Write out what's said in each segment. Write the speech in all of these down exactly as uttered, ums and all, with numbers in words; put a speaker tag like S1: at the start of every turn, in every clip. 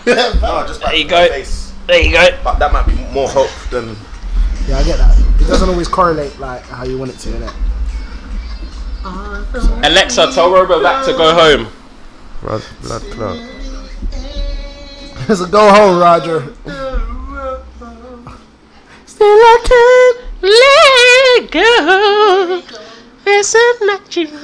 S1: No, just
S2: there you go.
S1: Face.
S2: There you go.
S1: But that might be more hope than.
S3: Yeah, I get that. It doesn't always correlate like how you want it to, innit?
S2: Alexa, tell Robovac to go home.
S1: Blood, blood clot.
S3: So go home, Roger. Still I can't
S2: let go. It's natural.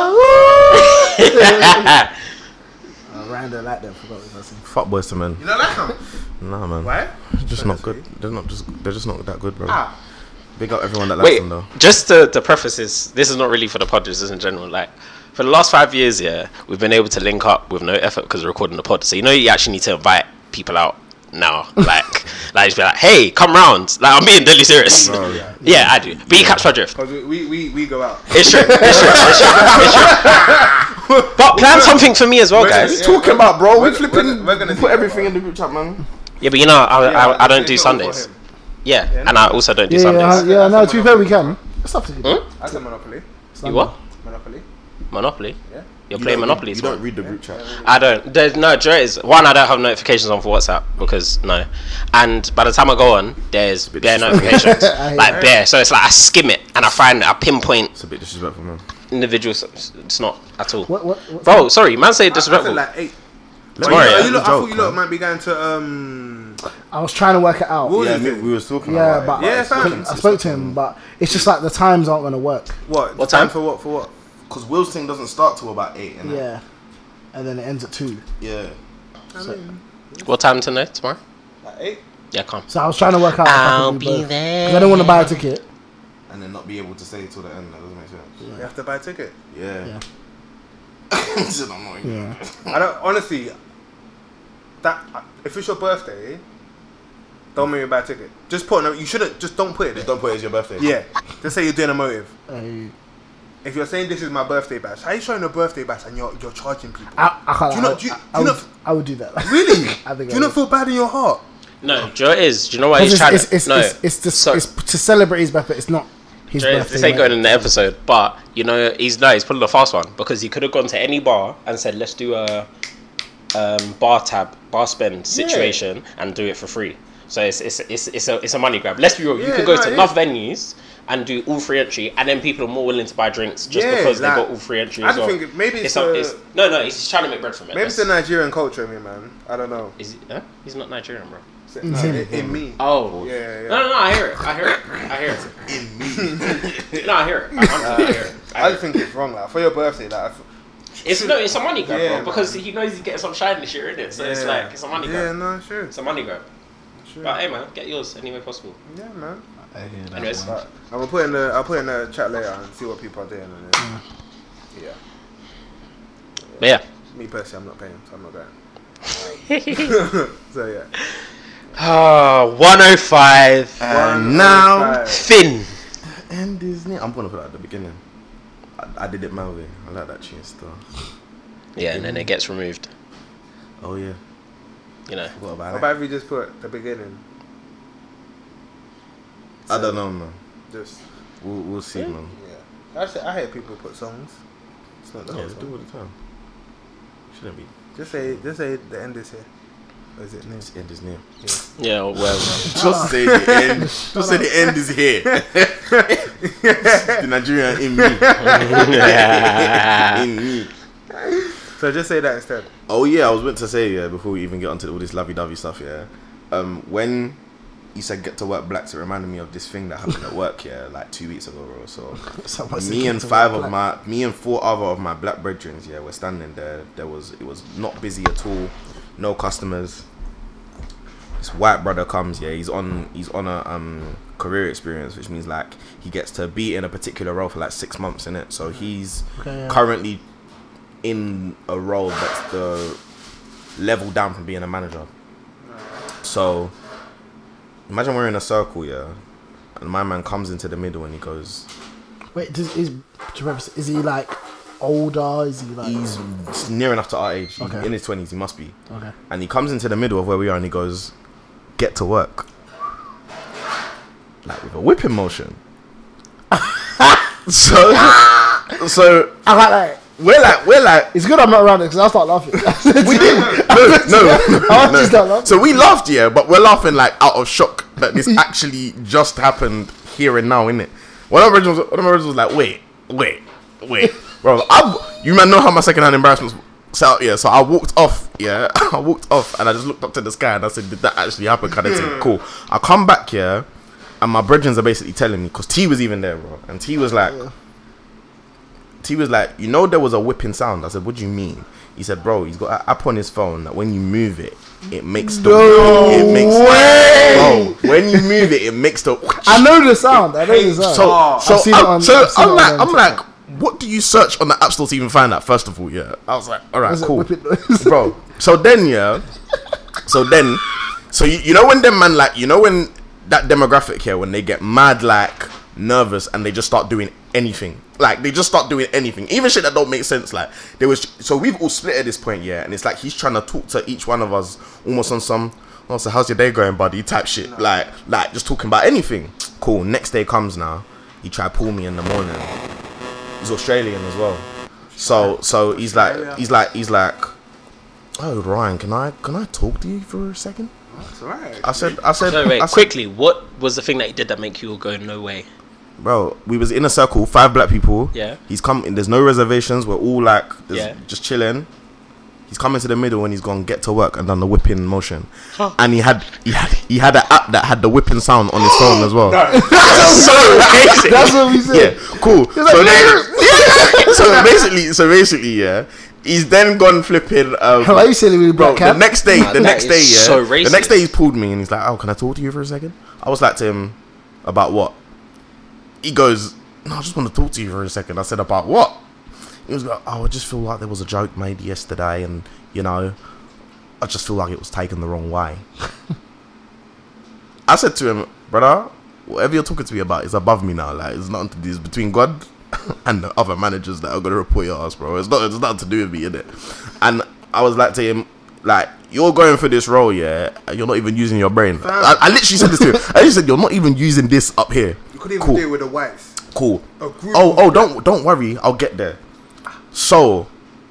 S3: uh, Randall like them. Forgot what I was saying.
S1: Fuck boys to men.
S4: You don't like them?
S1: Nah, man.
S4: Why?
S1: They're just not good. They're not just. They're just not that good, bro.
S4: Ah.
S1: Big up everyone that likes
S2: Wait,
S1: them though.
S2: just to, to preface this, this is not really for the pod, this is in general. Like, for the last five years, yeah, we've been able to link up with no effort because we're recording the pod. So you know, you actually need to invite people out now. Like, like just be like, hey, come round. Like, I'm being deadly serious.
S1: Bro, yeah.
S2: Yeah, I do. But you catch my drift.
S4: Because we, we, we go out.
S2: It's true. It's true. It's true. It's true. But plan something for me as well,
S4: We're
S2: guys.
S1: What are you talking about, bro? We
S4: We're-
S1: flipping.
S4: we're- we're gonna
S1: put
S4: do
S1: everything
S4: that,
S1: in the group chat, man.
S2: Yeah, but you know, I,
S4: Yeah,
S2: I, I don't
S4: it's
S2: do
S4: not
S2: Sundays.
S4: for him.
S2: Yeah,
S4: Yeah,
S2: and I also don't do
S3: Yeah,
S2: Sundays.
S3: yeah, yeah. No, to be fair, we can. It's up to you.
S2: Hmm?
S4: I said Monopoly.
S2: You what?
S4: Monopoly.
S2: Monopoly?
S4: Yeah.
S2: You're
S1: You
S2: playing
S1: don't-
S2: Monopoly
S1: You
S2: tomorrow?
S1: don't read the group chat.
S2: I don't. There's, no, Joe is one. I don't have notifications on for WhatsApp because no, and by the time I go on, there's
S1: bit
S2: bare
S1: disrespectful.
S2: notifications,
S3: I
S2: like
S3: hear
S2: bare. So it's like I skim it and I find I pinpoint
S1: It's a bit disrespectful, man.
S2: individuals. It's not at all.
S3: What? What? what
S2: Bro, sorry, man, say
S4: I, I said
S2: disrespectul.
S4: like eight.
S2: Tomorrow,
S4: Oh, you,
S2: yeah?
S4: oh, you look, I
S1: Joke,
S4: thought you lot
S1: man.
S4: might be going to um.
S3: I was trying to work it out.
S4: What
S1: Yeah,
S4: is
S1: me,
S4: it?
S1: we was talking
S3: Yeah,
S1: about
S3: but
S4: Yeah,
S1: it.
S4: fam.
S3: I spoke to him, but it's just like the times aren't gonna work.
S4: What?
S2: What
S4: The
S2: time?
S4: for what? For what?
S1: Because Will's thing doesn't start till about eight. Innit?
S3: Yeah, and then it ends at two.
S1: Yeah.
S3: So,
S2: What time tonight? Tomorrow?
S4: Like eight.
S2: Yeah, come.
S3: so I was trying to work out. if I
S2: I'll
S3: could do
S2: be
S3: both.
S2: there.
S3: 'Cause I don't want to buy a ticket.
S1: And then not be able to stay till the end. That doesn't make sense.
S4: You have to buy a ticket.
S1: Yeah.
S3: Yeah.
S1: It's annoying.
S3: Yeah.
S4: I don't honestly. That if it's your birthday, don't make me buy a ticket. Just put no. You shouldn't. Just don't put it there.
S1: Just don't put it as your birthday.
S4: Yeah. Just say you're doing a motive.
S3: Uh,
S4: If you're saying this is my birthday bash, how are you showing a birthday bash and you're you're charging people?
S3: I, I can't.
S4: Do you not-
S3: I,
S4: do you-
S3: I,
S4: do
S3: I
S4: you
S3: would,
S4: not-
S3: I would do that.
S4: Really?
S3: I think
S4: Do
S3: I
S4: you not
S3: would.
S4: feel bad in your heart?
S2: No, Joe is. Do you know why he's
S3: It's,
S2: trying
S3: it's,
S2: to?
S3: it's,
S2: no,
S3: it's, it's, to,
S2: So-
S3: it's to celebrate his birthday. It's not his
S2: Joe,
S3: birthday.
S2: this ain't going
S3: mate.
S2: in the episode, but you know he's no, he's pulling a fast one because he could have gone to any bar and said, "Let's do a um, bar tab, bar spend situation and do it for free." So it's it's it's it's a it's a money grab. Let's be real. You
S4: Yeah,
S2: could go
S4: no,
S2: to
S4: yeah.
S2: enough venues and do all free entry, and then people are more willing to buy drinks just
S4: Yeah,
S2: because
S4: like,
S2: they got all free entry
S4: I
S2: as well.
S4: think it- maybe it's,
S2: a-
S4: uh,
S2: it's no no. He's just trying to make bread from it.
S4: Maybe it's
S2: That's-
S4: the Nigerian culture in me, man. I don't know.
S2: is he, huh? He's not Nigerian, bro.
S4: No, in, in me.
S2: Oh
S4: Yeah, yeah, yeah.
S2: No no no. I hear it. I hear it. I hear it.
S1: In me.
S2: No, I hear it. I, I hear it. I
S4: I
S2: hear
S4: just
S2: it.
S4: think it's wrong. Like for your birthday, like. I f-
S2: It's no, it's a money grab,
S4: Yeah,
S2: bro.
S4: man.
S2: Because he knows he's getting some shine this year, isn't it? So it's
S4: yeah.
S2: like it's a money
S4: Yeah,
S2: grab.
S4: no, sure.
S2: It's a money grab.
S4: Sure.
S2: But hey, man, get yours any way possible.
S4: Yeah, man.
S3: I hear that.
S2: Anyways,
S4: But I'm gonna put in the I'll put in the chat later and see what people are doing. And then, yeah.
S2: but yeah.
S4: Me personally, I'm not paying, so I'm not going. So yeah.
S2: Oh, one oh five.
S1: And now,
S2: Finn.
S1: end is near. I'm gonna put that at the beginning. I, I did it my way. I like that tune still.
S2: Yeah, and then it gets removed.
S1: Oh yeah.
S2: You know.
S1: What
S4: What
S1: about it?
S4: about if we just put the beginning?
S1: I don't know, man.
S4: Just
S1: We'll, we'll see, man.
S4: yeah. Actually, I hear people put songs. It's not the
S1: Yeah,
S4: whole
S1: they do
S4: song.
S1: all the time. Shouldn't be.
S4: Just say just say the end is here. Or is it near?
S1: This end is near.
S2: Yeah, well.
S1: Just say the end. Just say the end is here. The Nigerian in me. In me.
S4: So just say that instead.
S1: Oh yeah, I was meant to say yeah before we even get onto all this lovey-dovey stuff. Yeah, um, when you said get to work blacks, it reminded me of this thing that happened at work. Yeah, like two weeks ago, bro. So
S3: Someone said
S1: me
S3: get
S1: and
S3: to
S1: five
S3: work
S1: of my, me and four other of my black brethren, yeah, were standing there. There was it was not busy at all, no customers. This white brother comes, yeah, he's on he's on a um career experience, which means like he gets to be in a particular role for like six months in it. So he's
S3: Okay, yeah.
S1: currently in a role that's the level down from being a manager. So imagine we're in a circle, yeah, and my man comes into the middle and he goes,
S3: Wait, does, is to represent- is he like older? Is he like?
S1: he's near enough to our age, he's
S3: Okay.
S1: in his twenties, he must be.
S3: Okay.
S1: And he comes into the middle of where we are and he goes, get to work. Like with a whipping motion. so, so
S3: I like that.
S1: we're like, we're like,
S3: It's good I'm not around it because I'll start laughing.
S1: we didn't. No, no,
S3: I'll
S1: no.
S3: just start laughing.
S1: So we laughed, yeah, but we're laughing like out of shock that this actually just happened here and now, innit? One of my originals, one of my originals was like, wait, wait, wait, bro. I, you man know how my second-hand embarrassments set out, yeah. So I walked off, yeah. I walked off and I just looked up to the sky and I said, did that actually happen? Kind of thing. Cool. I come back, yeah, and my brethrens are basically telling me because T was even there, bro, and T was like. He was like, you know, there was a whipping sound. I said, what do you mean? He said, bro, he's got an app on his phone that when you move it, it makes the
S3: No
S1: it makes
S3: way.
S1: bro, when you move it, it makes the.
S3: I know the sound. I know the sound.
S1: So,
S4: Oh.
S1: so,
S3: I've seen it
S1: I'm,
S3: on-
S1: so
S3: I've seen
S1: I'm
S3: it
S1: like,
S3: on
S1: I'm like,
S3: TikTok.
S1: what do you search on the app store to even find that? First of all, yeah, I was like, all right,
S3: Was it
S1: cool,
S3: whipping noise?
S1: bro. So then, yeah, so then, so you, you know when them man like, you know when that demographic here when they get mad like nervous and they just start doing anything. Like they just start doing anything, even shit that don't make sense. Like there was, so we've all split at this point, yeah. And it's like he's trying to talk to each one of us almost on some, oh, so how's your day going, buddy? Type shit, like, like just talking about anything. Cool. Next day comes now. He tried to pull me in the morning. He's Australian as well, so so he's like, he's like, he's like, oh Ryan, can I can I talk to you for a second?
S4: That's alright.
S1: I said, I said,
S2: No, wait,
S1: I said,
S2: quickly, what was the thing that he did that make you all go, no way?
S1: bro, we was in a circle, five black people.
S2: Yeah.
S1: He's come in. There's no reservations. We're all like, there's
S2: Yeah.
S1: just chilling. He's come into the middle and he's gone get to work and done the whipping motion.
S2: Huh.
S1: And he had he had he had an app that had the whipping sound on his phone as well.
S2: That's so amazing.
S3: That's what we said.
S1: Yeah, cool. So,
S3: like,
S1: then, so basically, so basically, yeah, he's then gone flipping. Um,
S3: Why are you silly with
S1: Bro,
S3: black cap?
S1: the next day,
S2: Man,
S1: the
S2: that
S1: next
S2: is
S1: day, yeah.
S2: so
S1: the next
S2: racist.
S1: day, he's pulled me and he's like, "Oh, can I talk to you for a second?" I was like to him, "About what?" He goes, "No, I just want to talk to you for a second." I said, "About what?" He was like, "Oh, I just feel like there was a joke made yesterday, and you know, I just feel like it was taken the wrong way." I said to him, "Brother, whatever you're talking to me about is above me now. Like, it's nothing to do. It's between God and the other managers that are gonna report your ass, bro. It's not. It's nothing to do with me, innit?" And I was like to him, like, you're going for this role, yeah, and you're not even using your brain. I, I literally said this to him. I literally said, you're not even using this up here.
S4: You couldn't even
S1: Cool.
S4: deal with the whites.
S1: Cool.
S4: A group
S1: Oh,
S4: of
S1: oh, don't don't worry. I'll get there. So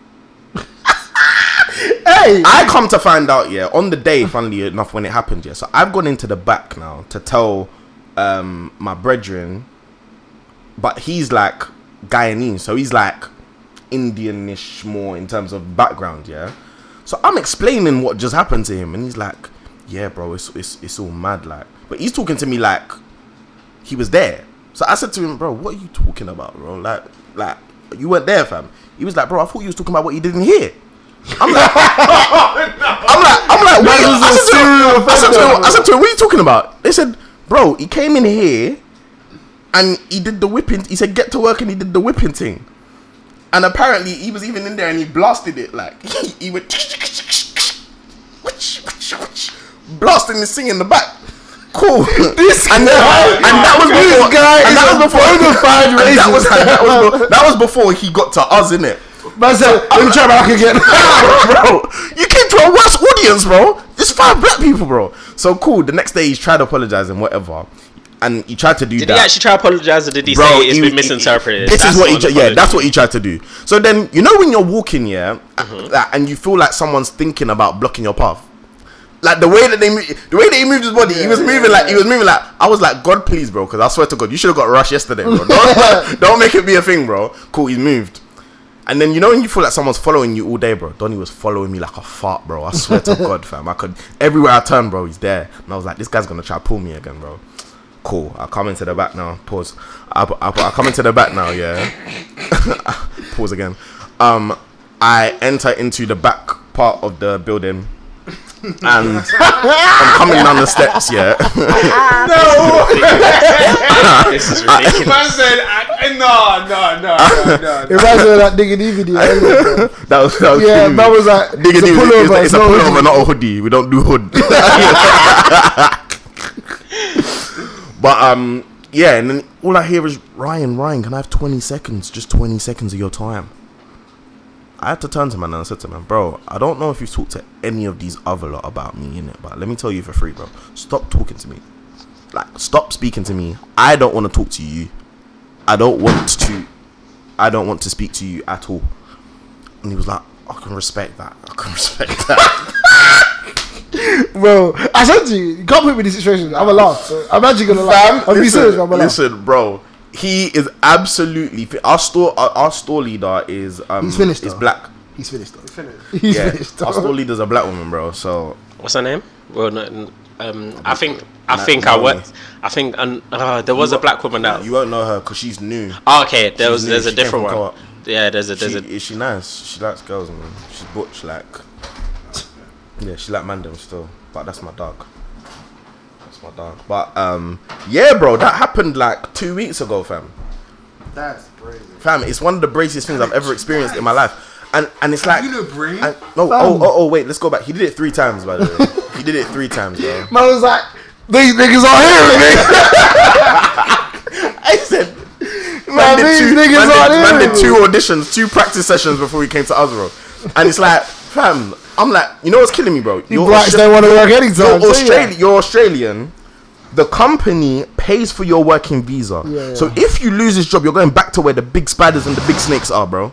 S3: Hey,
S1: I come to find out, yeah, on the day, funnily enough, when it happened, yeah. So I've gone into the back now to tell um, my brethren, but he's like Guyanese, so he's like Indianish more in terms of background, yeah. So I'm explaining what just happened to him, and he's like, "Yeah, bro, it's it's it's all mad, like." But he's talking to me like he was there. So I said to him, "Bro, what are you talking about, bro? Like, like you weren't there, fam." He was like, "Bro, I thought you was talking about what you didn't hear." I'm like, I'm like, I'm like, what?
S3: was
S1: I
S3: a
S1: said, to him,
S3: serial
S1: I, said to him,
S3: offender.
S1: I said to him, what are you talking about? They said, "Bro, he came in here and he did the whipping. He said, get to work, and he did the whipping thing. And apparently, he was even in there and he blasted it like he, he went blasting this thing in the back." Cool.
S3: This
S1: and, then,
S3: guy-
S1: and that was
S3: this
S1: before.
S3: guy
S1: and
S3: is
S1: that
S3: a
S1: was before.
S3: bona fide
S1: and that was
S3: racist.
S1: that was, be- that was before he got to us, innit?
S3: man said, let me try back again.
S1: Bro, you came to a worse audience, bro. There's five black people, bro. So cool. The next day, he's tried to apologize and whatever, and he tried to do
S2: Did
S1: that.
S2: he actually try to apologize, or did he
S1: Bro,
S2: say it's
S1: he-
S2: been
S1: he-
S2: misinterpreted?
S1: This
S2: That's
S1: is what he,
S2: not
S1: tri-
S2: an
S1: yeah,
S2: apology.
S1: that's what he tried to do. So then, you know, when you're walking, yeah,
S2: Mm-hmm.
S1: like, and you feel like someone's thinking about blocking your path, like the way that they, mo- the way that he moved his body, he was moving like he was moving like. I was like, God, please, bro, because I swear to God, you should have got rushed yesterday, bro. Don't, don't make it be a thing, bro. Cool, he's moved. And then you know when you feel like someone's following you all day, bro. Donnie was following me like a fart, bro. I swear to God, fam. I could everywhere I turn, bro, he's there. And I was like, this guy's gonna try to pull me again, bro. Cool. I come into the back now. Pause. I, I, I come into the back now. Yeah. Pause again. Um, I enter into the back part of the building, and I'm coming down the steps. Yeah.
S2: This is ridiculous.
S4: Man said, I, no, no, no, no, no.
S3: It reminds me of that Digga D video. earlier, bro.
S1: That was that was
S3: Yeah,
S1: crazy.
S3: man was like,
S1: Digga
S3: it's a
S1: D,
S3: pullover,
S1: it's,
S3: it's
S1: a
S3: not a
S1: pullover,
S3: hoodie.
S1: not a hoodie. We don't do hood. But um, yeah, and then all I hear is Ryan, Ryan, can I have twenty seconds? Just twenty seconds of your time. I had to turn to man and I said to man, bro, I don't know if you've talked to any of these other lot about me, innit? But let me tell you for free, bro. Stop talking to me. Like, stop speaking to me. I don't want to talk to you. I don't want to. I don't want to speak to you at all. And he was like, I can respect that. I can respect that.
S3: Bro, I said to you, you can't put me in this situation. I'm gonna laugh. So I'm actually gonna laugh. I'm be serious. I'm gonna laugh.
S1: Listen, bro. He is absolutely fi- our store. Our, our store leader is um.
S3: He's finished,
S1: Is
S3: though.
S1: black.
S3: He's finished. Though.
S4: He's finished.
S3: He's
S1: Yeah,
S3: finished.
S1: our
S3: though.
S1: store leader's a black woman, bro. So
S2: What's her name? Well, no, n- um, I think I
S1: Na-
S2: think I
S1: Naomi.
S2: worked. I think um, uh, there was a black woman that.
S1: you won't know her because she's new.
S2: Oh, okay, there
S1: She's
S2: was
S1: new.
S2: there's a
S1: She came
S2: different
S1: from
S2: one.
S1: Co-op.
S2: Yeah, there's a there's
S1: She,
S2: a.
S1: is she nice? She likes girls, man. She's butch, like. Yeah, she like mandem still, but that's my dog. That's my dog. But um, yeah, bro, that happened like two weeks ago, fam.
S4: That's crazy.
S1: Fam, it's one of the braziest things I've ever experienced in my life, and and it's like.
S4: You know, Bree.
S1: And, no, oh, oh, oh, wait, let's go back. He did it three times, by the way. He did it three times, bro.
S3: Man was like, these niggas are hearing me.
S1: I said,
S3: Man,
S1: man did,
S3: these
S1: two,
S3: niggas
S1: man,
S3: are
S1: did, man
S3: hearing
S1: did
S3: me.
S1: two auditions, two practice sessions before he came to Osro. And it's like, fam, I'm like, you know what's killing me, bro?
S3: You blacks don't want to work anytime.
S1: You're,
S3: say
S1: Australian,
S3: that.
S1: you're Australian. The company pays for your working visa.
S3: Yeah, yeah.
S1: So if you lose this job, you're going back to where the big spiders and the big snakes are, bro.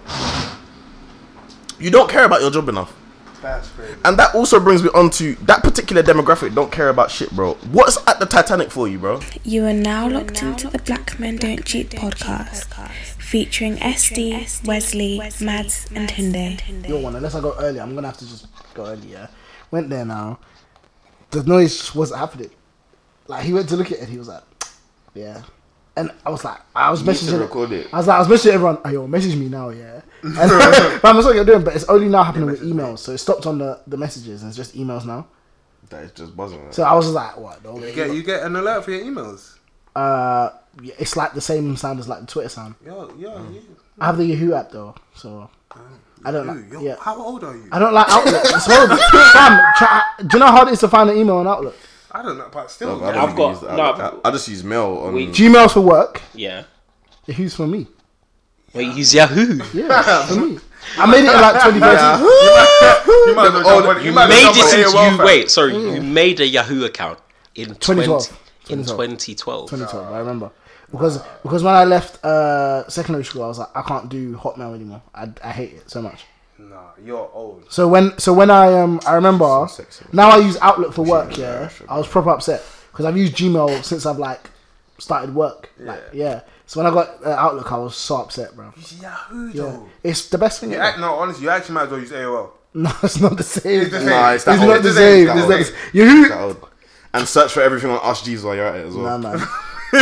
S1: You don't care about your job enough.
S4: That's crazy.
S1: And that also brings me on to that particular demographic don't care about shit, bro. What's at the Titanic for you, bro?
S5: You are now locked into the Black Men Don't Cheat podcast, featuring S D, Wesley, Mads, and Tunde.
S3: Your one, unless I go early, I'm gonna have to just go early. Yeah, went there now. The noise wasn't happening. Like he went to look at it, he was like, "Yeah," and I was like, I was
S1: You need to
S3: messaging.
S1: record it.
S3: I was like, I was messaging everyone. Oh, yo, message me now, yeah. And fam, that's what you're doing, but it's only now happening with emails. So it stopped on the, the messages and it's just emails now.
S1: That is just buzzing.
S3: So I was just like, what? No,
S4: You get you get an alert for your emails.
S3: uh, yeah, it's like the same sound as like the Twitter sound.
S4: Yo, yo, you.
S3: I have the Yahoo app though, so I don't
S4: Yo,
S3: like.
S4: yo,
S3: Yeah,
S4: How old are you?
S3: I don't like Outlook. It's horrible. Fam, try, do you know how hard it is to find an email on Outlook?
S4: I don't know, but still.
S1: I,
S4: yeah.
S2: I've got-
S1: use, I,
S2: no,
S1: I, I just use mail on.
S2: We-
S3: Gmail's for work.
S2: Yeah.
S3: Yahoo's for me.
S2: Wait, use Yahoo.
S3: Yeah, for me. I made it in like twenty thirteen.
S4: You might as well
S1: Oh,
S4: jump on-
S1: you
S4: you might as
S2: Made
S4: well jump
S2: this
S4: on
S2: into
S4: A O L,
S2: you.
S4: fam.
S2: Wait, sorry, you made a Yahoo account in
S3: twenty twelve.
S2: twenty in twenty twelve.
S3: twenty twelve, I remember. Because because when I left uh, secondary school, I was like, I can't do Hotmail anymore. I, I hate it so much.
S4: Nah, you're old.
S3: So when so when I um I remember
S1: So sexy.
S3: now I use Outlook for work. Yeah, I was proper upset because I've used Gmail since I've like started work. Like, yeah. So when I got uh, Outlook, I was so upset, bro.
S4: Use Yahoo
S3: Yeah,
S4: though.
S3: it's the best thing.
S4: You
S3: ever.
S4: act, no, honestly, you actually might as well use A O L.
S3: No, it's not the same.
S4: It's the same.
S1: Nah, it's that
S3: It's
S1: old.
S3: not the
S4: It's
S3: same.
S4: that
S3: It's
S4: old.
S3: not the same. Yahoo.
S1: That old. And search for everything on Ask Jeeves while you're at it as well.
S3: Nah, man.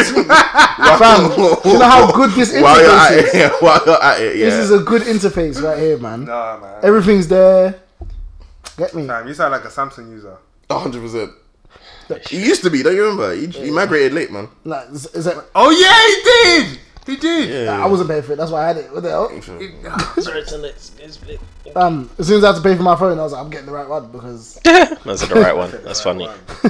S3: Fam, do you know how good this
S1: While you're
S3: interface
S1: at
S3: is?
S1: it, yeah, while you're at it, yeah.
S3: This is a good interface right here, man.
S4: Nah, man.
S3: Everything's there. Get me?
S4: Fam, you sound like a Samsung user.
S1: one hundred percent. He used to be, don't you remember? He, he migrated late, man.
S3: Like, is, is that?
S4: Oh yeah, he did. He did.
S1: Yeah.
S3: I wasn't paying for it. That's why I had it. What the hell?
S2: Sorry, it's in it. It's big.
S3: Um, as soon as I had to pay for my phone, I was like, I'm getting the right one because
S2: That's the right one. That's funny.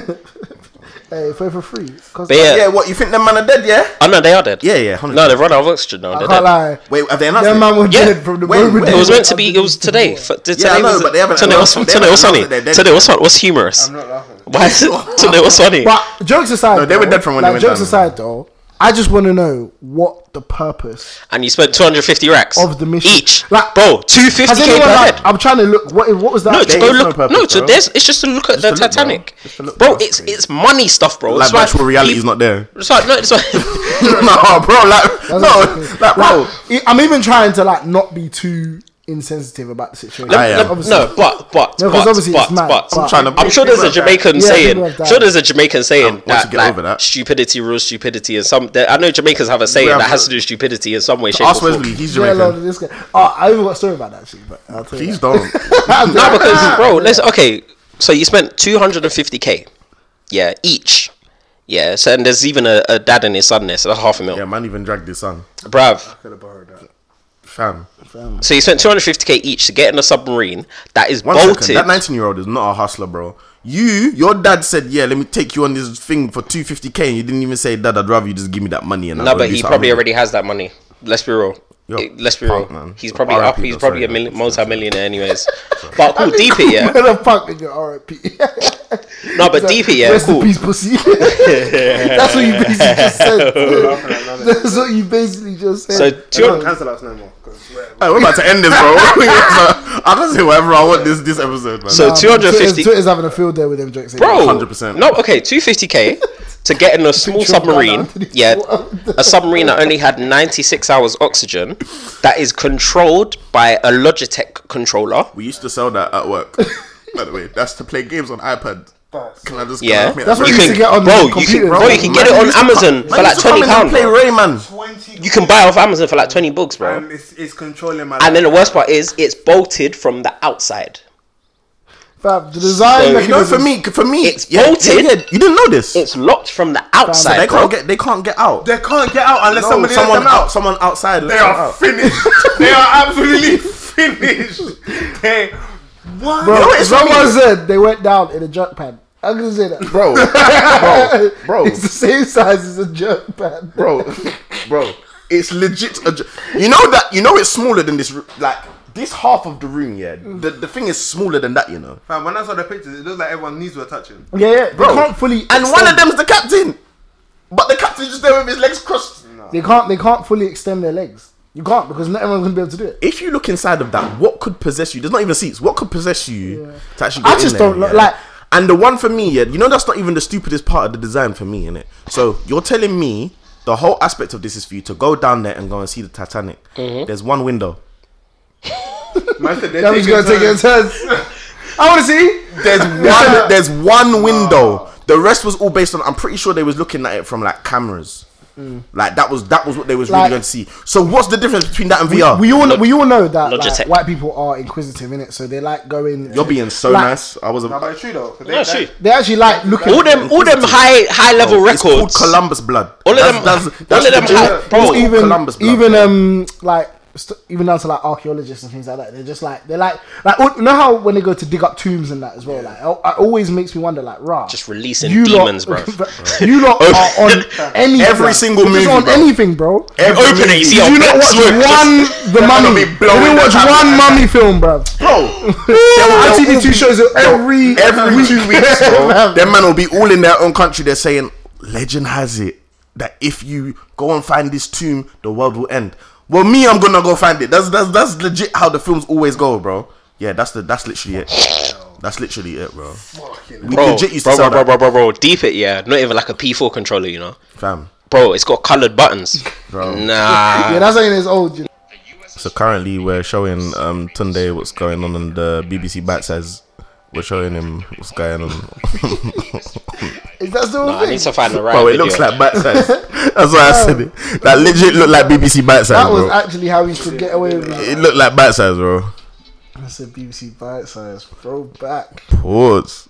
S3: hey, pay for free. Cause
S2: But yeah.
S1: Yeah, what, you think them man are dead, yeah?
S2: Oh no, they are dead.
S1: Yeah, yeah, one hundred
S2: No,
S1: percent.
S2: they've run out of oxygen now.
S3: I
S2: They're
S3: can't
S2: dead.
S3: lie.
S1: Wait, have they announced
S3: Them
S1: it?
S3: man were
S2: Yeah.
S3: dead from the
S1: Wait,
S3: moment.
S1: wait.
S2: It was
S3: they
S2: meant to
S3: were
S2: be.
S3: up
S2: It was
S3: the
S2: today.
S3: before.
S2: F- Today
S1: Yeah, I know,
S2: was.
S1: but they haven't
S2: Today was.
S1: announced it. They
S2: Today was
S1: haven't
S2: funny.
S1: announced it. They're dead.
S2: Today was fun. What's humorous?
S4: I'm not laughing.
S2: Why is it? Today was funny.
S3: But jokes aside,
S1: No, they were
S3: though,
S1: dead from when
S3: like,
S1: they went
S3: jokes
S1: down.
S3: aside, though, I just want to know what the purpose
S2: And you spent two hundred fifty racks
S3: of the mission
S2: each.
S3: Like,
S2: Bro, two
S3: has
S2: fifty k
S3: anyone
S2: per
S3: like?
S2: head.
S3: I'm trying to look. What what was that?
S2: No, to
S1: There
S2: go
S1: is no
S2: look.
S1: purpose,
S2: No, so
S1: bro.
S2: there's. It's just to look at
S1: Just
S2: the
S1: to look, bro.
S2: Titanic,
S1: Just to look,
S2: bro.
S1: bro.
S2: It's it's money stuff, bro.
S1: Like,
S2: It's why
S1: actual reality's
S2: peop-
S1: not there.
S2: It's like no, it's like
S1: No, bro, like, no, like, bro.
S3: Like, I'm even trying to like not be too insensitive about the situation.
S1: I am.
S3: Obviously-
S2: no, but but
S3: No, 'cause
S2: but
S3: obviously
S2: but
S3: it's mad,
S2: but.
S3: but- I'm
S1: trying to-
S2: I'm sure there's a Jamaican
S3: Yeah,
S2: saying.
S3: people have died.
S2: Sure, there's a Jamaican saying
S1: Um, once
S2: that,
S1: you get
S2: like,
S1: over that.
S2: stupidity rules stupidity, and some. there- I know Jamaicans have a saying
S1: have
S2: that has
S1: to-
S2: to do with stupidity in some way, shape,
S1: Ask
S2: or form.
S1: Wesley, he's
S3: Yeah,
S1: Jamaican.
S3: Lord, this guy. Oh, I even got a story about that actually, but I'll tell you.
S1: Please
S3: that.
S1: don't.
S2: No, because bro, let's okay. So you spent two hundred fifty k, yeah, each. Yeah, so and there's even a, a dad and his son there, so that's half a mil,
S1: Yeah, man even dragged his son.
S2: bruv.
S4: Could have borrowed that.
S1: Fam.
S2: So you spent two hundred fifty k each to get in a submarine that is
S1: One
S2: bolted.
S1: second. That nineteen year old is not a hustler, bro. You, your dad said, yeah, let me take you on this thing for two hundred fifty k, and you didn't even say, Dad, I'd rather you just give me that money. And I'll
S2: no,
S1: go
S2: but
S1: do
S2: he
S1: something
S2: probably
S1: with it."
S2: already has that money. Let's be real.
S1: Yo,
S2: it- let's be
S1: punk,
S2: real.
S1: man.
S2: He's
S1: So
S2: probably
S1: R I
S2: up.
S1: P
S2: He's
S1: though,
S2: probably
S1: sorry,
S2: a mil-
S1: man.
S2: multi-millionaire, anyways. But cool, D P, yeah.
S3: When a punk nigga R I P.
S2: No, but D P, yeah,
S3: Rest
S2: cool.
S3: in peace, pussy. That's what you basically just said. That's what you basically just said.
S2: So
S4: Don't
S2: two hundred.
S4: cancel us no more. 'cause we're-
S1: Hey, we're about to end this, bro. I can say whatever I want this this episode, man.
S2: So
S3: Um,
S2: two hundred
S3: Twitter's,
S2: fifty.
S3: Twitter's having a field day with them jokes.
S2: Bro,
S1: one hundred percent.
S2: No, okay, two hundred fifty k to get in a small
S3: Picture of
S2: submarine.
S3: Ghana underneath
S2: Yeah,
S3: the water.
S2: a submarine that only had ninety-six hours oxygen, that is controlled by a Logitech controller.
S1: We used to sell that at work. By the way, that's to play games on iPad. Can I just can
S2: Yeah,
S1: I make
S3: That's
S1: that
S3: what
S2: you
S3: you
S1: very
S3: used
S2: can,
S3: to get on
S2: bro,
S3: the
S2: you can,
S3: computers,
S2: bro,
S3: bro.
S2: you can get it
S1: Man
S2: on
S1: used to
S2: Amazon
S1: come-
S2: for
S1: man
S2: like
S1: used to come
S2: twenty
S1: in and
S2: pounds.
S1: play Rayman.
S4: twenty
S2: You can buy it off Amazon for like twenty bucks, bro.
S4: And it's, it's controlling my
S2: And then the
S4: life.
S2: worst part is, it's bolted from the outside.
S3: Fam, the design
S2: So,
S1: You know,
S3: mechanism.
S1: for me, for me,
S2: It's
S1: yeah,
S2: bolted.
S1: yeah, yeah, you didn't know this.
S2: It's locked from the
S1: So
S2: outside,
S1: they
S2: bro.
S1: can't get, they can't get out.
S4: They can't get out unless
S1: No,
S4: somebody
S1: someone
S4: lets them
S1: out,
S4: out.
S1: someone outside.
S4: They
S1: lets them
S4: are
S1: out.
S4: finished. They are absolutely finished. They what?
S3: Bro,
S1: You know what it's for
S3: someone
S1: me?
S3: said they went down in a jerk pan. I'm gonna say that,
S1: bro, bro, bro,
S3: It's the same size as a jerk pan.
S1: bro, bro. It's legit. A, ju- you know that. You know it's smaller than this. ro- Like this half of the room. Yeah, the the thing is smaller than that. You know.
S4: Fam, when I saw the pictures, it looked like everyone's knees were touching.
S3: Yeah, yeah. They
S1: Bro.
S3: can't fully.
S1: And one of
S3: extend-
S1: them's the captain, but the captain's just there with his legs crossed.
S3: They can't. They can't fully extend their legs. You can't because not everyone's gonna be able to do it.
S1: If you look inside of that, what could possess you? There's not even seats. What could possess you to actually? Get
S3: I just
S1: in there,
S3: don't know,
S1: yeah?
S3: like-
S1: And the one for me, yeah, you know that's not even the stupidest part of the design for me, innit? So you're telling me the whole aspect of this is for you to go down there and go and see the Titanic. There's one window.
S4: Man said they're
S3: That was
S4: taking
S3: gonna take it in
S4: turns.
S3: turns. I want to see.
S1: There's one. There's one window. The rest was all based on. I'm pretty sure they was looking at it from like cameras. Like that was that was what they was really
S3: Like-
S1: going to see. So what's the difference between that and V R?
S3: We all know, we all know that like,
S2: Logitech.
S3: white people are inquisitive in it, so they like going.
S1: You're being so
S3: like,
S1: nice. I was. A,
S4: No, but it's true though. 'cause
S2: No,
S4: they-
S2: shoot.
S3: They actually like looking.
S2: All them, all them high, high level
S1: it's called
S2: records.
S1: Columbus blood.
S2: All of them-
S1: That's,
S2: all
S1: that's
S2: of them
S1: legit.
S2: have- bro,
S1: It's called
S3: even
S1: Columbus blood,
S3: even
S1: bro.
S3: um like st- even down to like archaeologists and things like that. They're just like they're like like you know how when they go to dig up tombs and that as well. Like it it always makes me wonder like rah.
S2: Just releasing
S3: you
S2: demons,
S3: lot,
S2: bro.
S3: You lot are on any
S1: Every single
S3: You're just
S1: movie,
S3: on
S1: bro.
S3: anything, bro.
S1: Every
S2: Open it,
S1: movie-
S2: you see
S3: Did
S2: how
S3: you not
S2: black
S3: watch
S2: smoke just-
S3: one the
S1: gonna
S3: mummy?
S1: be
S3: You
S1: blowing
S3: didn't
S1: the
S3: watch
S1: top
S3: one
S1: of
S3: mummy film, bro.
S1: bro.
S3: I T V two shows it every
S1: every two weeks, bro.
S3: Man.
S1: Them man will be all in their own country. They're saying, legend has it that if you go and find this tomb, the world will end. Well, me, I'm gonna go find it. That's that's that's legit how the films always go, bro. Yeah, that's the that's literally it. That's literally it, bro. We
S2: Bro,
S1: legit used
S2: bro,
S1: to sell
S2: bro, bro,
S1: that,
S2: bro, bro, bro, deep it, yeah. Not even like a P four controller, you know.
S1: fam.
S2: Bro, it's got coloured buttons.
S1: Bro.
S2: Nah.
S3: Yeah, that's ain't as old. You know?
S1: So currently we're showing um Tunde what's going on on the B B C Bite Size. We're showing him what's going on.
S3: Is that still
S2: Nah,
S3: a
S2: I
S3: thing?
S2: need to find the right
S1: Bro, it
S2: video.
S1: looks like Bite Size. That's why I said it. That legit looked like B B C Bite Size,
S3: That was
S1: bro.
S3: actually how we should get away with it.
S1: It looked like Bite Size, bro.
S3: I said B B C bite size. Throw back.
S1: Pause.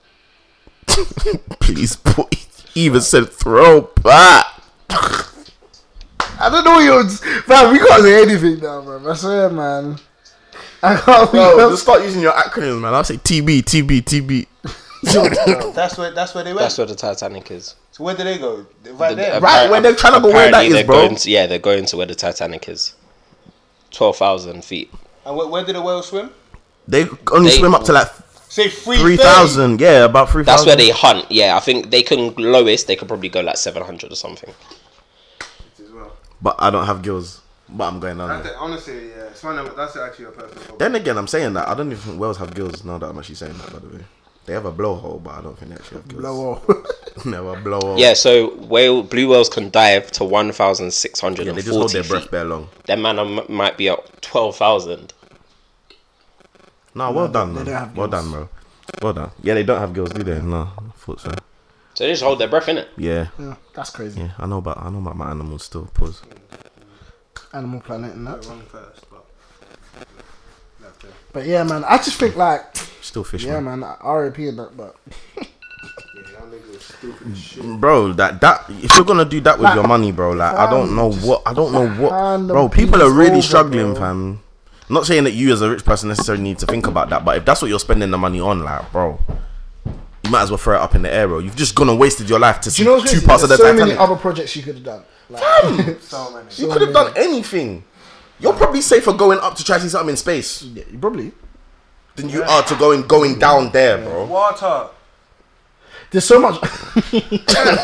S1: Please put. He even said throw back.
S3: I don't know your man. We can't say anything now, man. I swear, man. I can't. we
S1: Bro,
S3: can't-
S1: just start using your acronyms, man. I'll say T B, T B, T B.
S4: That's where that's where they went.
S2: That's where the Titanic is.
S4: So where did they go? Right
S2: The-
S4: there.
S1: Right where they're trying to go where that
S2: apparently
S1: is,
S2: they're
S1: bro.
S2: Going to, yeah, they're going to where the Titanic is. twelve thousand feet.
S4: And where, where did the whale swim?
S1: They only
S2: They-
S1: swim up to like
S4: Say three
S1: three thousand. Yeah, about three
S2: That's
S1: thousand.
S2: where they hunt. Yeah, I think they can lowest. They could probably go like seven hundred or something.
S1: But I don't have gills. But I'm going on
S4: That's
S1: there.
S4: it, honestly, yeah. It's one of, that's actually a perfect problem.
S1: Then again, I'm saying that I don't even think whales have gills. Now that I'm actually saying that, by the way, they have a blowhole, but I don't think they actually have gills.
S3: Blow off.
S1: Never blowhole.
S2: Yeah, so whale blue whales can dive to one thousand six hundred
S1: Yeah,
S2: and
S1: they just hold
S2: forty
S1: their breath
S2: feet.
S1: bare long.
S2: That man um, might be at twelve thousand.
S1: No, well
S3: No,
S1: done,
S3: they
S1: man.
S3: don't have
S1: Well
S3: gills.
S1: done, bro. Well done. Yeah, they don't have gills, do they? No, I thought so.
S2: So they just hold their breath in it.
S1: Yeah,
S3: Yeah, that's crazy.
S1: yeah. I know about I know about my animals still. Pause.
S3: Animal Planet and that.
S4: Wrong first, but that's it.
S3: But yeah, man. I just think like,
S1: Still fish,
S3: yeah,
S1: man.
S3: man. R I P and that, but
S4: Yeah, that nigga was stupid as shit.
S1: Bro, that that if you're gonna do that with
S3: Like,
S1: your money, bro, like I don't
S3: fam,
S1: know
S3: just
S1: what I don't know what,
S3: hand
S1: bro.
S3: them
S1: People are
S3: peas
S1: really
S3: over,
S1: struggling,
S3: bro.
S1: fam. Not saying that you as a rich person necessarily need to think about that, but if that's what you're spending the money on, like, bro, you might as well throw it up in the air, bro. You've just gone and wasted your life to
S3: do
S1: see
S3: you know what's
S1: two
S3: crazy?
S1: parts of the
S3: There's so
S1: Titanic.
S3: many other projects you could have done. Like,
S4: So many.
S1: You could have done anything. You're probably safer going up to try to see something in space
S3: Yeah, you probably.
S1: than you are to going going down there, bro.
S4: Water.
S3: There's so much.
S4: Crazy.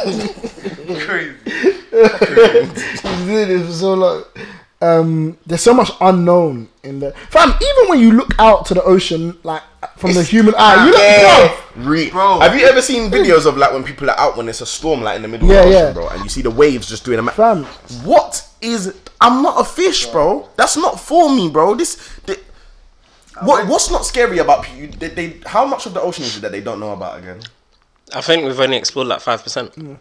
S3: There's so long. Um, there's so much unknown in the fam. Even when you look out to the ocean, like from the human eye, you look,
S1: Yeah.
S3: bro.
S1: Re-
S4: Bro.
S1: Have you ever seen videos of like when people are out when it's a storm, like in the middle
S3: Yeah,
S1: of the
S3: yeah.
S1: ocean, bro, and you see the waves just doing a ma-
S3: Fam.
S1: What is? I'm not a fish, bro. That's not for me, bro. This. The, what What's not scary about you? They, they how much of the ocean is it that they don't know about again?
S2: I think we've only explored like five percent.
S4: Yeah.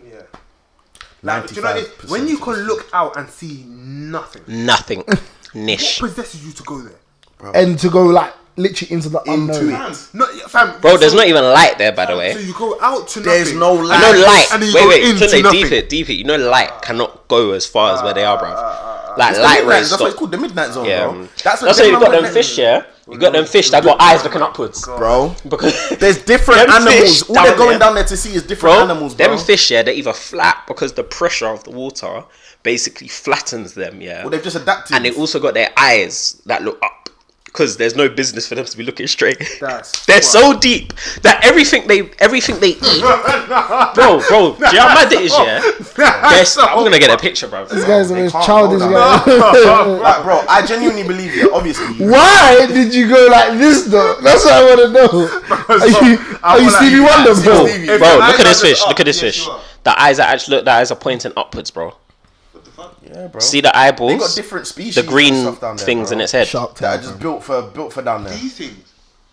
S4: Like, do you know what it is?
S1: ninety-five
S4: When you
S1: percent.
S4: can look out and see nothing,
S2: Nothing. Niche.
S4: what possesses you to go there?
S3: And to go like literally into the unknown.
S4: Fam, no, fam,
S2: Bro, there's
S4: so-
S2: not even light there, by the way.
S4: So you go out to
S1: There's
S4: nothing.
S1: no
S2: I
S1: light.
S2: know light.
S4: And then you
S2: Wait,
S4: go
S2: wait.
S4: into
S2: Tunde, deep
S4: nothing.
S2: it, deep it. You know light cannot go as far as where they are, bro. Like
S1: It's the
S2: light
S1: midnight-
S2: rays
S1: That's what it's
S2: stop.
S1: called, the midnight zone,
S2: Yeah.
S1: bro.
S2: um,
S1: That's
S2: That's why you've got them fish, yeah. You got them fish that got eyes looking upwards,
S1: bro.
S2: because
S1: There's different
S2: Them
S1: animals.
S2: fish
S1: All they're
S2: down
S1: going
S2: there.
S1: down there to see is different
S2: bro,
S1: animals, bro.
S2: them fish, yeah, they're either flat because the pressure of the water basically flattens them, yeah.
S1: Well, they've just adapted.
S2: And they also got their eyes that look up because there's no business for them to be looking straight.
S4: That's
S2: They're so deep that everything they everything they eat, bro, bro. Do you know how mad it is? Yeah, They're so- I'm gonna get a picture, bro.
S3: This guy's the
S1: They
S3: most
S1: can't
S3: childish
S1: hold
S3: guy.
S1: Like, bro, I genuinely believe you. Obviously,
S3: Why did you go like this though? That's what I want to know. Are you,
S4: I
S3: are you
S4: feel like
S3: Stevie
S4: you
S3: Wonder,
S1: guys-
S3: bro?
S1: Stevie-
S4: If
S2: Bro,
S4: your
S2: look
S4: eyes
S2: at
S4: are
S2: this
S4: just
S2: fish.
S4: up,
S2: Look at this
S4: yes,
S2: fish.
S4: you are.
S2: The eyes are actually look. The eyes are pointing upwards, bro.
S1: yeah, bro.
S2: See the
S1: They got
S2: eyeballs,
S1: different species.
S2: the
S1: and
S2: green
S1: stuff down there,
S2: things
S1: bro,
S2: in its head.
S3: Shark
S1: that are
S3: Tank.
S1: just built for built for down there.
S4: These things.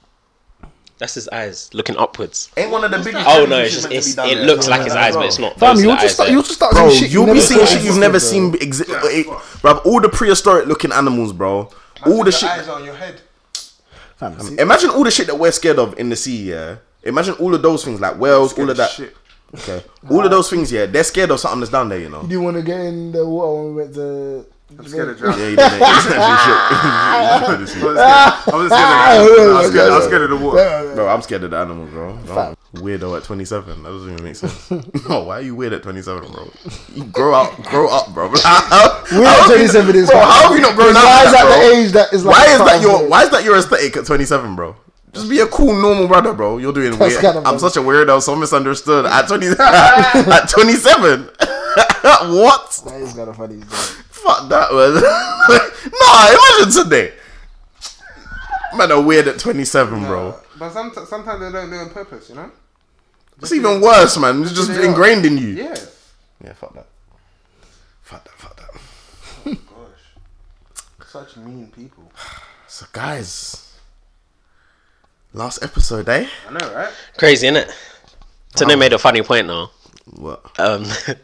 S2: That's his eyes looking upwards.
S1: Ain't one of the biggest.
S2: Oh no,
S1: jellyfishes
S2: it's just
S1: meant to
S2: it's,
S1: be down
S2: it
S1: there.
S2: looks
S1: Yeah,
S2: like his
S1: yeah,
S2: eyes,
S1: bro.
S2: but it's not.
S3: Fam,
S2: Those are
S3: you'll
S2: the
S3: just
S2: eyes
S3: start,
S2: there.
S3: you'll just start
S1: Bro,
S3: seeing shit.
S1: you'll
S3: you
S1: be
S3: never
S1: seeing
S3: saw
S1: shit you've
S3: before,
S1: never
S3: bro.
S1: seen. Exi-
S4: Yeah,
S1: eh,
S4: fuck.
S1: bruv, all the prehistoric looking animals, bro. All the shit.
S4: eyes on your head.
S3: Fam, see-
S1: Imagine all the shit that we're scared of in the sea. Yeah. Imagine all of those things like whales, all of that.
S4: Shit.
S1: Okay. All of those things. Yeah. They're scared of something that's down there. You know.
S3: Do you want to get in the water when we went to?
S4: I'm scared of
S1: Yeah,
S4: drowning.
S1: you didn't.
S4: I was scared. I was scared of I was scared, I was scared of the water.
S1: Bro, I'm scared of the animals, bro. No. Weirdo at twenty-seven. That doesn't even make sense. No, why are you weird at twenty-seven, bro? You grow up, grow up, bro. How,
S3: We're at twenty-seven is
S1: bro, how have you not grown up?
S3: Why is
S1: like
S3: at
S1: that,
S3: the
S1: bro?
S3: age that is like?
S1: Why is that
S3: five
S1: your
S3: years?
S1: Why is that your aesthetic at twenty-seven, bro? Just be a cool, normal brother, bro. You're doing
S3: That's
S1: weird.
S3: kind of
S1: I'm
S3: funny.
S1: such a weirdo, so misunderstood at twenty. At twenty-seven. What?
S3: That is kind of funny.
S1: Fuck that, man. Nah, imagine today. Man, are weird at twenty-seven, bro.
S4: But some, sometimes they don't do it on purpose, you know?
S1: It's even worse, man. It's just
S4: They are.
S1: ingrained in you.
S4: Yeah.
S1: Yeah, fuck that. Fuck that, fuck that.
S4: Oh, gosh. Such mean people.
S1: So, guys, last episode, eh?
S4: I know, right?
S2: Crazy, isn't it? Tunde made a funny point now.
S1: What?
S2: Um,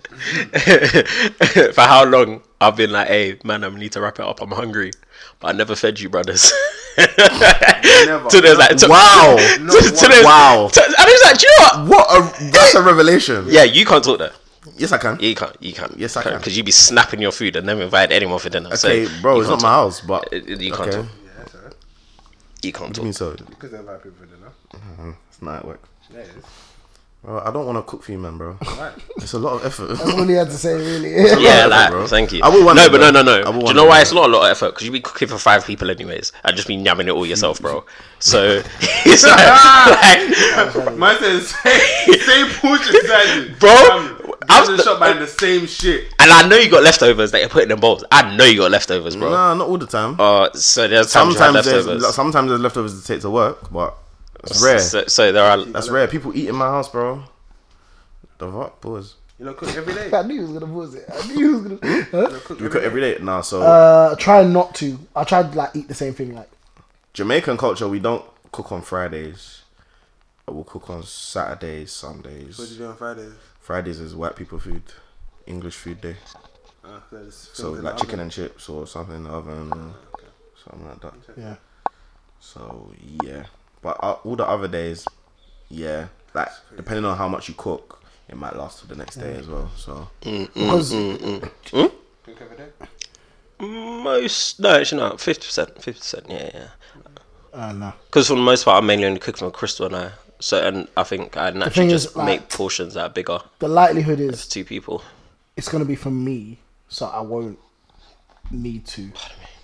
S2: for how long I've been like, hey man, I need to wrap it up. I'm hungry, but I never fed you, brothers.
S4: Never.
S2: Tunde's like, to-
S1: Wow.
S4: No,
S2: Tunde's-
S1: Wow.
S2: to- and he's like, do you know what?
S1: What a that's a revelation.
S2: Yeah, you can't talk that.
S1: Yes, I can.
S2: Yeah, you can't. You can't.
S1: Yes, I can.
S2: Because you be snapping your food and never invite anyone for dinner.
S1: Okay,
S2: so
S1: bro,
S2: you
S1: it's
S2: can't
S1: not my
S2: talk.
S1: house, but
S2: Uh, You can't
S1: okay.
S2: talk.
S4: Yeah, that's alright.
S2: You can't
S1: What do you mean
S2: talk.
S1: so?
S4: Because they're bad people for dinner.
S1: It's not at work.
S4: Yeah, it is.
S1: Bro, I don't want to cook for you, man, bro.
S4: Right.
S1: It's a lot of effort.
S3: That's all he had to say, really.
S2: Yeah,
S1: effort,
S2: like,
S1: bro.
S2: thank you.
S1: I will want
S2: no,
S1: it,
S2: but
S1: bro.
S2: no, no,
S1: I
S2: no.
S1: will
S2: Do you
S1: want
S2: know
S1: it,
S2: why
S1: bro.
S2: it's not a lot of effort? Because you be cooking for five people anyways. I just be yamming it all yourself, bro. So it's like, like
S4: Mine says same, same portion sizes.
S2: Bro,
S4: I
S2: I'm
S4: was
S2: the-
S4: shop buying the same shit.
S2: and I know you got leftovers that you're putting in bowls. I know you got leftovers, bro.
S1: Nah, not all the time.
S2: Uh, so there's times you have
S1: sometimes
S2: leftovers.
S1: there's sometimes there's leftovers to take to work, but it's rare.
S2: So, so there are.
S1: That's rare. People eat in my house, bro. The fuck, boys.
S4: You don't cook every day.
S3: I knew he was gonna pause it. I knew he was gonna.
S4: You
S3: Huh?
S4: don't cook
S1: Do we
S4: every
S1: cook
S4: day.
S1: every day? Nah, so
S3: Uh, try not to. I tried to like eat the same thing. Like
S1: Jamaican culture, we don't cook on Fridays. We'll cook on Saturdays, Sundays.
S4: What do you do on Fridays?
S1: Fridays is white people food, English food day.
S4: Uh, there's
S1: So
S4: films in
S1: like
S4: the
S1: chicken
S4: oven.
S1: and chips or something in the oven, or something like that.
S3: yeah,
S1: So yeah, but uh, all the other days, yeah, like depending on how much you cook, it might last till the next day as well. So
S3: because
S4: Cook every day.
S2: Most no, actually not. Fifty percent, fifty percent. Yeah, yeah.
S3: uh, no.
S2: Because for the most part, I'm mainly only cooking for Crystal and I. So and I think I naturally
S3: thing is,
S2: just
S3: like-
S2: make portions that are bigger
S3: The likelihood
S2: for
S3: is
S2: two people.
S3: it's gonna be for me, so I won't need to.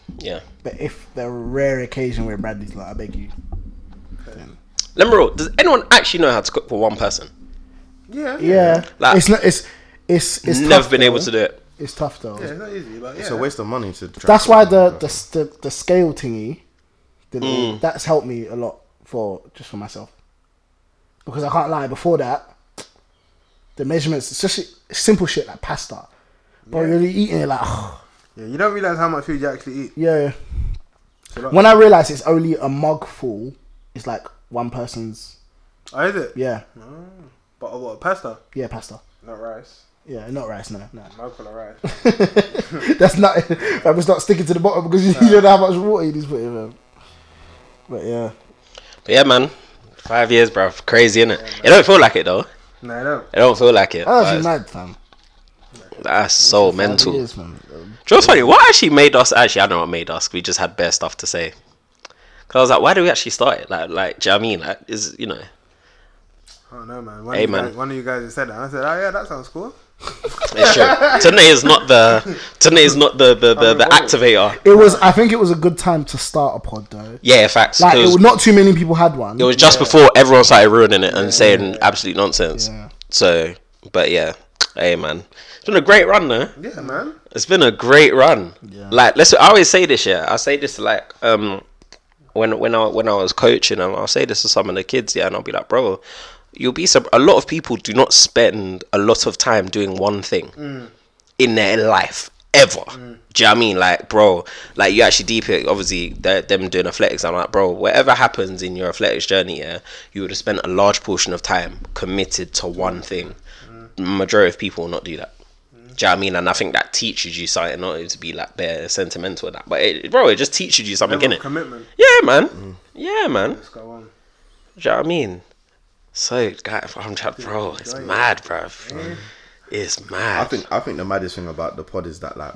S2: Yeah.
S3: But if the rare occasion where Bradley's like, I beg you. then-
S2: Let me roll. Does anyone actually know how to cook for one person?
S4: Yeah.
S3: Yeah.
S2: Like-
S3: it's not. It's it's it's
S2: Never
S3: tough,
S2: been
S3: though.
S2: able to do it.
S3: It's tough though.
S4: Yeah, it's not easy, but yeah.
S1: It's a waste of money to. Try
S3: That's
S1: to
S3: why
S1: cook
S3: the
S1: for
S3: the the, the scale thingy, the
S2: Mm.
S3: little- that's helped me a lot for just for myself. Because I can't lie, before that, the measurements, especially simple shit like pasta, bro, you're eating it like, oh,
S4: Yeah, you don't realize how much food you actually eat.
S3: yeah.
S4: So that-
S3: When I realised it's only a mug full, it's like one person's,
S4: Oh, is it?
S3: yeah,
S4: But what? Pasta,
S3: yeah, pasta.
S4: not rice.
S3: Yeah, not rice, no, no.
S4: Mug full of rice.
S3: That's not, that was not sticking to the bottom because you don't know how much water you need to put in there. But yeah.
S2: But yeah, man. Five years, bro. Crazy, innit? It don't feel like it, though.
S4: No, I don't.
S2: It don't feel like it.
S3: That's
S2: but
S3: actually mad, fam.
S2: That's so
S3: Five
S2: mental.
S3: years, man.
S2: Do you know what's funny? What actually made us? Actually, I don't know what made us. We just had bare stuff to say. Cause I was like, why do we actually start it? Like, like, do you know what I mean? Like, is you know?
S4: I don't know, man. One,
S2: Hey,
S4: of you
S2: man.
S4: Guys, one of you guys said that. I said, oh yeah, that sounds cool.
S2: It's true. Tonight is not the. Tonight is not the the, the, the activator.
S3: It was, I think it was a good time to start a pod though.
S2: Yeah, facts.
S3: Like, it
S2: 'cause
S3: was not too many people had one.
S2: it was just before everyone started ruining it and saying absolute nonsense.
S3: Yeah.
S2: So, but yeah, hey man, it's been a great run though.
S4: Yeah, man.
S2: It's been a great run.
S3: Yeah.
S2: Like, let's. I always say this. Yeah, I say this to like um, when when I when I was coaching, and I'll say this to some of the kids. Yeah, and I'll be like, bro, you'll be sub- a lot of people do not spend a lot of time doing one thing
S4: Mm.
S2: in their life ever. Do you know what I mean? Like, bro, like you actually deep it. Obviously, they're, them doing athletics. I'm like, bro, whatever happens in your athletics journey, yeah, you would have spent a large portion of time committed to one thing. Majority of people will not do that. Do you know what I mean? And I think that teaches you something, not to be like bare sentimental with that, but it, bro, it just teaches you something,
S4: Level of
S2: innit?
S4: commitment.
S2: Yeah, man. Yeah, man.
S4: Let's go on.
S2: Do you know what I mean? So, guys, I'm just, bro, it's mad, bro. It's mad.
S1: I think I think the maddest thing about the pod is that like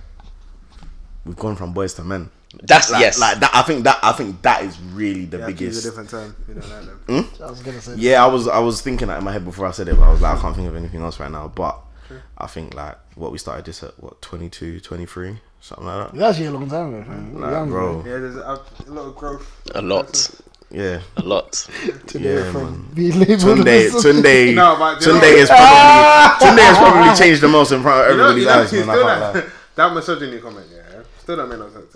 S1: we've gone from boys to men.
S2: That's
S1: Like,
S2: yes.
S1: like that. I think that I think that is really the
S4: Yeah, choose a
S1: biggest.
S4: different term. You don't like them.
S3: I was gonna say.
S1: Yeah, I was I was thinking that in my head before I said it, but I was like, I can't think of anything else right now. But I think like what we started this at what twenty-two, twenty-three, something like that.
S3: It's actually a long time ago, man.
S1: Like,
S3: Young,
S1: bro,
S4: Yeah, there's a, a lot of growth.
S2: a lot.
S1: yeah.
S2: A lot.
S3: Today
S1: Yeah,
S3: from
S1: man.
S3: being labelled
S1: Tunde,
S3: as a-
S1: Tunde,
S4: No, but you know
S1: Tunde
S4: what?
S1: is probably Tunde has probably changed the most in front of
S4: You know,
S1: everybody's
S4: you know,
S1: eyes,
S4: you
S1: man. I
S4: still
S1: can't
S4: that,
S1: lie.
S4: that misogyny comment, yeah, still don't make no sense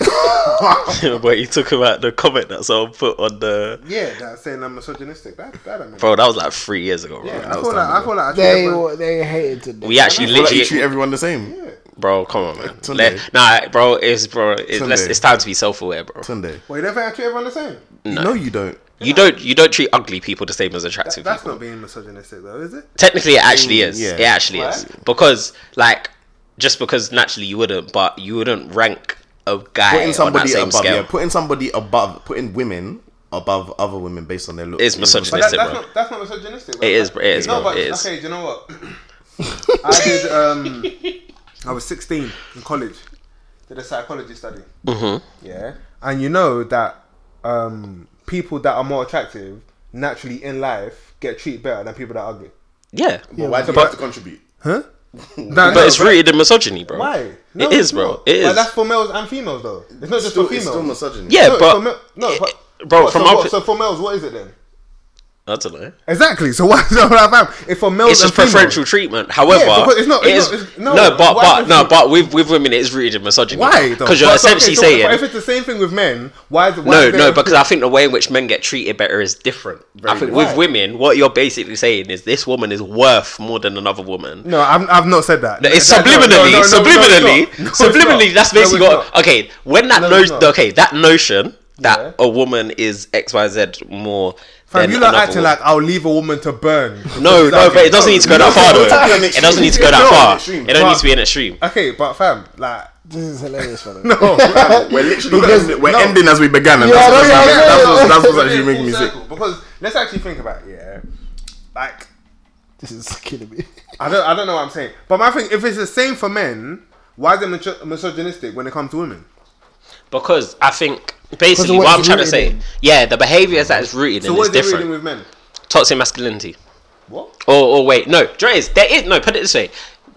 S4: to me.
S2: But you talk about the comment that someone put on the.
S4: Yeah, that's saying I'm misogynistic. That, that don't make
S2: Bro, that was like three years ago, bro.
S4: Yeah, I
S1: that was
S4: feel like
S1: time
S4: I
S1: ago.
S4: feel like I treat
S3: They
S4: everyone-
S3: they hated Today.
S2: We actually
S1: I feel like you
S2: literally.
S1: treat everyone the same.
S4: Yeah.
S2: Bro, come on, man.
S1: Tunde.
S2: Let, nah, bro, it's bro. It's, let's,
S1: Tunde.
S2: it's time to be self-aware, bro.
S1: Tunde.
S4: Well, you don't think I treat everyone the same?
S2: No.
S1: No, you don't.
S2: You don't. You don't treat ugly people the same as
S4: That,
S2: attractive
S4: that's
S2: people.
S4: not being misogynistic, though, is it?
S2: Technically, it actually is.
S1: Yeah.
S2: It actually is because, like, just because naturally you wouldn't, but you wouldn't rank a guy
S1: Putting
S2: on that
S1: somebody
S2: same
S1: above,
S2: scale.
S1: yeah, putting somebody above, putting women above other women based on their looks.
S2: It's
S4: But
S2: misogynistic.
S4: that, that's,
S2: bro.
S4: not, that's not misogynistic. Bro.
S2: It is, bro. It is,
S4: no,
S2: bro.
S4: but
S2: It is.
S4: okay, do you know what? I did. Um, I was sixteen in college. Did a psychology study.
S2: Mm-hmm.
S4: Yeah, and you know that um, people that are more attractive naturally in life get treated better than people that are ugly.
S2: Yeah,
S1: But why do you
S2: But-
S1: have to contribute?
S4: Huh? No,
S2: but
S4: no,
S2: it's rooted in misogyny, bro.
S4: Why?
S2: It is,
S4: it's
S2: bro.
S4: not.
S2: It
S4: But
S2: is.
S4: that's for males and females, though. It's not just
S1: Still,
S4: for
S1: it's
S4: females.
S1: still misogyny.
S2: Yeah,
S4: No, it's
S2: but
S4: for male- no, but
S2: bro,
S4: what,
S2: from
S4: so,
S2: our
S4: what,
S2: pe-
S4: so for males, what is it then?
S2: I don't know.
S4: Exactly. So what? So what I found, if for males
S2: It's
S4: and
S2: just preferential
S4: females,
S2: treatment. However,
S4: Yeah, because it's not-
S2: it
S4: it's
S2: is-
S4: not- it's- no,
S2: no, but
S4: why
S2: but
S4: is
S2: no,
S4: it-
S2: but with with women, it is rooted in misogyny.
S4: why? though?
S2: Because you're
S4: But-
S2: essentially
S4: okay, so-
S2: saying
S4: but if it's the same thing with men, why? Is, why
S2: no,
S4: is there
S2: no,
S4: a-
S2: because I think the way in which men get treated better is different. I think with
S4: Why?
S2: women, what you're basically saying is this woman is worth more than another woman.
S4: No, I've, I've not said that.
S2: No, it's
S4: No, no, no,
S2: subliminally,
S4: no, no, no,
S2: subliminally,
S4: it's not. No, it's
S2: subliminally.
S4: not.
S2: That's
S4: No,
S2: basically
S4: it's
S2: what.
S4: not.
S2: Okay, when that
S4: No,
S2: no,
S4: it's not.
S2: okay, that notion that
S4: Yeah.
S2: a woman is X Y Z more.
S4: Fam,
S2: than
S4: you lot
S2: another
S4: acting
S2: woman.
S4: like I'll leave a woman to burn.
S2: No, no, but it doesn't need to go that far though.
S1: Don't be an
S2: It doesn't need to go
S1: extreme.
S2: that
S1: No,
S2: far.
S1: extreme.
S2: It don't
S4: But-
S2: need to be an extreme.
S4: Okay, but fam, like,
S3: This is hilarious, fella.
S4: no,
S1: We're literally
S3: Because-
S1: ending, we're
S4: no.
S1: ending as we began, and
S3: Yeah,
S1: that's,
S3: no,
S1: what's,
S3: yeah,
S1: that's,
S3: yeah,
S1: that's,
S3: yeah.
S1: what's, that's what's
S4: Full
S1: actually making me sick.
S4: circle, because let's actually think about it, yeah. Like,
S3: This is killing me.
S4: I don't, I don't know what I'm saying, but my thing, if it's the same for men, why is it miso- misogynistic when it comes to women?
S2: Because I think basically
S3: what
S2: what I'm
S3: it's
S2: trying to
S3: rooted
S2: say,
S3: in.
S2: yeah, the behaviors that it's rooted
S4: So
S2: in
S4: what
S2: is
S4: is it reading
S2: different.
S4: with men?
S2: Toxic masculinity.
S4: What?
S2: Or, or wait, no, there is, there is, no, put it this way.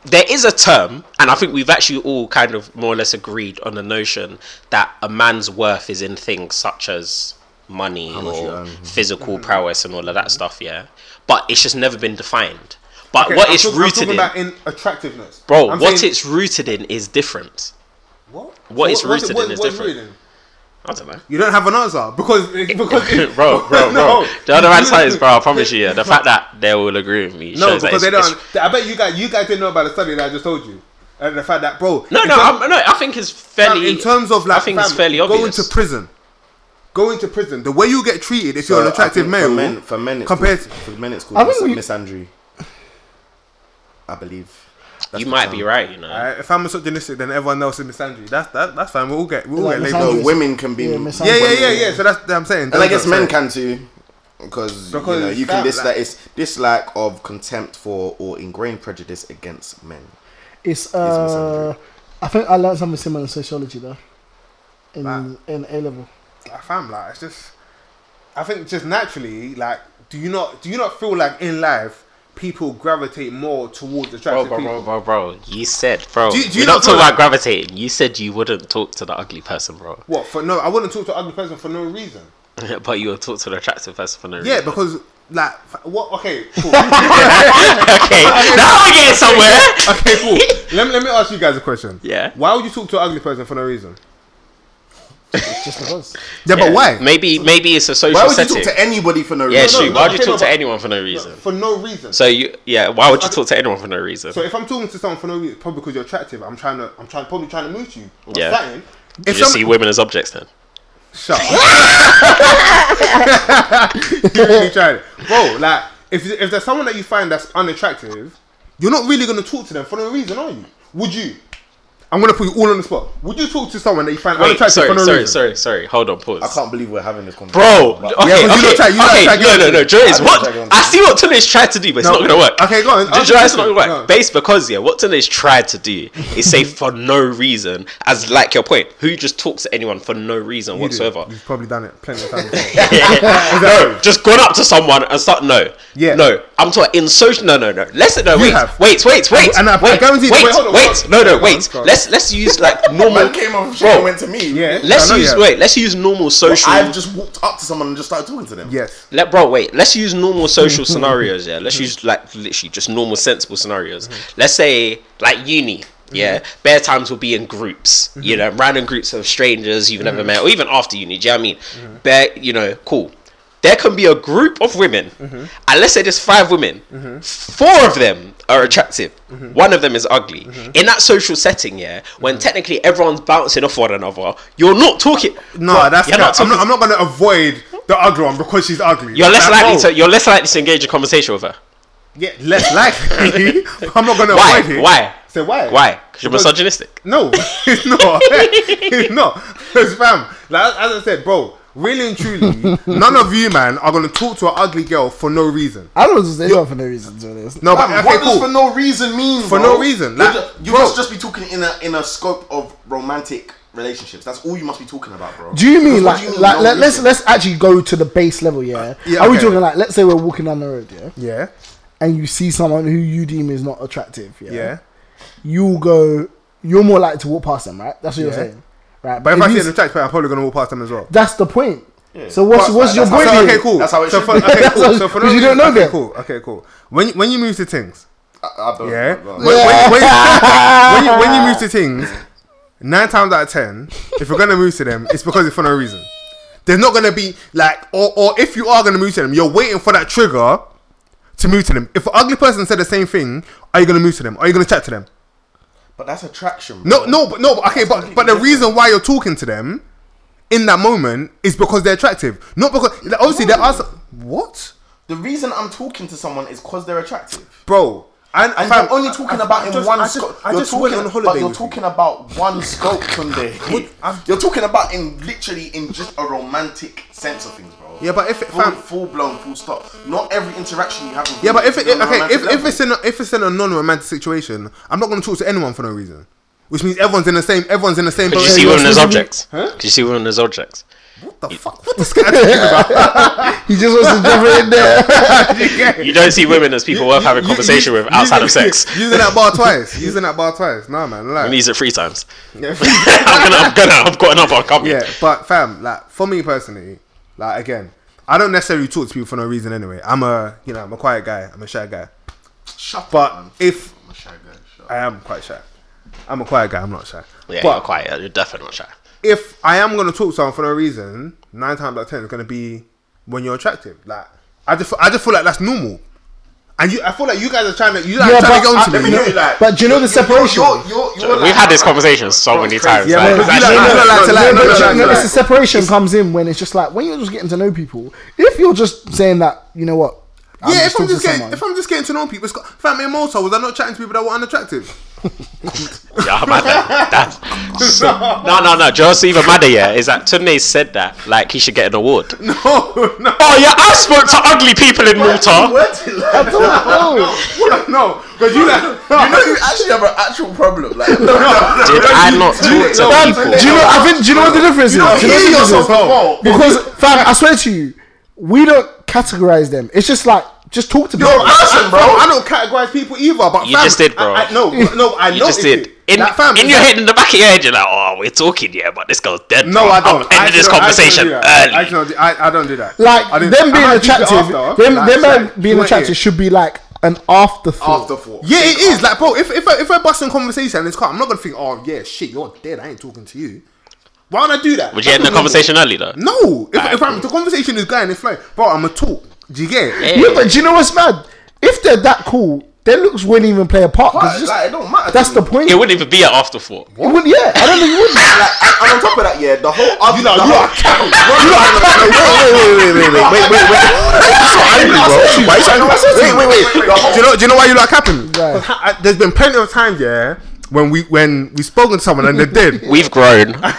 S2: there is a term, and I think we've actually all kind of more or less agreed on the notion that a man's worth is in things such as money
S1: much you
S2: or
S1: earn.
S2: physical prowess and all of that stuff, yeah. But it's just never been defined. But
S4: Okay,
S2: what
S4: I'm
S2: it's
S4: talking,
S2: rooted
S4: I'm talking
S2: in,
S4: about in attractiveness,
S2: bro,
S4: I'm
S2: what
S4: saying-
S2: it's rooted in is different.
S4: what?
S2: What it's
S4: So what's it-
S2: rooted
S4: what-
S2: in is
S4: what's
S2: different.
S4: rooted in?
S2: I don't know.
S4: You don't have an answer because because
S2: bro, bro, bro.
S4: No.
S2: The other answer is, bro, I promise you, yeah, the fact that they will agree with me
S4: No,
S2: shows that
S4: because
S2: it's,
S4: they don't.
S2: it's-
S4: I bet you guys, you guys didn't know about the study that I just told you, and the fact that, bro.
S2: no,
S4: in
S2: no,
S4: term-
S2: I'm, no. I think it's fairly.
S4: in terms of like,
S2: I think it's
S4: fam,
S2: fairly
S4: going
S2: obvious.
S4: to prison, going to prison. The way you get treated if you're an
S1: So, I
S4: attractive
S1: think
S4: male,
S1: For men, for men it's
S4: compared
S1: called, for men, it's
S3: I
S1: called
S3: think
S1: mis-
S3: we-
S1: misandry. I believe. That's
S2: You
S1: the
S2: might
S1: term.
S2: be right, you know.
S4: uh, if I'm misogynistic, then everyone else is misandry. That's that. That's fine. We'll all get. We'll all
S3: Like
S4: get
S3: misandry.
S4: labeled.
S1: No,
S3: Misandry.
S1: women can be.
S3: Yeah,
S4: Yeah,
S3: misandry.
S4: yeah, yeah, yeah. So that's what I'm saying.
S1: And I guess
S4: Don't-
S1: men
S4: sorry.
S1: can too, because,
S4: Because
S1: you know you can
S4: that-
S1: list that it's dislike of contempt for or ingrained prejudice against men.
S3: It's uh, I think I learned something similar in sociology though, in
S4: Like-
S3: in A level.
S4: I fam, like it's just. I think just naturally, like, do you not do you not feel like in life people gravitate more towards
S2: Bro,
S4: attractive
S2: bro,
S4: people?
S2: bro, bro, bro. You said, bro.
S4: Do you- do you
S2: We're
S4: not
S2: not
S4: feel
S2: talking
S4: like-
S2: about gravitating. You said you wouldn't talk to the ugly person, bro.
S4: What for? No, I wouldn't talk to an ugly person for no reason.
S2: But you would talk to the attractive person for no reason.
S4: Yeah, because like f- what? Okay, cool.
S2: okay, now we're getting somewhere.
S4: Okay, cool. Let me let me ask you guys a question.
S2: Yeah.
S4: Why would you talk to an ugly person for no reason?
S3: Just because.
S4: Yeah, but
S2: Yeah,
S4: why?
S2: Maybe, maybe it's a social
S1: Why would you
S2: setting.
S1: talk to anybody for no
S2: yeah,
S1: reason?
S2: shoot.
S4: no,
S2: Why would you
S4: okay,
S2: talk
S4: no,
S2: to
S4: but-
S2: anyone for no reason?
S4: For no reason.
S2: So you, yeah. Why would you
S4: Okay.
S2: talk to anyone for no reason?
S4: So if I'm talking to someone for no reason, probably because you're attractive, I'm trying to, I'm trying, probably trying to move you. or
S2: Yeah.
S4: something.
S2: You
S4: If
S2: just
S4: some-
S2: see women as objects then.
S4: Shut up. You really tried it. Bro, like, if, if there's someone that you find that's unattractive, you're not really going to talk to them for no reason, are you? Would you? I'm going to put you all on the spot. Would you talk to someone that you find
S2: Wait,
S4: unattractive
S2: sorry,
S4: for no
S2: sorry,
S4: reason?
S2: sorry, sorry. Hold on, pause.
S1: I can't believe we're having this conversation.
S2: Bro,
S1: but-
S2: okay,
S4: Yeah, 'cause you
S2: okay,
S4: don't try- you don't
S2: okay,
S4: try
S2: no,
S4: to
S2: no,
S4: get
S2: no,
S4: on
S2: Joyce,
S1: I
S2: what?
S1: don't try to get on
S2: I see what Tunde's tried to do, but it's
S4: No,
S2: not gonna work.
S4: okay, go on.
S2: Do you
S4: Answer
S2: know
S4: the
S2: it's not gonna work?
S4: question. No.
S2: Based because, yeah, what Tunde's tried to do is say for no reason, as like your point, who just talks to anyone for no reason
S4: You do.
S2: whatsoever.
S4: You've probably done it plenty of times.
S2: No, just gone up to someone and start, no.
S4: Yeah.
S2: No, I'm talking in social, no, no, no. Let's, no,
S4: You
S2: wait,
S4: have.
S2: wait, wait, wait,
S4: And I- I
S2: wait,
S4: guarantee-
S2: wait,
S4: wait, hold on,
S2: wait,
S4: hold on.
S2: no, no,
S4: Go on,
S2: wait.
S4: go on.
S2: Let's, let's use like normal,
S1: Man came off shit
S2: Bro,
S1: and went to me.
S4: Yeah.
S2: let's
S4: I know you
S2: use,
S4: have.
S2: wait, let's use normal social.
S1: I've just walked up to someone and just started talking to them.
S4: Yes.
S2: Let bro wait. Let's use normal social scenarios. Yeah, let's use like literally just normal sensible scenarios. Let's say like uni. Yeah, bare times will be in groups. You know, random groups of strangers you've never met, or even after uni. Do you know what I mean? Bare, you know, cool. There can be a group of women, and let's say there's five women. Four of them are attractive. One of them is ugly. In that social setting, yeah, when technically everyone's bouncing off one another, you're not talking.
S4: No,
S2: Bro,
S4: that's
S2: you're
S4: not.
S2: not
S4: I'm not.
S2: talking-
S4: I'm not going to avoid the ugly one because she's ugly.
S2: You're less
S4: Like,
S2: likely
S4: bro,
S2: to. You're less likely to engage in conversation with her.
S4: Yeah, less likely. I'm not going to
S2: Why?
S4: avoid it.
S2: Why?
S4: So why?
S2: Why? Because you're
S4: Because-
S2: misogynistic.
S4: No, it's not. It's not. Because fam, like as I said, bro, really and truly, none of you man are gonna talk to an ugly girl for no reason.
S3: I don't just say that for no reason. To be honest.
S4: No, but
S1: Fam,
S4: okay,
S1: what does
S4: cool.
S1: for no reason mean?
S4: For
S1: bro?
S4: no reason,
S1: You're
S4: like,
S1: ju- you
S4: bro.
S1: must just be talking in a in a scope of romantic relationships. That's all you must be talking about, bro.
S3: Do you mean
S1: Because what
S3: like
S1: do you mean
S3: like
S1: no
S3: let, let's
S1: reason?
S3: let's actually go to the base level? Yeah.
S4: Yeah,
S3: Are we
S4: okay.
S3: talking like let's say we're walking down the road, yeah,
S4: Yeah,
S3: and you see someone who you deem is not attractive, yeah.
S4: yeah.
S3: You'll go. You're more likely to walk past them, right? That's what
S4: Yeah.
S3: you're saying, right?
S4: But if I
S3: you
S4: see
S3: s-
S4: an attractive person, I'm probably gonna walk past them as well.
S3: that's the point. So what's
S1: But
S3: what's your
S1: that's
S3: point?
S1: how-
S4: So,
S3: here?
S4: okay, cool.
S1: That's how it
S4: so
S1: should
S4: for,
S1: be.
S4: okay,
S3: That's
S4: cool.
S3: how-
S4: So for no
S3: because you
S4: reason,
S3: don't know
S4: okay,
S3: them.
S4: cool. Okay, cool. When you, when you move to things,
S1: I, I don't
S4: yeah.
S1: know.
S4: When, when, when, you, when, you, when you move to things, nine times out of ten, if you're gonna move to them, it's because it's for no reason. There's not gonna be like, or or if you are gonna move to them, you're waiting for that trigger to move to them. If an ugly person said the same thing, are you gonna move to them? Are you gonna chat to them?
S1: But that's attraction.
S4: No,
S1: bro.
S4: no, but no, but okay, but but the reason why you're talking to them in that moment is because they're attractive, not because like, obviously there are some, what,
S1: The reason I'm talking to someone is because they're attractive.
S4: bro. And,
S1: And
S4: fam,
S1: you're only talking
S4: I-
S1: about
S4: I
S1: in
S4: just-
S1: one
S4: I just-
S1: scope.
S4: I
S1: You're
S4: just
S1: talking,
S4: went on holiday
S1: but you're
S4: with you.
S1: talking about one scope, Tunde.
S4: I've-
S1: You're talking about in literally in just a romantic sense of things, bro.
S4: Yeah, but if it,
S1: full,
S4: fam,
S1: full blown, full stop. Not every interaction you have with
S4: yeah, but if
S1: is
S4: it,
S1: on a
S4: okay,
S1: romantic
S4: if, if
S1: level.
S4: it's in a, if it's in a non-romantic situation, I'm not gonna talk to anyone for no reason. Which means everyone's in the same, everyone's in the same.
S2: Could you
S4: boat.
S2: see women as
S3: supposed to be-
S2: objects?
S4: Huh?
S2: Could you see women as objects?
S4: what the fuck? What this guy talking about?
S3: He just wants to jump it in there.
S2: You don't see women as people worth having conversation with outside of sex.
S4: Using that bar twice. Using that bar twice. Nah, man. Like,
S2: And use it three times.
S4: yeah,
S2: I'm gonna, I'm gonna, I've got another one coming.
S4: yeah, but fam, like for me personally, like again, I don't necessarily talk to people for no reason anyway. I'm a, you know, I'm a quiet guy. I'm a shy guy.
S1: Shut
S4: But
S1: up, man.
S4: if
S1: I'm a shy guy. Shut
S4: I
S1: up.
S4: am quite shy, I'm a quiet guy. I'm not shy.
S2: Yeah,
S4: but
S2: you're quiet. You're definitely not shy.
S4: if I am gonna talk to someone for no reason, nine times out of ten it's gonna be when you're attractive. Like I just, I just feel like that's normal. And you, I feel like you guys are trying to, you guys
S3: Yeah,
S4: are trying to
S3: but
S4: get
S3: I-
S4: onto
S1: Let
S4: me.
S1: me know, like,
S3: But do you know the separation?
S1: You're, you're, you're,
S2: We've had this conversation so many times.
S4: Yeah,
S2: like,
S4: but
S2: it's
S4: you
S2: actually-
S4: like- you like to like-
S3: No,
S4: no,
S3: but
S4: no,
S3: you
S4: no,
S3: know,
S4: no,
S3: it's
S4: no.
S3: the separation comes in when it's just like when you're just getting to know people. If you're just saying that, you know what?
S4: Yeah, if I'm
S3: talking
S4: just
S3: to
S4: getting,
S3: someone.
S4: if I'm just getting to know people, it's got, fam, in Malta, was I not chatting to people that were unattractive?
S2: Yeah, I'm mad at that. No, no, no. Just even madder, yeah, is that Tunde said that like he should get an award.
S4: No, no,
S2: Oh yeah, I spoke to ugly people in Malta.
S3: I don't know.
S4: no, because you like,
S1: You know, you actually have an actual problem. Like, no, no, no.
S2: Did I not talk to
S3: Fam,
S2: people?
S3: do you know? I think. Do you know what the difference is?
S4: don't
S3: Do you know
S4: hear
S3: what the difference
S4: yourself,
S3: is? Because fam, I swear to you, we don't categorize them. It's just like just talk to
S4: Yo,
S3: people.
S4: listen, bro. I don't categorize people either, but
S2: You
S4: fam,
S2: just did, bro.
S4: I, I, no, no, I
S2: You
S4: know
S2: just
S4: it
S2: did. In,
S4: Like, fam,
S2: in
S4: it's
S2: your
S4: like-
S2: head, in the back of your head, you're like, oh, we're talking, yeah, but this girl's dead.
S4: No,
S2: bro.
S4: I don't.
S2: I'm ending
S4: I
S2: this
S4: don't- I
S2: conversation
S4: don't do that.
S2: early.
S4: I don't, do- I, I don't do that. I
S3: Like
S4: didn't-
S3: them
S4: I
S3: being
S4: might keep it
S3: attractive,
S4: after,
S3: them
S4: like,
S3: them
S4: like,
S3: being
S4: you ain't
S3: attractive
S4: here.
S3: should be like an afterthought.
S1: Afterthought.
S4: Yeah, it is. Like, bro, if if I, if I bust in conversation and it's calm, I'm not gonna think, oh yeah, shit, you're dead. I ain't talking to you. Why would I do that?
S2: Would you
S4: That's
S2: end the
S4: not
S2: conversation early, though?
S4: normal. No, if,
S2: Alright,
S4: if I'm,
S2: cool.
S4: the conversation is going, it's flowing, bro, I'm a talk. Do you get it?
S2: Yeah.
S3: Yeah, but do you know what's mad? If they're that cool, their looks wouldn't even play a part. 'cause
S1: Like,
S3: it's just-
S1: like, it don't matter.
S3: that's
S1: to
S3: the
S1: me.
S3: point.
S2: It wouldn't even be an afterthought.
S3: It would, yeah, I don't think it would.
S1: Like, and, and on top of that, yeah, the whole other.
S4: You know,
S1: the
S4: you
S1: whole,
S4: are counting.
S1: Wait, wait, wait, wait, wait, wait, wait, wait, wait. You're so angry, bro. Why you so angry? Wait, wait, wait. The
S4: Do
S1: whole-
S4: you know? Do you know why you like capping?
S3: Right.
S4: I- There's been plenty of times, yeah, when we when we spoken to someone and they're dead,
S2: We've grown.
S4: and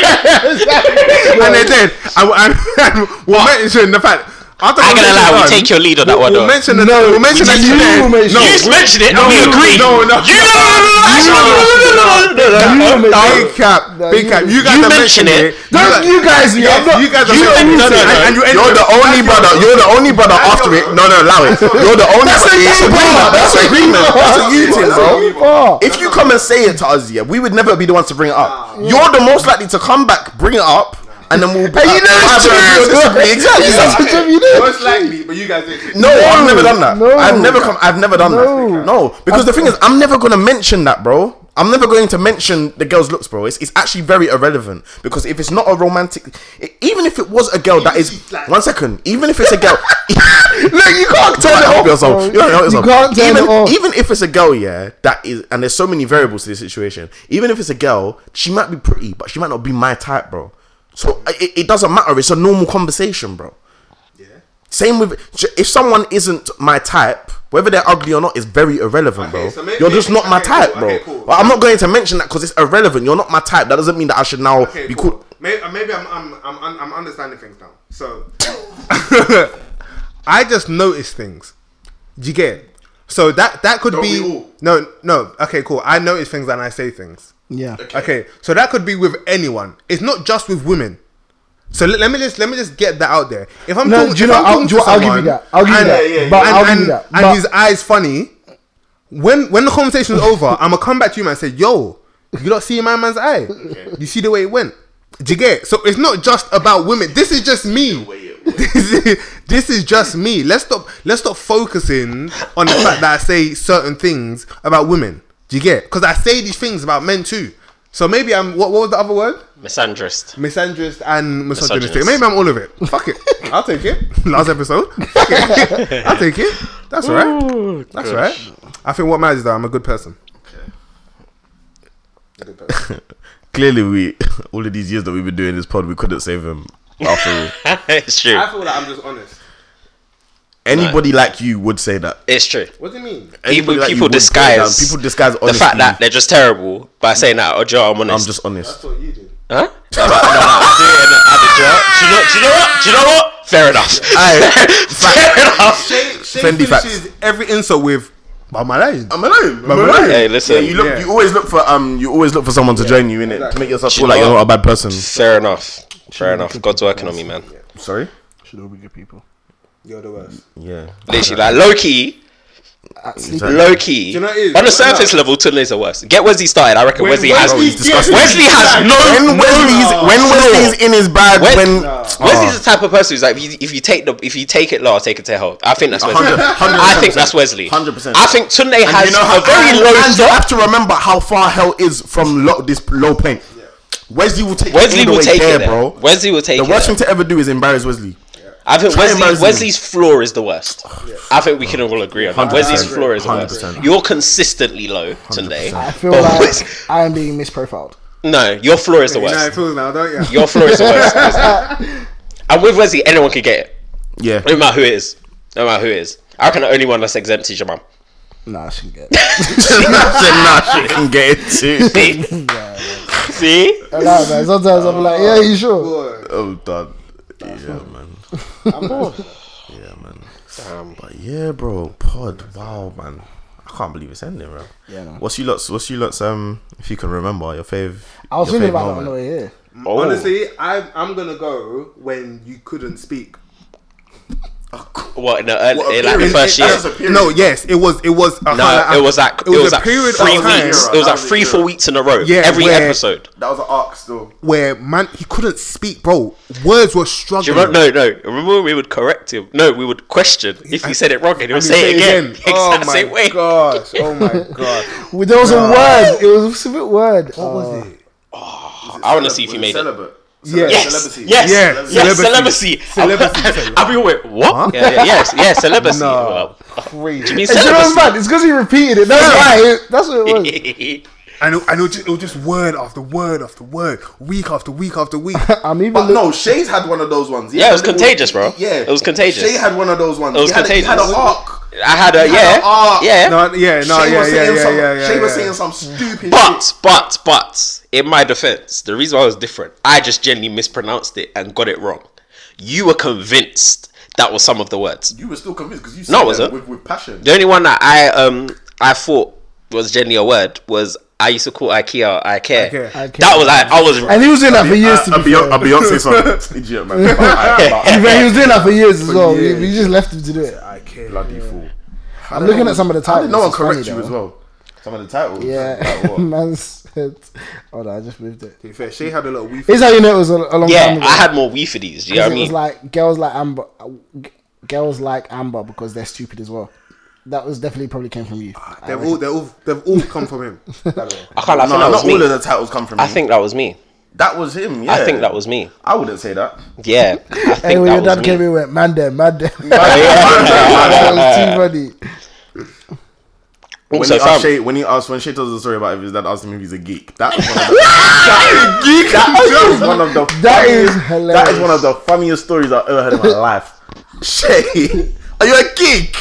S4: they're dead, and, and, and we'll mention the fact. After
S2: I ain't gonna lie, we
S4: conversation's
S2: take your lead on that
S4: we'll,
S2: one,
S4: we'll
S2: though.
S4: mention the,
S3: No,
S4: we'll mention
S3: we
S4: that
S3: take
S4: you're
S3: you
S4: dead.
S3: mention
S4: No,
S3: it.
S2: You
S4: we-
S2: mentioned it,
S4: no,
S2: and we
S4: no,
S2: agree.
S4: No, no,
S2: You no, no, no, no, no, no, no, no, no, no, no.
S4: Big cap, big cap. You guys
S2: You
S4: are
S2: mention
S4: mentioning
S2: it.
S3: Don't you guys?
S4: Yeah,
S3: I'm not-
S4: you guys are
S3: you
S4: mentioning
S3: don't
S4: it.
S3: need to-
S4: And- and you end
S1: You're
S4: it.
S1: the only
S4: That's
S1: brother.
S4: your-
S1: You're the only brother after it. No, no, allow it. You're the only.
S3: That's a
S1: brother.
S3: you
S1: That's
S3: part.
S1: agreement. That's
S3: That's a
S1: agreement.
S3: you
S1: That's a
S3: part.
S1: you thing,
S3: That's a you
S1: bro.
S3: part.
S1: If you come and say it to us, yeah, we would never be the ones to bring it up. You're the most likely to come back, bring it up, and then we'll. Be,
S3: And you know it's
S1: either agree or
S3: true.
S1: disagree. Exactly.
S3: That's what you do.
S4: Most likely, but you guys did.
S1: No, I've never done that.
S3: no.
S1: I've never come. I've never done
S3: No.
S1: that. No, because the thing is, I'm never gonna mention that, bro. I'm never going to mention the girl's looks, bro. It's, it's actually very irrelevant because if it's not a romantic, i- even if it was a girl that is one second, even if it's a girl,
S3: Look, you can't turn
S1: Right,
S3: it
S1: help
S3: off.
S1: yourself.
S3: bro.
S1: You don't help
S3: You
S1: yourself.
S3: can't turn
S1: even,
S3: it off.
S1: even if it's a girl, yeah, that is, and there's so many variables to this situation. Even if it's a girl, she might be pretty, but she might not be my type, bro. So it, it doesn't matter. It's a normal conversation, bro. Same with if someone isn't my type, whether they're ugly or not, is very irrelevant,
S4: Okay,
S1: bro.
S4: so maybe-
S1: You're just not my
S4: okay,
S1: type,
S4: cool,
S1: bro.
S4: okay, cool.
S1: But I'm not going to mention that because it's irrelevant. You're not my type. That doesn't mean that I should now
S4: Okay,
S1: be
S4: cool.
S1: cool.
S4: Maybe, maybe I'm, I'm, I'm, I'm, I'm understanding things now. So, I just notice things. Do you get it? So that that could
S1: Don't
S4: be
S1: we all?
S4: no, no. Okay, cool. I notice things and I say things.
S3: Yeah.
S4: Okay, so that could be with anyone. It's not just with women. So let, let me just let me just get that out there. If I'm
S3: No,
S4: talking,
S3: do you
S4: if
S3: know,
S4: I'm
S3: I'll-
S4: talking
S3: do you
S4: to
S3: know, I'll give you
S4: someone
S3: that. I'll give you
S4: and-
S3: that.
S4: yeah, yeah,
S3: But
S4: and,
S3: I'll give
S4: and,
S3: you that.
S4: and
S3: But-
S4: his eyes funny. When when the conversation's over, I'm gonna come back to you man and say, "Yo, you don't see my man's eye. You see the way it went. Do you get it? So it's not just about women. This is just me. This is, this is just me. Let's stop. Let's stop focusing on the fact that I say certain things about women. Do you get it? Because I say these things about men too. So maybe I'm. What, what was the other word?
S2: Misandrist.
S4: Misandrist and misogynistic.
S2: Misogynist.
S4: Maybe I'm all of it. Fuck it. I'll take it. Last episode. Fuck it. I'll take it. That's all right. That's all right. I think what matters is that I'm a good person. A good person.
S1: Clearly, we all of these years that we've been doing this pod, we couldn't save him. After all,
S2: It's true.
S4: I feel like I'm just honest.
S1: anybody like you would say that.
S2: It's true.
S4: What do you mean?
S2: People,
S1: Anybody like you
S2: people
S1: would say that.
S2: disguise
S1: People disguise
S2: the
S1: honesty.
S2: fact that they're just terrible by saying that. Oh, Joe, I'm honest.
S1: I'm just honest.
S4: That's what you do.
S2: Huh? No, no, no, I do it in a- I do- do you know- do you know- do you know what? Do you know what? Fair enough. Fair enough.
S4: Shay, Shay
S1: Fendi facts.
S4: finishes every insult with, "But my life."
S1: I'm alone. I'm
S4: alone.
S1: alone.
S2: Hey, listen.
S1: Yeah, you look.
S4: Yeah.
S1: You always look for um. You always look for someone to join you in it to make yourself feel like you're not a bad person.
S2: Fair enough. Fair enough. God's working on me, man.
S1: Sorry.
S3: Should all be good people.
S4: You're the worst.
S1: Yeah.
S2: Literally, like low key,
S3: At sleep.
S2: low key.
S4: Do you know what it is?
S2: On the
S4: Right now-
S2: surface level, Tunde's the worst. Get Wesley started. I reckon
S4: When
S2: Wesley has.
S4: Wesley's disgusting.
S2: Wesley has no.
S1: When Wesley's when Wesley's in his bag
S2: When-
S1: when
S2: Wesley's the type of person who's like, if you, if you take the, if you take it low, I'll take it to hell. I think that's Wesley.
S1: hundred- hundred
S2: I think
S1: percent.
S2: that's Wesley.
S1: Hundred percent.
S2: I think Tunde
S1: And
S2: has
S1: you know how,
S2: a very
S1: and,
S2: low
S1: and you
S2: stop.
S1: have to remember how far hell is from low, this low plane. Wesley will take
S2: Wesley
S1: it all
S2: will
S1: the way
S2: take
S1: there,
S2: it there.
S1: bro.
S2: Wesley will take
S1: The
S2: it
S1: worst
S2: there.
S1: thing to ever do is embarrass Wesley.
S2: I think
S1: Try
S2: Wesley,
S1: embarrassing
S2: Wesley's floor is the worst. I think we can all agree on that.
S1: one hundred percent.
S2: Wesley's floor is the
S1: one hundred
S2: worst.
S1: percent.
S2: You're consistently low today.
S3: I feel
S2: But
S3: like
S2: Wes-
S3: I am being misprofiled.
S2: No, your floor is the
S4: You know how it
S2: worst.
S4: feels now, don't you?
S2: Your floor is the worst. Wesley. And with Wesley, anyone can get it.
S1: Yeah.
S2: No matter who it is. No matter who it is. I reckon the only one that's exempt is your mum.
S3: Nah, I shouldn't get it.
S1: nah, she can get it too.
S2: See?
S3: I know, man. Sometimes I'm like, yeah, you sure?
S4: Boy.
S1: Oh, done. Yeah, man.
S3: I'm bored.
S1: Yeah, man.
S2: Um,
S1: But yeah, bro. Pod. Wow, man. I can't believe it's ending, bro.
S3: Yeah, man.
S1: What's you lots? What's you lots? Um, if you can remember your fave.
S3: I was
S1: your
S3: thinking
S1: fave
S3: about that on the
S1: moment.
S3: way here.
S2: oh.
S4: Honestly, I, I'm gonna go when you couldn't speak.
S2: What, in the early,
S1: What, a
S2: in like the
S1: period?
S2: first
S1: It-
S2: year?
S1: that's a period.
S4: No, yes, it was. It was. A
S2: No,
S4: highlight-
S2: it was like
S4: It was, a
S2: like
S4: period
S2: three
S4: of time
S2: weeks.
S1: era.
S2: It was
S1: That
S2: like
S1: was a
S2: three,
S1: era.
S2: four weeks in a row.
S4: Yeah,
S2: every
S4: where-
S2: episode.
S1: That was an arc still.
S4: where man he couldn't speak, bro. Words were struggling.
S2: Do you remember? No, no. Remember when we would correct him? No, we would question if he said it wrong, and he would
S4: And you
S2: say it again.
S4: Oh
S2: Exact
S4: my
S2: same way.
S4: gosh! Oh my god!
S3: Well, there was a word. It was a specific word.
S4: What was it?
S2: I want to see if he made it.
S1: Celibate.
S4: Yeah.
S2: Yes,
S1: Celibacy.
S2: yes,
S4: Yeah,
S2: yes,
S4: celibacy.
S2: celibacy.
S4: Celibacy.
S2: I'll be wait, what? Yeah, yeah, yes, yes, celibacy.
S4: No.
S2: Well,
S3: Crazy.
S2: do you mean
S3: And you know what's
S2: celibacy?
S3: bad? It's because he repeated it. That's why. It, that's what it was.
S4: And it, and it was, just, it was just word after word after word, week after week after week.
S3: I'm even.
S1: But
S3: look-
S1: no, Shay's had one of those ones.
S2: Yeah, it was
S1: the little-
S2: contagious, bro.
S1: Yeah,
S2: It was contagious.
S1: Shay had one of those ones.
S2: It was
S1: He had a- He had
S2: contagious.
S1: an arc.
S2: I had a
S1: He had
S2: yeah,
S1: an arc.
S2: yeah.
S4: No, yeah, no,
S1: Shay
S4: yeah,
S1: was
S4: yeah,
S1: saying
S4: yeah,
S1: some,
S4: yeah, yeah.
S1: Shay was
S4: yeah.
S1: saying some stupid shit.
S2: But, but, but, in my defense, the reason why I was different, I just genuinely mispronounced it and got it wrong. You were convinced that was some of the words.
S1: You were still convinced because you said
S2: No, I
S1: that
S2: wasn't.
S1: with, with passion.
S2: The only one that I um I thought was genuinely a word was I used to call IKEA I care.
S4: Ikea.
S3: Ikea.
S2: That was like I was.
S3: And he was doing that for years. To
S1: a,
S3: be fair.
S1: Beyonce, a Beyonce song. Idiot, man. But I- but I-
S3: To be fair, he was doing that for years as well. We,
S4: years.
S3: we just left him to do it.
S4: I care.
S1: Bloody fool.
S3: I'm looking at some of the
S1: How
S3: titles.
S1: did no one
S3: It's funny
S1: correct you
S3: though.
S1: as well? Some of the titles. Like
S3: Yeah,
S1: what?
S3: man said. Oh no, I just moved it.
S4: To be fair, Shay had a little weef.
S3: Here's how you know it was a, a long
S2: Yeah,
S3: time ago.
S2: I had more wee for these. You know what I
S3: it was
S2: mean?
S3: like girls like Amber, uh, g- girls like Amber because they're stupid as well. That was definitely probably came from you. I
S4: They've
S3: reckon.
S4: all, they've all, they've all come from him.
S2: I can't. I think
S1: No,
S2: that
S1: not
S2: was
S1: all of
S2: me.
S1: the titles come from
S2: I
S1: him.
S2: think that was me.
S1: that was him. Yeah,
S2: I think that was me.
S1: I wouldn't say that.
S2: Yeah, I think
S3: Anyway,
S2: that
S3: your
S2: was
S3: dad
S2: me.
S3: came in and went, man, there, man, there.
S2: yeah.
S3: That was too funny.
S1: When
S2: Also,
S1: he
S2: fam,
S1: asked Shay, when he asked, when Shay tells the story about if his dad asked him if he's a geek, that is one of the, that, geek. That is one of the
S3: That is
S1: funniest-
S3: hilarious.
S1: That is one of the funniest stories I've ever heard in my life. Shay, are you a geek?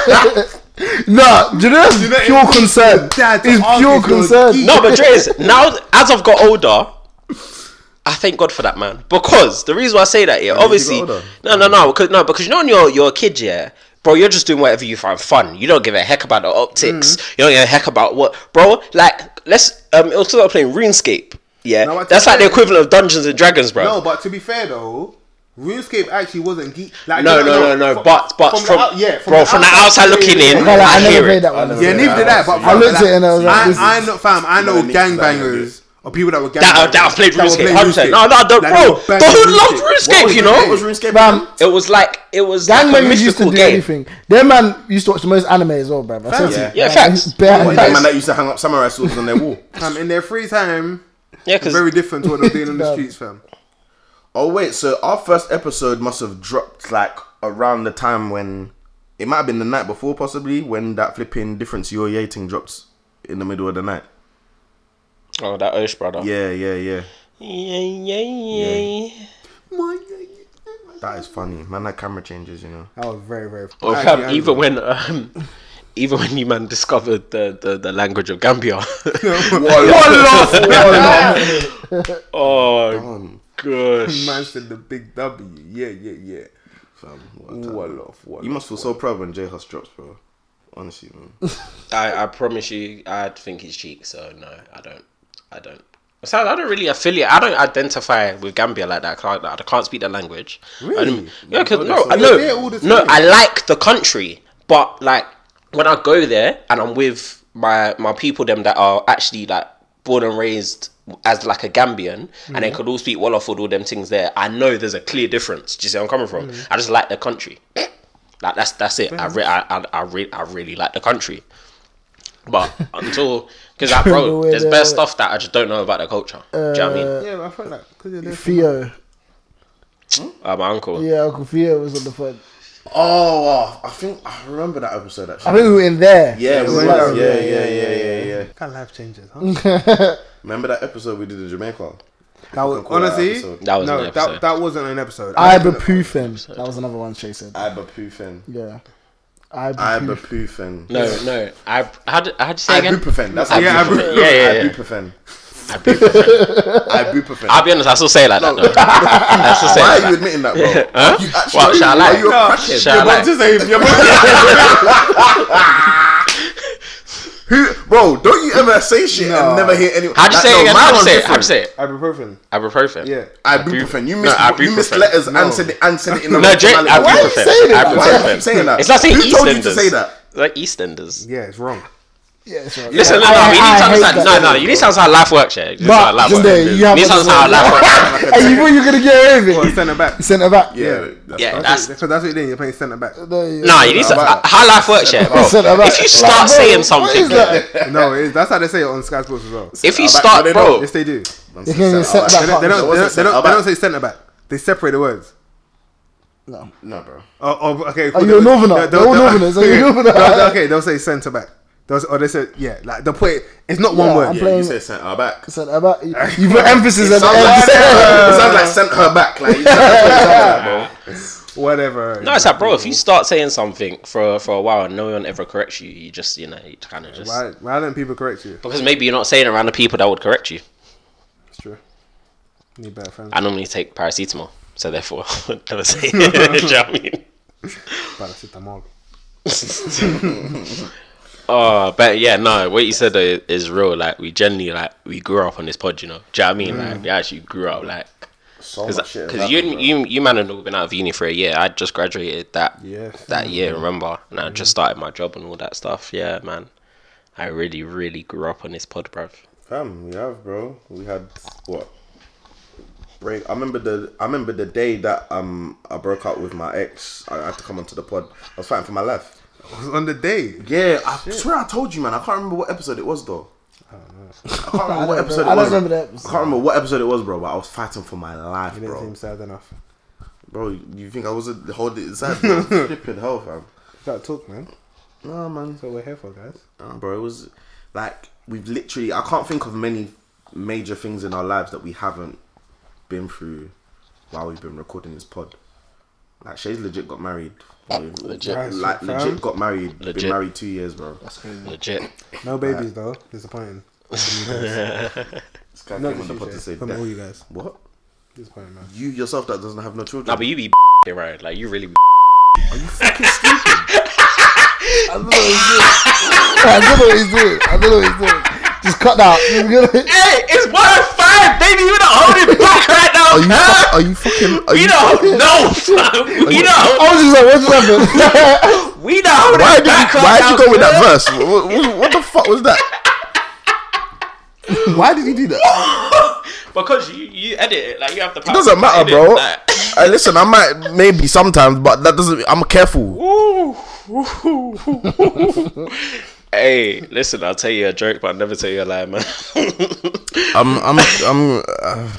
S3: Nah, do you know that's
S4: You know,
S3: pure
S4: it's-
S3: concern?
S4: Dad, to
S3: It's
S4: ask
S3: pure
S4: if you're a
S3: concern.
S4: geek.
S2: no, but Dre's, now as I've got older, I thank God for that, man. Because the reason why I say that, yeah,
S1: did you
S2: obviously,
S1: get older?
S2: no, no, no, because no, because you know when you're you're a kid, yeah, bro, you're just doing whatever you find fun. You don't give a heck about the optics.
S1: Mm.
S2: You don't give a heck about what, bro. Like, let's um, it was about playing RuneScape. Yeah,
S4: No, but
S2: that's
S4: to
S2: like the
S4: say-
S2: equivalent of Dungeons and Dragons, bro.
S4: No, but to be fair though, RuneScape actually wasn't geek. Like,
S2: No,
S4: you
S2: no,
S4: know,
S2: no, no.
S4: from-
S2: But but
S4: from,
S2: from,
S4: the out, yeah,
S2: bro, from the outside looking in,
S3: I, can't lie, I
S2: I
S3: never
S2: hear
S3: played
S2: it.
S3: that one.
S4: Yeah, neither did I. But
S3: I looked at it and I was like,
S4: I,
S3: this
S4: I
S3: is-
S4: know, fam. I know
S1: Never mixed that
S4: gangbangers or people that were gangbangers
S2: That, that have played
S4: that were
S2: RuneScape.
S4: playing
S2: one hundred percent. No, no, don't,
S4: Like,
S2: bro.
S4: they were
S2: The
S4: banging
S2: hood loved
S1: What was
S2: RuneScape, you know.
S1: What was RuneScape?
S3: Fam,
S2: It was like it was like a
S3: Gangbangers used to
S2: mystical
S3: do
S2: game.
S3: anything. Their man used to watch the most anime as well, bro. I said
S4: Fam,
S3: to
S1: yeah.
S3: you.
S2: Yeah, facts.
S3: Bare
S1: What,
S3: anime.
S1: the man that used to hang up samurai swords on their wall.
S4: Fam, in their free time,
S2: Yeah, because
S4: very different to what they're doing in the
S3: Fam.
S4: streets, fam.
S1: Oh wait, so our first episode must have dropped like around the time when it might have been the night before, possibly when that flipping difference you're yating drops in the middle of the night.
S2: oh, that Osh brother.
S1: Yeah, yeah, yeah.
S2: Yeah, yeah, yeah.
S1: That is funny, man. That camera changes, you know.
S4: That was very, very.
S2: Or
S4: I
S2: fam,
S4: actually-
S2: even when um, even when you man discovered the, the, the language of Gambia. oh gosh.
S4: Man said the big W. Yeah, yeah, yeah.
S1: Fam, what a time.
S4: Wolof, Wolof.
S1: You must feel so proud when J Hus drops, bro. Honestly, man.
S2: I, I promise you, I think he's cheek. So no, I don't. I don't. So I don't really affiliate. I don't identify with Gambia like that. 'Cause I, I can't speak the language.
S4: Really?
S2: I don't- yeah, cause,
S4: Oh,
S2: no,
S4: so
S2: I
S4: you're there all
S2: no,
S4: the
S2: no.
S4: time?
S2: I like the country, but like when I go there and I'm with my my people, them that are actually like born and raised as like a Gambian, mm-hmm. and they could all speak Wolof with all them things there. I know there's a clear difference. Do you see where I'm coming from? Mm-hmm. I just like the country. Like that's that's it. I re- I I I, re- I really like the country. But until, because like, bro, there's bare stuff that I just don't know about the culture.
S3: Uh,
S2: Do you know what I mean?
S4: Yeah, but I felt like because you're there. for-
S3: Theo.
S2: Uh, my uncle.
S3: Yeah, Uncle Theo was on the phone.
S1: Oh, wow. I think I remember that episode actually.
S3: I think we were in there.
S1: Yeah,
S3: It
S1: we
S3: was
S1: were.
S3: like-
S1: Yeah, yeah, yeah, yeah, yeah.
S4: Kind of life changes, huh?
S1: Remember that episode we did in Jamaica?
S4: That was,
S1: can call that
S4: honestly,
S1: episode.
S2: That was
S4: no,
S2: an episode.
S4: that, that wasn't an episode.
S3: Ibuprofen. That was another one Shay said.
S1: Ibuprofen.
S3: Yeah.
S1: Ibuprofen.
S3: Ibuprofen.
S2: No, no. I how did how'd you say again?
S1: Ibuprofen. That's
S4: Yeah,
S1: ibuprofen.
S2: ibuprofen. Yeah, yeah, yeah.
S1: Ibuprofen.
S2: Ibuprofen.
S1: Ibuprofen.
S2: I'll be honest. I still say it like that. Though. I still say
S1: Why
S2: it
S1: are
S2: like
S1: you admitting that, bro?
S2: Huh?
S1: You actually,
S2: What, shall I lie?
S1: Are you a crackhead?
S2: Shall I lie?
S4: Just say, yeah,
S1: Who, bro, don't you ever say shit
S4: No.
S1: and never hear anyone.
S2: How'd you say it again? How'd you say it? How'd you say it?
S4: ibuprofen.
S2: Ibuprofen.
S4: Yeah.
S1: Ibuprofen. You
S2: No,
S1: missed, you
S2: ibuprofen.
S1: missed letters
S4: No.
S1: and said it and said it in the
S2: No, Jay,
S1: wrong
S2: ibuprofen.
S1: tonality.
S3: Why are you saying it like
S1: Why do you
S2: Ibuprofen.
S1: keep saying that?
S2: It's like saying
S1: Who told you
S2: EastEnders.
S1: to say that?
S2: Like EastEnders.
S4: Yeah, it's wrong.
S3: Yeah, it's right.
S2: Listen,
S3: Yeah,
S2: no, no,
S3: I-
S2: you need
S3: I
S2: to
S3: hate
S2: understand.
S3: that
S2: No, no,
S3: shit.
S2: you need to understand how life works, yeah. You need to
S3: But
S2: understand how life
S3: just
S2: works.
S3: there, you have
S2: need to
S3: to
S2: understand how life works.
S3: Hey, you thought you were gonna get away with
S4: Or
S3: it?
S4: centre back.
S3: Centre back.
S1: Yeah,
S2: Yeah,
S1: that's
S2: that's
S4: Because that's what you're doing. You're playing centre back.
S3: No, yeah.
S2: Nah, you need to
S1: Centre back.
S2: how life works, yeah, bro.
S3: Centre back.
S2: If you
S3: Like,
S2: start
S3: bro,
S2: saying
S3: what
S2: something,
S3: is that?
S4: No, it is, that's how they say it on Sky Sports as well.
S2: if you
S1: Centre back,
S2: start,
S1: no, they
S2: bro,
S4: Yes, they do.
S3: You can
S1: Centre
S3: set
S1: back.
S3: back
S4: They don't, they don't,
S1: What's
S4: they
S1: it,
S4: don't, they don't,
S1: centre
S4: they don't
S1: back?
S4: say centre back. They separate the words.
S3: No.
S1: No, bro.
S4: Oh, oh okay.
S3: Are you a northerner?
S4: They'll-
S3: They're all
S4: they'll-
S3: northerners. Are you a
S4: they'll-
S3: northerner?
S4: they'll- Okay, they'll say centre back. They'll, or they say yeah, like the point. It's not one
S3: Yeah,
S4: word.
S3: I'm
S1: Yeah,
S3: playing-
S1: you say centre back.
S3: Centre back. You you put emphasis on
S1: Sounds
S3: the
S1: like,
S3: end.
S1: it sounds like sent her back. Like, you sound like, bro.
S4: Whatever.
S2: no, it's like, bro, if you start saying something for for a while and no one ever corrects you, you just, you know, you kind of just
S4: Why, why don't people correct you?
S2: because maybe you're not saying it around the people that would correct you.
S4: It's true. Need better friends.
S2: I normally take paracetamol, so therefore I would never say it. Do you know what I mean?
S4: Paracetamol.
S2: Oh, but yeah, no, what you said though is real. Like, we generally, like, we grew up on this pod, you know. Do you know what I mean? Like, we actually grew up, like,
S1: So much shit. has
S2: because you,
S1: happened, bro.
S2: you, you man had all been out of uni for a year. I just graduated that
S4: Yes.
S2: that year, remember? And I just started my job and all that stuff. Yeah, man. I really, really grew up on this pod, bruv.
S1: Fam, we have, bro. We had what? Break. I remember the. I remember the day that um I broke up with my ex. I had to come onto the pod. I was fighting for my life.
S4: On the day.
S1: Yeah, I swear I told you, man. I can't remember what episode it was though. I can't remember
S3: I
S1: what
S3: don't
S1: episode
S3: know-
S1: it
S3: I don't
S1: was.
S3: remember that
S1: I
S3: episode.
S1: can't remember what episode it was, bro. But I was fighting for my life,
S4: You didn't
S1: bro.
S4: seem sad enough.
S1: Bro, you think I was a hold it inside? Bro? Flipping hell, fam.
S4: You gotta talk, man.
S1: No, man.
S4: That's what we're here for, guys.
S1: Nah, bro, it was like we've literally. I can't think of many major things in our lives that we haven't been through while we've been recording this pod. Like Shay's legit got married.
S2: Legit.
S1: Like
S4: Fam.
S1: legit got married.
S2: Legit.
S1: Been married two years, bro.
S3: That's crazy.
S2: Legit.
S4: No babies though. Disappointing.
S1: This guy
S4: Not
S1: came on the
S4: just
S1: pod
S4: you,
S1: to say
S4: Shay. From
S1: that.
S4: all you guys.
S1: What?
S4: Disappointing, man.
S1: You yourself that doesn't have no children.
S2: Nah, but you be right. Like, you really be.
S3: I don't know what he's doing. I don't know what he's doing. I don't know what he's doing. Just cut that. You're gonna-
S2: Hey, it's one oh five, baby. We don't hold it back right now.
S1: Are you? Fu- are you fucking? Are
S2: We
S1: you
S2: don't
S1: fucking-
S2: know, fam. We
S3: I
S2: don't.
S3: was just like, what just happened?
S2: We don't hold
S1: Why
S2: it
S1: did you?
S2: back right
S1: Why
S2: now.
S1: did you go with that
S2: fam.
S1: verse? What, what, what the fuck was that? Why did you do that?
S2: Because you, you edit it. Like, you have the power.
S1: It doesn't
S2: to
S1: matter,
S2: edit
S1: bro.
S2: that.
S1: Hey, listen, I might maybe sometimes, but that doesn't. I'm careful.
S2: Hey, listen, I'll tell you a joke, but I'll never tell you a lie, man.
S1: I'm. I'm. I'm. Uh,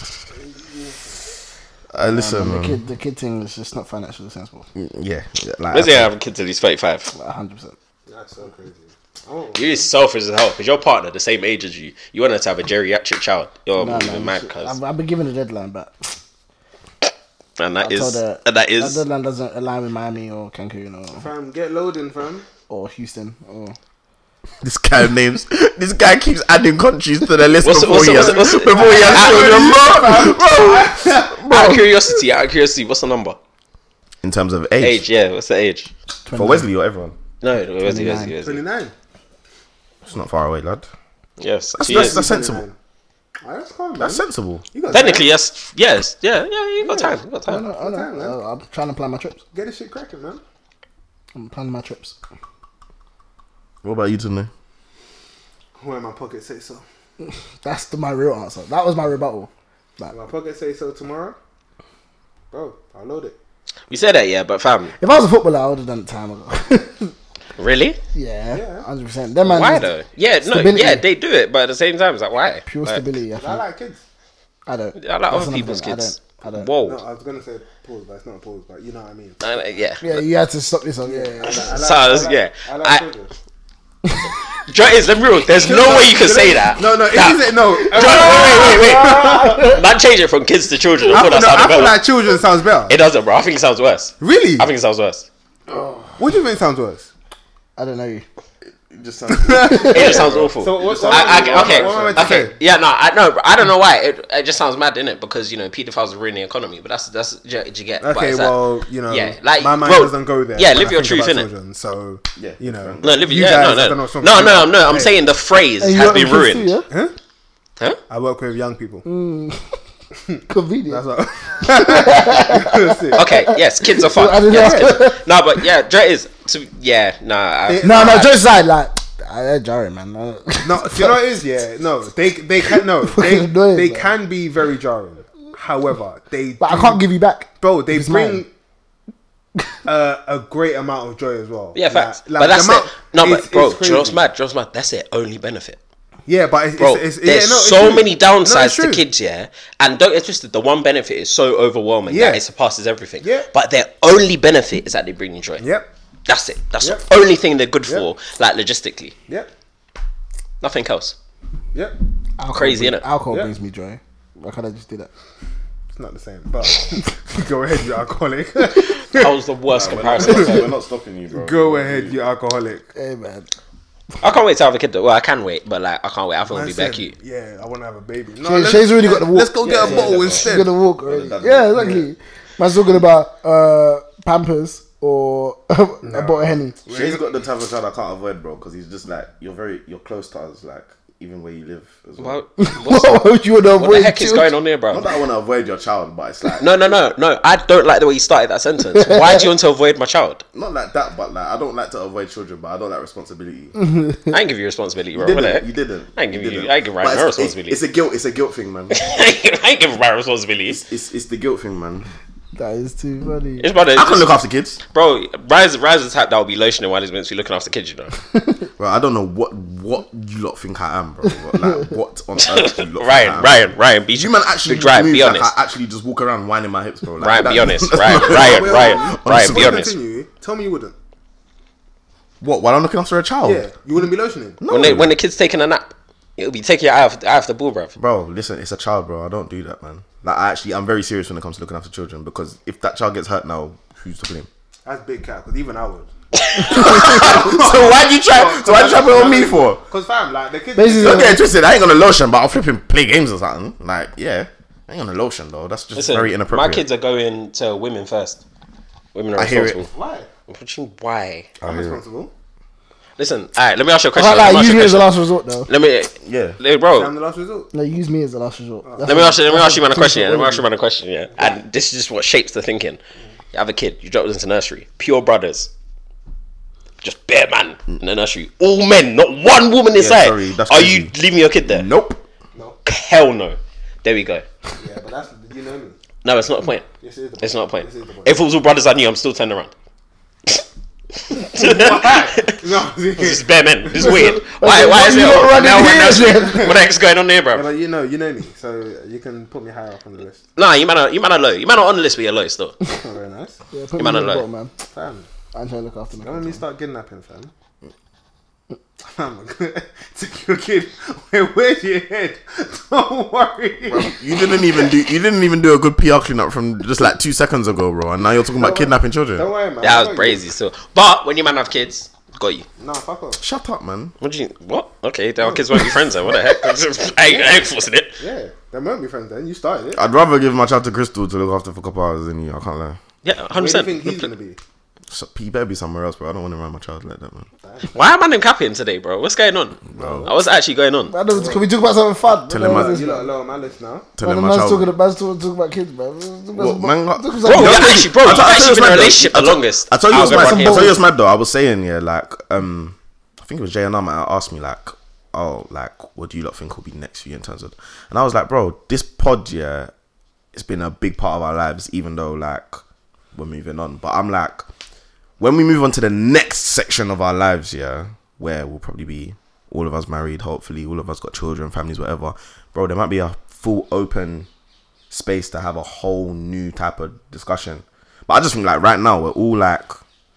S1: uh, listen,
S3: the
S1: man.
S3: kid, the kid thing is just not financially sensible.
S1: Yeah. yeah, Like,
S2: Let's say I have a kid till he's thirty-five.
S3: Like, one hundred percent.
S4: That's so crazy. Oh.
S2: You're selfish as hell because your partner the same age as you. You want her to have a geriatric child. You're
S3: No,
S2: moving
S3: no,
S2: mad,
S3: shit.
S2: cuz.
S3: I've, I've been given a deadline, but
S2: And that
S3: I
S2: is,
S3: told her
S2: and that is.
S3: that deadline doesn't align with Miami or Cancun or
S4: Fam, get loading, fam.
S3: or Houston or.
S1: This guy names. This guy keeps adding countries to the list
S2: What's it-
S1: before
S2: what's
S1: he
S2: it-
S1: has.
S2: what's it-
S1: Before he has children, bro.
S2: Out of curiosity, out of curiosity, what's the number?
S1: In terms of age,
S2: Age, yeah. What's the age?
S1: for Wesley or everyone,
S2: No, Wesley, Wesley, Wesley.
S4: twenty-nine.
S1: it's not far away, lad.
S2: Yes,
S1: That's,
S2: two
S1: that's,
S2: years.
S1: that's sensible.
S4: Oh, that's calm, man.
S1: That's sensible.
S4: You got
S2: Technically,
S4: time.
S2: yes, yes, yeah, yeah. You got
S4: Yeah.
S2: time. You got
S3: I
S2: time.
S3: know, I know.
S4: Time, man.
S3: Uh, I'm trying to plan my trips.
S4: Get this shit cracking, man.
S3: I'm planning my trips.
S1: What about you today?
S4: Where my pocket say so.
S3: That's the, my real answer. That was my rebuttal. Like,
S4: My pocket say so tomorrow. Bro, I'll load it.
S2: We said that, yeah, but fam,
S3: if I was a footballer, I would have done it time ago.
S2: really?
S3: yeah,
S4: Yeah.
S3: hundred percent. Them man,
S2: Why though? Yeah, no,
S3: Stability.
S2: yeah, they do it, but at the same time, it's like why?
S3: Pure
S2: Like,
S3: stability. I,
S4: I
S3: think.
S4: like kids.
S3: I don't.
S2: I like
S3: That's
S2: other
S3: another
S2: people's
S3: thing. I
S2: kids.
S3: don't. I don't.
S2: Whoa.
S4: No, I was gonna say pause, but it's not a pause. But you know what I mean.
S2: I like- yeah.
S3: Yeah, you had to stop this one. Yeah, yeah,
S4: I
S3: yeah.
S4: like, I like,
S2: So,
S4: I like,
S2: yeah.
S4: I like
S2: I-
S4: children.
S2: Joe is let me real. There's no way you can say that.
S4: No, no, it
S2: That-
S4: isn't. No,
S2: Joe, wait, wait, wait, wait. Man, change it from kids to children. I
S4: I,
S2: thought
S4: feel,
S2: that
S4: no, I
S2: sounded
S4: feel
S2: better.
S4: like children sounds better.
S2: It doesn't, bro. I think it sounds worse.
S4: Really?
S2: I think it sounds worse.
S4: What do you think sounds worse?
S3: I don't know you.
S1: It just sounds.
S2: It just sounds awful.
S4: So what-
S2: I, I,
S4: what-
S2: okay,
S4: what am I meant to
S2: okay,
S4: say?
S2: yeah, no, I no, I don't know why. It, it just sounds mad, innit? Because you know, pedophiles ruin the economy, but that's that's do you, do you get? But
S4: Okay,
S2: it's like-
S4: well, you know,
S2: yeah, like,
S4: my mind
S2: bro,
S4: doesn't go there.
S2: yeah,
S4: when
S2: live
S4: I
S2: your
S4: think
S2: truth,
S4: about
S2: innit?
S4: children, So,
S1: Yeah,
S4: you know,
S2: no, live,
S4: you
S2: yeah,
S4: guys, I
S2: no,
S4: don't know
S2: no,
S4: what's wrong
S2: no,
S4: with
S2: no,
S4: you.
S2: no. I'm
S4: Hey.
S2: saying the phrase
S3: And you
S2: has
S3: got
S2: been
S3: them kids
S2: ruined.
S3: too, yeah?
S4: Huh?
S2: Huh?
S4: I work with young people.
S3: Convenient.
S4: That's what.
S2: Okay, yes, kids are fun.
S3: I don't
S2: Yes,
S3: know.
S2: kids are- no, but yeah, Dre is. To, yeah, nah. I,
S3: No, no, just side like ah, they're jarring, man.
S4: No, do you know what it is? Yeah, no, they they can no, they
S3: annoying,
S4: they
S3: man.
S4: can be very jarring. However, they
S3: But I
S4: do-
S3: can't give you back.
S4: bro. They
S3: It's
S4: bring
S3: mine.
S4: uh, a great amount of joy as well.
S2: yeah, facts.
S4: Like- like
S2: but that's
S4: the amount-
S2: it. No,
S4: it's-
S2: but bro,
S4: it's
S2: do you know what's
S4: crazy.
S2: mad? Do you know what's mad? That's it. Only benefit.
S4: Yeah, but it's,
S2: Bro,
S4: it's, it's
S2: there's
S4: yeah, no, it's
S2: so
S4: true.
S2: many
S4: No, it's
S2: downsides to
S4: true.
S2: kids, yeah. And don't get twisted, the one benefit is so overwhelming
S4: Yeah.
S2: that it surpasses everything.
S4: Yeah.
S2: But their only benefit is that they bring you joy.
S4: Yep,
S2: That's it. That's
S4: Yep.
S2: the only thing they're good
S4: Yep.
S2: for, like logistically.
S4: yep,
S2: Nothing else.
S4: yep.
S3: Alcohol
S2: Crazy,
S3: brings-
S2: innit?
S3: Alcohol
S4: Yeah.
S3: brings me joy. Why can't I just do that?
S4: It's not the same, but go ahead, you alcoholic.
S2: That was the worst comparison. I've
S1: We're
S2: heard.
S1: not stopping you, bro.
S4: Go ahead, you alcoholic.
S3: Hey man,
S2: I can't wait to have a kid though. Well, I can wait, but like I can't wait. I think it'll
S4: Man
S2: be
S4: said,
S2: back cute.
S4: Yeah, I want to have a baby. No,
S3: Shay-
S4: let's-
S3: Shay's already got the walk.
S4: Let's go get
S2: Yeah,
S4: a
S2: yeah,
S4: bottle
S2: yeah,
S3: she's
S4: instead.
S3: gonna walk already.
S1: that's
S3: Yeah,
S1: it.
S3: exactly. Man's talking about uh, Pampers or a bottle of Henny.
S1: Shay's got the type of child I can't avoid, bro, because he's just like you're very you're close to us, like even where you live as well.
S2: What,
S3: What would you want to avoid?
S2: what the heck is
S3: children?
S2: going on there, bro?
S1: Not that I want to avoid your child, but it's like
S2: No, no, no, no. I don't like the way you started that sentence. Why do you want to avoid my child?
S1: not like that, but like I don't like to avoid children, but I don't like responsibility.
S2: I ain't give you responsibility, bro.
S1: You
S2: What the
S1: didn't.
S2: heck?
S1: You didn't.
S2: I ain't give
S1: You
S2: you.
S1: didn't.
S2: I ain't give Ryan
S1: But
S2: no
S1: it's-
S2: responsibility.
S1: It's, it's a guilt. It's a guilt thing, man.
S2: I ain't giving Ryan responsibility.
S1: It's it's the guilt thing, man.
S3: That is too funny.
S2: It's brother.
S1: I can look after kids,
S2: Bro, Rise, Rise is the type that will be lotioning while he's meant to be looking after kids, you know.
S1: bro. I don't know what what you lot think I am, bro. What, like what on earth you lot think I
S2: Ryan,
S1: am.
S2: Ryan, Ryan, be
S1: Do you man actually
S2: be Ryan,
S1: move
S2: be
S1: like
S2: honest.
S1: I actually just walk around whining my hips, bro? Like,
S2: Ryan,
S1: that-
S2: be honest.
S1: that's
S2: Ryan,
S1: not-
S2: Ryan,
S4: Wait,
S2: Ryan,
S4: wait,
S2: Ryan,
S1: Honestly,
S2: be
S4: Before you
S2: honest.
S4: continue, tell me you wouldn't.
S1: What? While I'm looking after a child?
S4: Yeah, you wouldn't be lotioning.
S2: When they, when the kid's taking a nap, it'll be taking you out of, out of the ball, bruv.
S1: Bro, listen, it's a child, bro. I don't do that, man. Like, I actually, I'm very serious when it comes to looking after children because if that child gets hurt now, who's to blame?
S4: That's big cat, because even I would.
S1: So why'd you try? So why'd you try to put it on me for?
S4: Because fam, like the kids.
S3: Basically,
S1: Don't get it twisted. I ain't gonna lotion, but I'll flip him play games or something. Like, yeah, I ain't gonna lotion though. That's just
S2: Listen,
S1: very inappropriate.
S2: my kids are going to women first. Women are
S1: I hear it.
S2: responsible.
S4: Why?
S2: What do you mean, why?
S1: I
S4: I'm
S1: hear it.
S4: responsible.
S2: Listen, alright, let me ask you a
S3: I
S2: question.
S3: can't
S2: Let me
S3: like
S2: ask
S3: use
S2: you
S3: me
S2: a
S3: as a
S2: question.
S3: last resort though.
S2: Let me,
S1: Yeah.
S2: Hey,
S4: I'm
S2: bro.
S4: the last resort.
S3: No, use me as a last resort. That's
S2: Let me
S3: what-
S2: ask you. Let me
S3: that's
S2: ask you
S3: what
S2: man a
S3: things
S2: question.
S3: are
S2: Yeah. Let me
S3: all
S2: ask you man a question. Yeah, and this is just what shapes the thinking. You have a kid. You drop them into nursery. Pure brothers. Just bare man in the nursery. All men, not one woman inside.
S1: sorry, that's
S2: Are
S1: crazy.
S2: you leaving your kid there?
S1: Nope.
S2: Hell no. There we go.
S4: Yeah, but that's you know me.
S2: No, it's not a point.
S4: Yes, it is the
S2: It's not a point.
S4: This is the point.
S2: If it was all brothers I knew, I'm still turning around.
S4: No,
S2: It's bare men. It's weird. Why? Why is
S3: You
S2: it?
S3: lot running
S2: Now we're
S3: here,
S2: nursery.
S3: then.
S2: What the heck's going on there,
S4: Yeah,
S2: bro?
S4: but you know, you know me, so you can put me higher up on the list.
S2: Nah, you man are you man are low. You man are on the list, but you're low still.
S4: Not very nice.
S3: Yeah, put
S2: You
S3: me
S2: man
S3: on
S2: are
S3: the
S2: low.
S3: bottom, man.
S4: Fam,
S3: I'm trying to look after
S4: don't let
S3: me.
S4: me start kidnapping, fam. I'm gonna take your kid. Where, where's your head? Don't worry.
S1: You didn't even do. You didn't even do a good P R cleanup from just like two seconds ago, bro. And now you're talking about kidnapping children.
S4: Don't worry, man. I
S2: That
S4: got
S2: was crazy still. But when you man have kids, got you.
S4: you. Nah, fuck off.
S1: Shut up, man.
S2: What do you? What? Okay, then our kids won't be friends then. What the heck? I ain't, I ain't forcing it.
S4: Yeah, they won't be friends then. You started it.
S1: I'd rather give my child to Crystal to look after for a couple hours than you. I can't lie.
S2: Yeah, hundred
S4: Where do you
S2: percent.
S4: think he's gonna be?
S1: So, you better be somewhere else, bro. I don't want to run my child like that, man.
S2: Why am I in capping today, bro? What's going on? Bro. What's actually going on?
S3: I don't, can we talk about something fun?
S1: Tell him I-
S4: You lot alone, man. Listen now.
S1: Tell
S3: Man,
S1: him
S3: the
S1: my
S3: man's talking,
S1: child.
S3: the man's talking, talking about kids, man. Talk about
S1: What,
S3: some-
S1: man,
S3: talk about
S2: Bro,
S3: some-
S2: you're
S1: Don't
S2: actually, bro,
S1: I
S2: you've
S1: tell- I tell
S2: actually
S1: you
S2: been in a
S1: what's
S2: relationship
S1: mad,
S2: the
S1: though.
S2: longest.
S1: I told you
S2: I'll
S1: what's
S2: go
S1: mad.
S2: back
S1: I
S2: in.
S1: told you what's mad though. I was saying, yeah, like, um, I think it was Jay and Ahmed asked me, like, oh, like, what do you lot think will be next for you in terms of? And I was like, bro, this pod, yeah, it's been a big part of our lives, even though, like, we're moving on. But I'm like, when we move on to the next section of our lives, yeah, where we'll probably be all of us married, hopefully, all of us got children, families, whatever, bro, there might be a full open space to have a whole new type of discussion. But I just think, like, right now, we're all, like,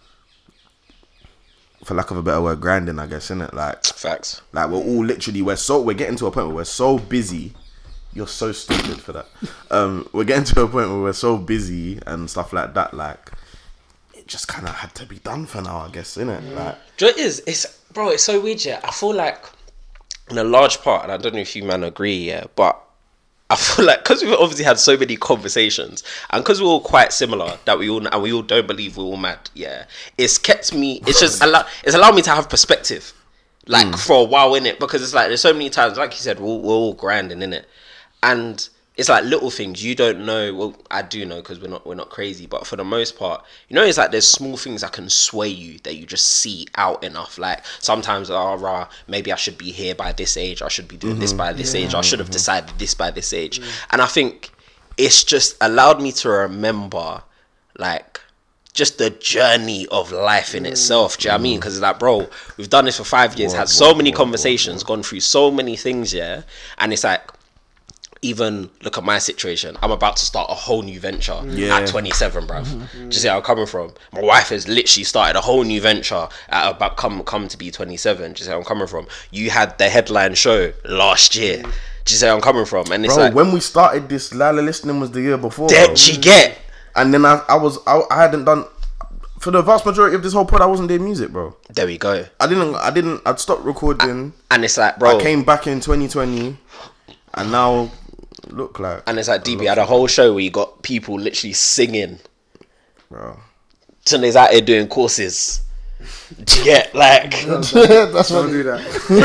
S1: for lack of a better word, grinding, I guess, innit? Like,
S2: Facts.
S1: like we're all literally, we're so, we're getting to a point where we're so busy. You're so stupid for that. Um, we're getting to a point where we're so busy and stuff like that, like, it just kind of had to be done for now, I guess, innit? Like,
S2: Do you know what it is? It's, bro, it's so weird, yeah. I feel like, in a large part, and I don't know if you man agree, yeah, but I feel like, because we've obviously had so many conversations, and because we're all quite similar, that we all, and we all don't believe we're all mad, yeah, it's kept me, it's just, allow, it's allowed me to have perspective, like, mm. for a while, innit? Because it's like, there's so many times, like you said, we're, we're all grinding, innit? And it's like little things you don't know. Well, I do know because we're not we're not crazy, but for the most part, you know, it's like there's small things that can sway you that you just see out enough. Like sometimes, oh, rah, maybe I should be here by this age. I should be doing mm-hmm. this by this yeah. age. I should have mm-hmm. decided this by this age. Mm. And I think it's just allowed me to remember, like, just the journey of life in mm. itself. Do you know what I mean? Because it's like, bro, we've done this for five years, whoa, had so whoa, many whoa, conversations, whoa, whoa. gone through so many things, yeah. And it's like, even look at my situation. I'm about to start a whole new venture yeah. at twenty-seven, bruv. Mm-hmm. Do you see how I'm coming from? My wife has literally started a whole new venture at about come come to be twenty-seven. Do you see how I'm coming from? You had the headline show last year. Mm. Do you see how I'm coming from? And it's
S1: bro,
S2: like,
S1: when we started this, Lala listening was the year before.
S2: Dead she get.
S1: And then I, I was, I, I hadn't done. For the vast majority of this whole pod, I wasn't doing music, bro.
S2: There we go.
S1: I didn't. I didn't. I'd stopped recording.
S2: I, and it's like, bro,
S1: I came back in twenty twenty, and now. Look like,
S2: and it's like D B had a whole show where you got people literally singing,
S1: bro.
S2: Sundays out here doing courses. Do you get like?
S3: That's what
S4: do that.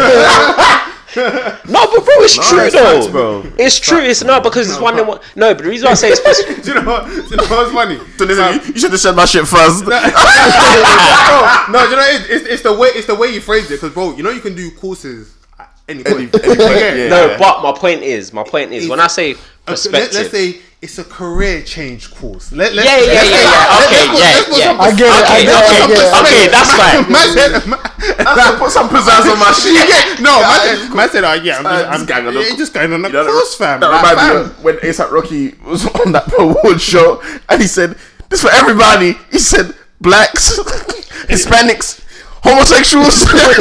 S2: No, but bro, it's
S1: no,
S2: true
S1: it's
S2: though.
S1: facts, bro.
S2: It's, it's true. Facts, it's not because it's one in one. No, but the reason why I say it's.
S4: do you know what? Do you know what's funny?
S1: So listen, you, you should have said my shit first.
S4: no, no, do you know it's, it's, it's the way it's the way you phrase it, because bro, you know you can do courses. Any point. Any, any point.
S1: Yeah,
S2: no,
S1: yeah.
S2: but my point is, my point is,
S4: It's,
S2: when I say perspective,
S4: let, let's say it's a career change course. Let, let's,
S2: yeah, yeah,
S4: let's,
S2: yeah, yeah. Okay,
S4: let's,
S2: yeah,
S4: let's
S2: yeah.
S3: I get it. I get it. I get it.
S2: Okay, that's fine.
S4: Man said,
S1: That's put some pizzazz on my shit.
S4: yeah, no, man said, man said, oh yeah, I'm
S1: Uh,
S4: just, I'm
S1: just going on the-
S4: yeah, just going on the
S1: You know,
S4: course, fam.
S1: That
S4: Like,
S1: reminds me
S4: fam.
S1: of when ASAP Rocky was on that award show, and he said, "This for everybody." He said, "Blacks, Hispanics, homosexuals."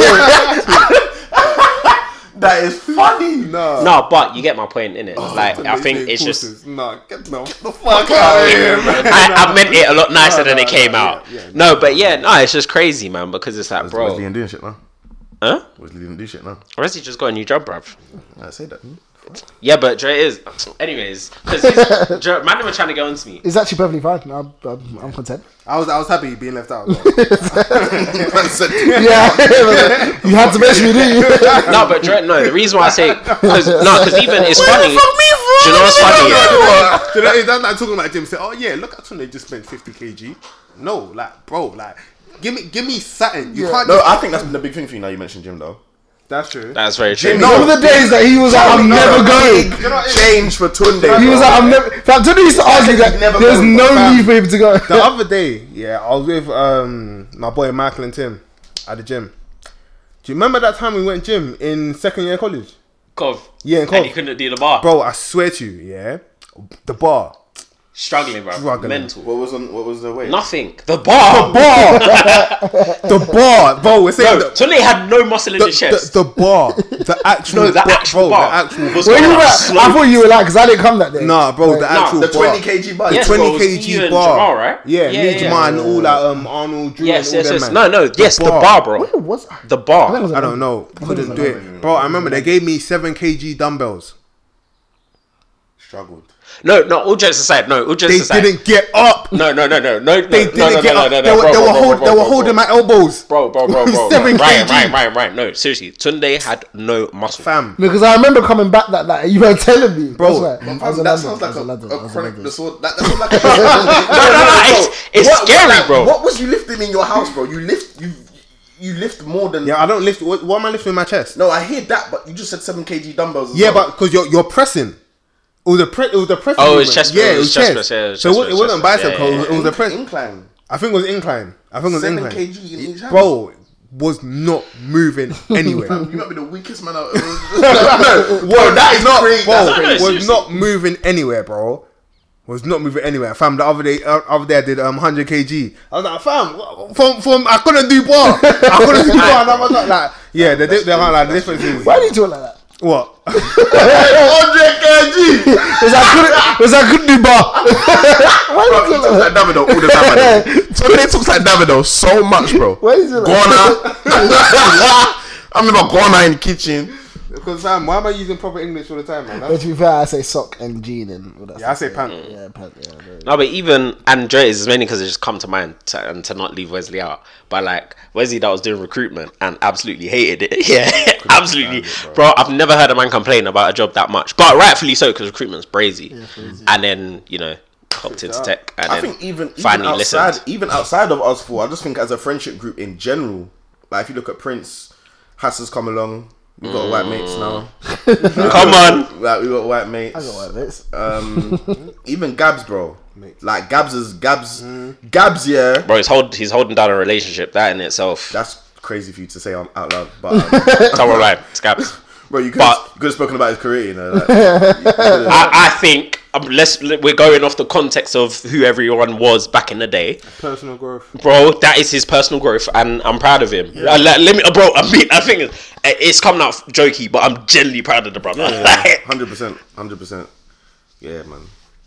S1: That is funny.
S4: No,
S2: No, but you get my point, innit?
S1: Oh,
S2: like, I
S4: They
S2: think
S4: say
S2: it's just.
S4: courses. No, get the, the fuck out of here, man.
S2: I, I meant it a lot nicer
S4: No,
S2: than
S4: no,
S2: it came
S4: no,
S2: out.
S4: yeah, yeah,
S2: no, but yeah, no, it's just crazy, man, because it's like,
S1: Was
S2: bro.
S1: Liam doing shit now?
S2: Huh?
S1: Was Liam doing shit now?
S2: Or has he just got a new job, bruv?
S1: I say that. Hmm?
S2: Yeah, but Dre is. Anyways, because man, were trying to go on to me.
S3: It's actually perfectly fine. I'm, I'm, I'm content.
S4: I was I was happy being left out.
S3: Yeah, you had to mention me, didn't you?
S2: No, but Dre, no, the reason why I say. Cause, no, because even it's funny. Do you know what's funny? Yeah?
S4: Do you know, that's like talking about Jim. Say, oh yeah, look at when they just spent fifty kilograms. No, like bro, like give me give me something. You
S3: Yeah.
S4: can't.
S1: No,
S4: just,
S1: I think that's been the big thing for you now. You mentioned Jim though.
S4: that's true.
S2: That's very true.
S1: No,
S3: Remember the days that he was like, I'm
S1: No,
S3: never
S1: no,
S3: going.
S1: big change for Tunde.
S3: He
S1: bro.
S3: was like, I'm never. Fam, Tunde used to argue that
S1: never
S3: there's
S1: going,
S3: no
S4: fam.
S3: need for him to go.
S4: The other day, yeah, I was with um my boy Michael and Tim at the gym. Do you remember that time we went gym in second year college?
S2: Cov.
S4: Yeah, in
S2: And
S4: Cov.
S2: he couldn't do the bar.
S4: Bro, I swear to you, yeah, the bar.
S2: Struggling, bro.
S4: Struggling.
S2: Mental.
S1: What was on? What was the weight?
S2: Nothing. The bar.
S4: Bar, the bar, bro. We're saying
S2: Bro,
S4: the,
S2: Tunde had no muscle in
S4: the,
S2: his chest.
S4: the, the bar, the actual,
S2: No, the
S4: bar,
S2: actual
S4: bro,
S2: bar.
S4: the actual.
S2: Was
S3: Where
S2: going
S3: you
S2: up
S3: at?
S2: slow.
S3: I thought you were like, because I didn't come that day.
S4: Nah, bro, the
S3: Like,
S4: actual
S1: The
S4: bar.
S1: twenty kilogram bar.
S2: Yes,
S1: The
S2: bro,
S4: twenty
S2: it was you
S4: kilogram
S2: and
S4: bar.
S2: Jamal, right?
S4: Yeah,
S2: Yeah,
S4: me,
S2: yeah,
S4: Jamal,
S2: yeah.
S4: and all that um Arnold, Drew,
S2: Yes,
S4: and all
S2: yes,
S4: them,
S2: yes.
S4: man.
S2: No, no. Yes, the bar, bro.
S3: Where was I?
S2: The
S3: I think it
S2: bar.
S3: was
S4: I don't know. Couldn't do it, bro. I remember they gave me seven kilograms dumbbells. struggled.
S2: No, no. All jokes aside, no. All jokes
S4: They
S2: aside.
S4: didn't get up.
S2: No, no, no, no, no.
S4: They
S2: no,
S4: didn't
S2: no, no,
S4: get
S2: no,
S4: up.
S2: no, no,
S4: They were,
S2: bro,
S4: they
S2: bro,
S4: were,
S2: bro,
S4: hold,
S2: bro,
S4: they were
S2: bro,
S4: holding
S2: bro.
S4: my elbows.
S2: Bro, bro, bro, bro.
S4: Seven
S2: Ryan,
S4: kg.
S2: Ryan, Ryan, Ryan. No, seriously. Tunde had no muscle.
S4: Fam.
S3: Because I remember coming back that night. You were telling me,
S4: Bro,
S3: That's right. I was in
S1: that
S3: London,
S1: sounds
S3: I
S1: like
S3: was in
S1: a,
S3: London,
S1: a
S3: I was in
S1: chronic
S3: London.
S1: disorder. That, that sounds like a
S2: No, no, no. It's, it's
S1: What-
S2: scary,
S1: like,
S2: bro.
S1: What was you lifting in your house, bro? You lift you you lift more than.
S4: Yeah, I don't lift. What, what am I lifting with my chest?
S1: No, I hear that, but you just said seven kg dumbbells. As
S4: Yeah,
S1: well.
S4: but because you're you're pressing. It was a pre- it was the press.
S2: Oh, it was
S4: movement.
S2: chest
S4: Yeah,
S2: press,
S4: it was
S2: chest
S4: chest.
S2: press, yeah, it was
S4: so
S2: chest
S4: it, wa- it
S2: press,
S4: wasn't
S2: chest press,
S4: bicep
S2: yeah,
S4: curls.
S2: yeah,
S4: It was a press.
S1: incline.
S4: I think it was incline. I think it was
S1: Seven
S4: incline.
S1: kg in each hand.
S4: Bro was not moving anywhere.
S1: You might be the weakest man out.
S4: no,
S1: Bro, that is not crazy.
S4: Bro,
S1: That's
S2: no,
S1: crazy.
S4: was
S2: seriously.
S4: not moving anywhere, bro. Was not moving anywhere. Fam, the other day, uh, other day I did um one hundred kilograms. I was like, fam, from from I couldn't do bar. I couldn't do bar, and I was like, like yeah, the di- the like the difference is
S3: Why do you talk like that?
S4: what?
S1: one hundred kilograms.
S3: Because I couldn't, because I couldn't do bar. Why
S1: Bro,
S3: do
S1: he
S3: you
S1: talks
S3: talk
S1: like
S3: like
S1: Davido all the time. Man. So he talks like Davido so much, bro.
S3: Why is it like
S1: Guana. I remember Guana in the kitchen.
S4: Because fam, why am I using proper English all the time, man?
S3: But
S4: That's,
S3: to be fair, I say sock and jean and all that
S4: yeah, I
S3: stuff.
S4: say pant.
S3: Yeah, pant, yeah. very-
S2: No, but even Andres is mainly because it just come to mind to, and to not leave Wesley out. But like Wesley that was doing recruitment and absolutely hated it. Yeah, absolutely,
S4: stand it,
S2: bro. I've never heard a man complain about a job that much, but rightfully so because recruitment's brazy.
S3: crazy.
S2: And then you know hopped into tech and
S1: I
S2: then
S1: think even, even
S2: finally
S1: outside,
S2: listened.
S1: even outside of us four, I just think as a friendship group in general, like if you look at Prince, Hassan's come along. We got white mates now.
S2: Come on,
S1: Like we got white mates.
S3: I got white mates.
S1: Um, even Gabs, bro. Like Gabs is Gabs. Gabs, yeah.
S2: bro. He's hold he's holding down a relationship. That in itself,
S1: That's crazy for you to say out out loud, but um,
S2: tell me like scabs.
S1: bro, you could
S2: But-
S1: have, you could have spoken about his career, you know. Like,
S2: I, I think um, let's we're going off the context of who everyone was back in the day.
S4: Personal growth.
S2: Bro, that is his personal growth, and I'm proud of him. Uh, let, let me, uh, bro. I mean, I think it's, it's coming out jokey, but I'm genuinely proud of the brother. Like,
S1: Hundred percent, hundred percent. Yeah, man.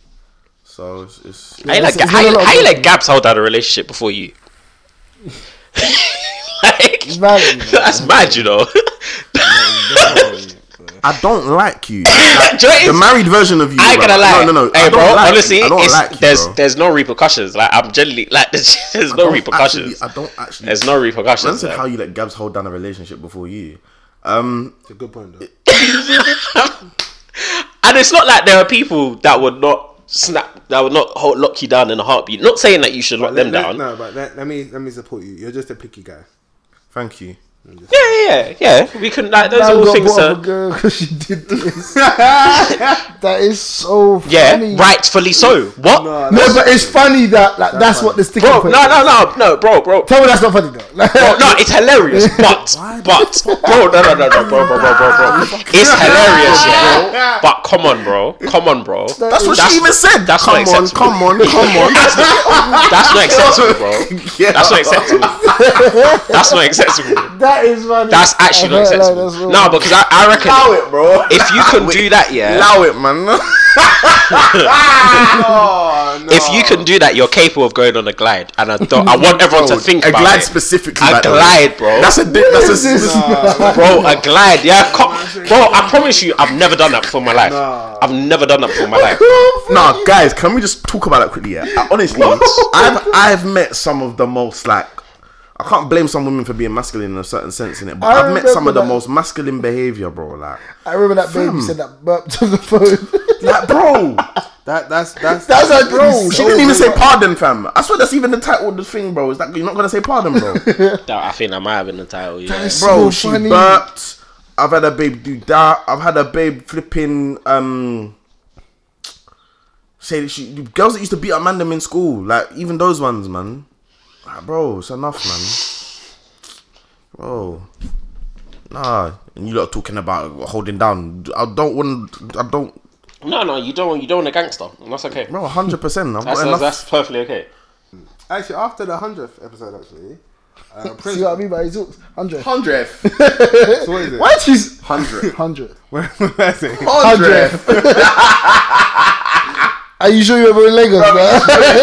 S1: So it's, it's
S2: how you let,
S3: it's- it's
S2: how,
S3: been a
S2: you-
S3: lot of
S2: how you
S3: growth.
S2: let Gabs hold out a relationship before you? like,
S3: It's mad, you know.
S2: that's mad, you know.
S1: I don't like you.
S2: Do you know what it
S1: The
S2: is?
S1: married version of you.
S2: I ain't
S1: bro.
S2: gonna lie.
S1: No, no, no.
S2: Hey,
S1: I don't
S2: bro.
S1: like
S2: honestly,
S1: you. I don't
S2: it's,
S1: like you,
S2: there's
S1: bro.
S2: there's no repercussions. Like I'm generally like there's, there's
S1: I
S2: no
S1: don't
S2: repercussions.
S1: Actually, I don't actually.
S2: There's no repercussions.
S1: Man said
S2: there.
S1: how you let Gabs hold down a relationship before you. Um,
S4: It's a good point though.
S2: And it's not like there are people that would not snap, that would not hold, lock you down in a heartbeat. Not saying that you should lock
S4: Let-
S2: them
S4: let-
S2: down.
S4: No, but let, let me let me support you. You're just a picky guy.
S1: thank you.
S2: Yeah, yeah, yeah. We can like those
S3: Man
S2: are all
S3: got
S2: things.
S3: bought
S2: That,
S3: off a girl because she did this. That is so
S2: yeah,
S3: funny.
S2: rightfully so. What?
S3: No, but it's funny that like that's, what the sticker.
S2: Bro,
S3: point
S2: no,
S3: is.
S2: no, no, no, bro, bro.
S3: Tell me that's not funny though. Like,
S2: Bro, no, it's hilarious, but, but, bro, no, no, no, no, bro, bro, bro, bro, bro. It's hilarious, yeah. But come on, bro, come on, bro.
S1: That's what she even said.
S2: That's
S1: come
S2: not
S1: on,
S2: acceptable.
S1: come on, come on.
S2: That's not acceptable, bro.
S1: Yeah.
S2: That's not acceptable. That's not acceptable.
S3: that is funny.
S2: That's actually not
S3: I feel like
S2: acceptable.
S3: that's real.
S2: No, because I, I reckon
S1: Allow it, bro.
S2: if you can do that, yeah.
S1: Allow it, man.
S4: Oh, no.
S2: If you can do that, you're capable of going on a glide, and I don't. I want everyone to think
S1: a
S2: about
S1: glide
S2: it.
S1: specifically.
S2: A
S1: like that.
S2: glide, bro.
S1: That's a di- that's a
S3: What is this,
S2: bro, a glide. Yeah, co- bro. I promise you, I've never done that before in my life. I've never done that before in my life.
S1: Nah, guys, can we just talk about that quickly? Yeah, I, honestly, I've I've met some of the most like. I can't blame some women for being masculine in a certain sense in it, but
S3: I
S1: I've met some of the
S3: remember that.
S1: most masculine behavior, bro. Like,
S3: I remember that baby said that burp to the phone.
S1: like, bro,
S4: That that's that's
S3: That's like,
S1: bro, she
S3: so
S1: didn't even say
S3: good.
S1: pardon, fam. I swear that's even the title of the thing, bro. Is that you're not gonna say pardon, bro?
S2: I think that might have been the title. Yeah.
S3: is-
S1: Bro,
S3: So
S1: she
S3: funny.
S1: burped. I've had a babe do that. I've had a babe flipping um say that she girls that used to beat up mandem in school, like even those ones, man. Like, bro, it's enough, man. Bro, nah. And you lot talking about holding down. I don't want. I don't.
S2: No, no, you don't. You don't want a gangster. That's okay.
S1: Bro, hundred percent. I've
S2: That's
S1: got enough.
S2: that's perfectly okay.
S4: actually after the hundredth episode. Actually, uh, Prince.
S3: See what I mean by his hooks? Hundred.
S1: Hundredth.
S4: So what is it?
S3: Why she's
S1: Hundred.
S3: hundred?
S4: What what is it?
S1: Hundredth.
S3: Are you sure you're ever in Lagos, man?
S1: Bro,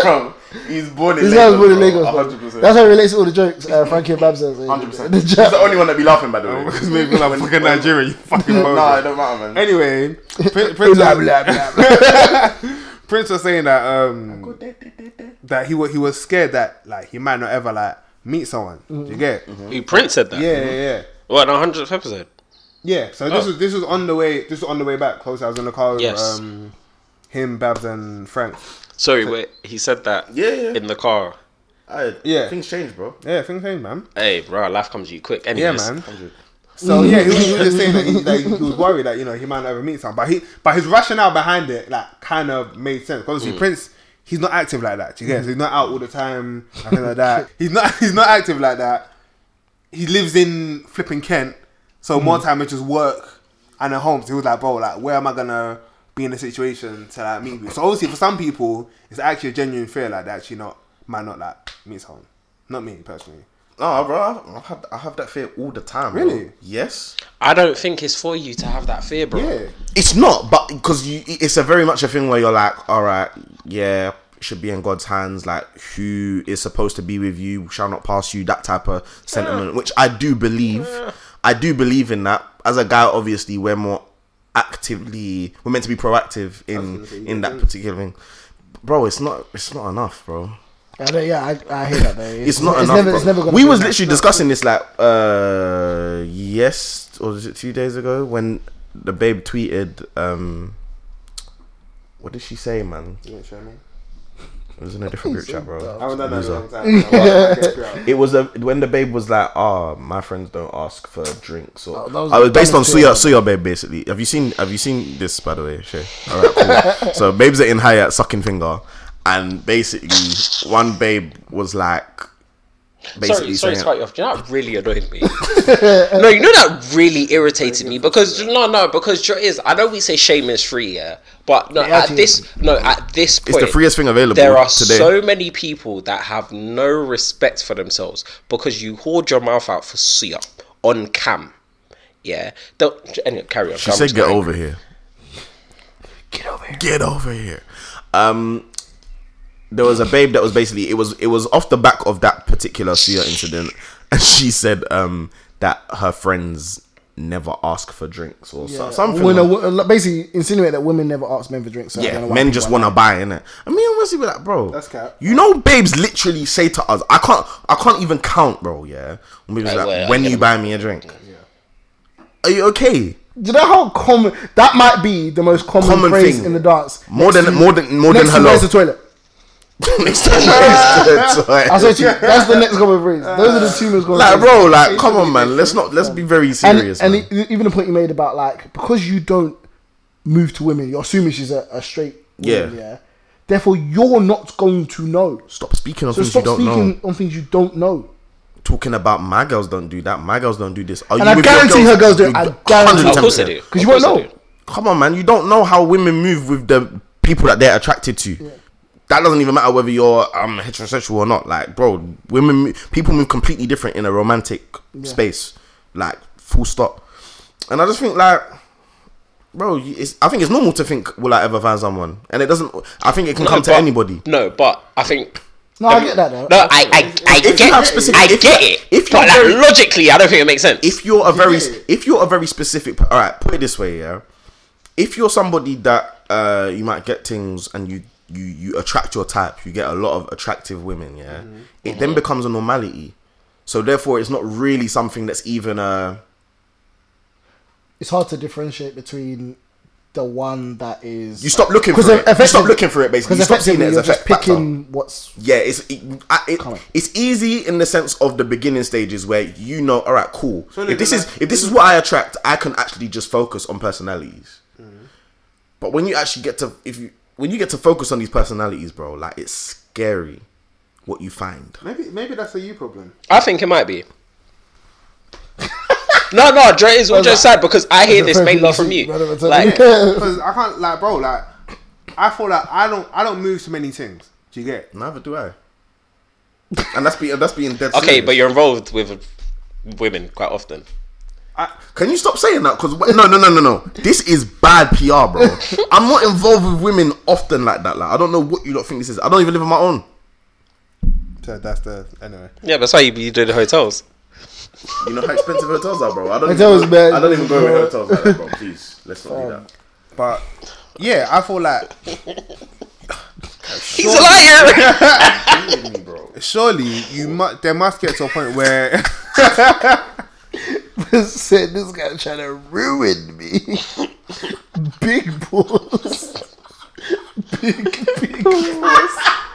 S1: He's born in
S3: This
S1: Lagos.
S3: guy's born in
S1: bro,
S3: Lagos.
S1: one
S3: bro.
S1: hundred percent.
S3: That's how he relates to all the jokes. Uh, Frankie and Babs says.
S1: one hundred percent. He's the only one that be laughing, by the way.
S4: Because maybe like fucking Nigeria, you fucking
S1: No,
S4: bogus.
S1: it don't matter, man.
S4: Anyway, Prince, Prince,
S3: Blah, blah, blah, blah.
S4: Prince was saying that um that he was he was scared that like he might not ever like meet someone. Do you get?
S1: Mm-hmm.
S2: He Prince said that.
S4: Yeah, yeah, yeah.
S2: What, on hundredth episode?
S4: Yeah. So this
S2: Oh.
S4: was this was on the way. This was on the way back. Close. I was in the car with
S2: Yes.
S4: um him, Babs, and Frank.
S2: Sorry, wait. He said that
S1: Yeah, yeah.
S2: in the car.
S1: I,
S4: Yeah.
S1: Things change, bro.
S4: Yeah, things change, man.
S2: Hey, bro, life comes to you quick.
S4: Yeah,
S2: Anyways,
S4: man. So yeah, he was, he was just saying that he, that he was worried that you know he might not ever meet someone, but he but his rationale behind it like kind of made sense. Obviously,
S2: Mm.
S4: Prince, he's not active like that. Do you get? So he's not out all the time, nothing like that. He's not he's not active like that. He lives in flipping Kent, so more time it's just work and at home. So he was like, bro, like where am I gonna be in a situation to like meet you? So obviously for some people, it's actually a genuine fear like that. Actually, not might not like meet someone. Not me personally.
S1: No, bro, I, I have I have that fear all the time. Bro.
S4: Really?
S1: Yes.
S2: I don't think it's for you to have that fear, bro.
S4: Yeah.
S1: It's not, but because you, it's a very much a thing where you're like, all right, yeah, it should be in God's hands. Like, who is supposed to be with you shall not pass you. That type of sentiment, which I do believe. I do believe in that. As a guy, obviously, we're more actively. We're meant to be proactive in in that particular thing. Bro, it's not. It's not enough, bro.
S3: I don't- yeah, I, I hear that though. It's,
S1: It's not
S3: it's
S1: enough.
S3: Never,
S1: bro.
S3: it's never gonna
S1: we
S3: be
S1: was
S3: enough.
S1: literally discussing this like uh yes, or was it two days ago when the babe tweeted um what did she say, man?
S4: You ain't showing me.
S1: It was in a different group chat, bro.
S4: I haven't done that in a
S1: Loser.
S4: long time. I guess we are.
S1: It was a, when the babe was like, "Oh, my friends don't ask for drinks." Or
S3: Oh, that was
S1: I was
S3: the
S1: based on
S3: dumbest
S1: Suya,
S3: thing
S1: Suya babe. Basically, have you seen? Have you seen this? By the way, Shay. All right, cool. So babes are in Hyatt sucking finger, and basically one babe was like, basically
S2: Sorry, sorry
S1: saying,
S2: to cut you off. Do you know that really annoyed me? No, you know that really irritated me because no, no, because you know what it is. I know we say shame is free, yeah, but no,
S3: Yeah,
S2: at
S3: actually-
S2: this, no, at this point,
S1: it's the freest thing available.
S2: there are
S1: today.
S2: so many people that have no respect for themselves because you hold your mouth out for suya on cam. Yeah, don't anyway, carry on.
S1: She
S2: I'm
S1: said,
S2: just
S1: "Get
S2: going-
S1: over here.
S3: Get over here.
S1: Get over here." Um, there was a babe that was basically it was it was off the back of that particular Suya incident, and she said um that her friends never ask for drinks or so, something.
S3: When
S1: like-
S3: a, wo- basically insinuate that women never ask men for drinks. So I don't
S1: yeah,
S3: know why
S1: men
S3: people
S1: just
S3: are
S1: want to
S3: like-
S1: buy, innit? I mean, honestly, be like, bro,
S4: That's cap.
S1: you know, babes literally say to us, "I can't, I can't even count, bro." Yeah, when, babes
S2: Like,
S1: like,
S2: where I
S1: when
S2: get
S1: you
S2: them-
S1: buy me a drink, are you okay?
S3: Do you know how common that might be? The most common,
S1: Common
S3: phrase
S1: thing.
S3: in the dance.
S1: More
S3: Next
S1: than,
S3: to-
S1: more than, more than
S3: next to
S1: hello.
S3: where's the toilet?
S1: Next to where's the toilet?
S3: I swear to you, that's the next common phrase. Those are the two most common.
S1: Like,
S3: phrases.
S1: bro, like, come on, man. Let's not. Let's be very
S3: and,
S1: serious,
S3: and
S1: man.
S3: e- even the point you made about like because you don't move to women, you're assuming she's a, a straight woman,
S1: Yeah.
S3: yeah. Therefore, you're not going to know.
S1: Stop speaking on
S3: So
S1: things you
S3: stop
S1: don't
S3: speaking
S1: know.
S3: on things you don't know.
S1: Talking about my girls don't do that. My girls don't do this. Are
S3: And
S1: you
S3: I
S1: with your
S3: guarantee her girls do it.
S1: You-
S3: I
S1: one
S3: guarantee.
S1: hundred ten
S2: Of course they
S1: percent.
S2: do.
S3: 'Cause
S2: Of
S3: you won't
S2: course they
S3: know.
S2: do.
S1: Come on, man. You don't know how women move with the people that they're attracted to. That doesn't even matter whether you're um, heterosexual or not. Like, bro, women, mo- people move completely different in a romantic space. Like, full stop. And I just think, like, bro, you- it's, I think it's normal to think, will I ever find someone? And it doesn't. I think it can
S2: No,
S1: come to
S2: but-
S1: anybody.
S2: No, but I think.
S3: No, I get that though.
S2: No, I, I, I
S1: If you
S2: get,
S1: have specific-
S2: I
S1: if
S2: get
S1: you-
S2: it.
S1: if you're
S2: but like,
S1: very-
S2: logically, I don't think it makes sense.
S1: If you're a very,
S4: get it?
S1: if you're a very specific, all right, put it this way, yeah. If you're somebody that uh, you might get things and you you you attract your type, you get a lot of attractive women, yeah.
S3: Mm-hmm.
S1: It then becomes a normality. So therefore, it's not really something that's even uh
S3: It's hard to differentiate between the one that is
S1: You stop looking for
S3: 'Cause
S1: it. You stop
S3: effectively-
S1: looking for it. Basically, you
S3: because
S1: stop seeing
S3: effectively
S1: it as
S3: you're
S1: a
S3: just
S1: fact factor.
S3: picking what's
S1: Yeah, it's it, I- it,
S3: Come on.
S1: it's easy in the sense of the beginning stages where you know, all right, cool.
S4: So
S1: if this
S4: then
S1: is
S4: like-
S1: if this is what I attract, I can actually just focus on personalities. But when you actually get to if you when you get to focus on these personalities, bro, like it's scary what you find.
S4: Maybe maybe that's a you problem.
S2: I think it might be. no, no, Dre is all just sad because I hear this mainly from you. Like,
S4: Because I can't like, bro, like I feel like I don't I don't move to many things. Do you get?
S1: Neither do I. And that's being that's being dead.
S2: okay,
S1: serious.
S2: but you're involved with women quite often.
S4: I,
S1: Can you stop saying that? Because no, no, no, no, no. This is bad P R, bro. I'm not involved with women often like that. Like I don't know what you lot think this is. I don't even live on my own.
S4: So that's the anyway.
S2: Yeah, that's why you be doing the hotels.
S1: You know how expensive hotels are, bro. I don't.
S3: Hotels,
S1: even,
S3: man.
S1: I don't even go with hotels like that, bro. Please, let's not do that.
S4: But yeah, I feel like
S2: He's a liar.
S1: Kidding me, bro.
S4: surely you must. There must get to a point where
S3: Said this guy trying to ruin me. Big balls. Big, big balls.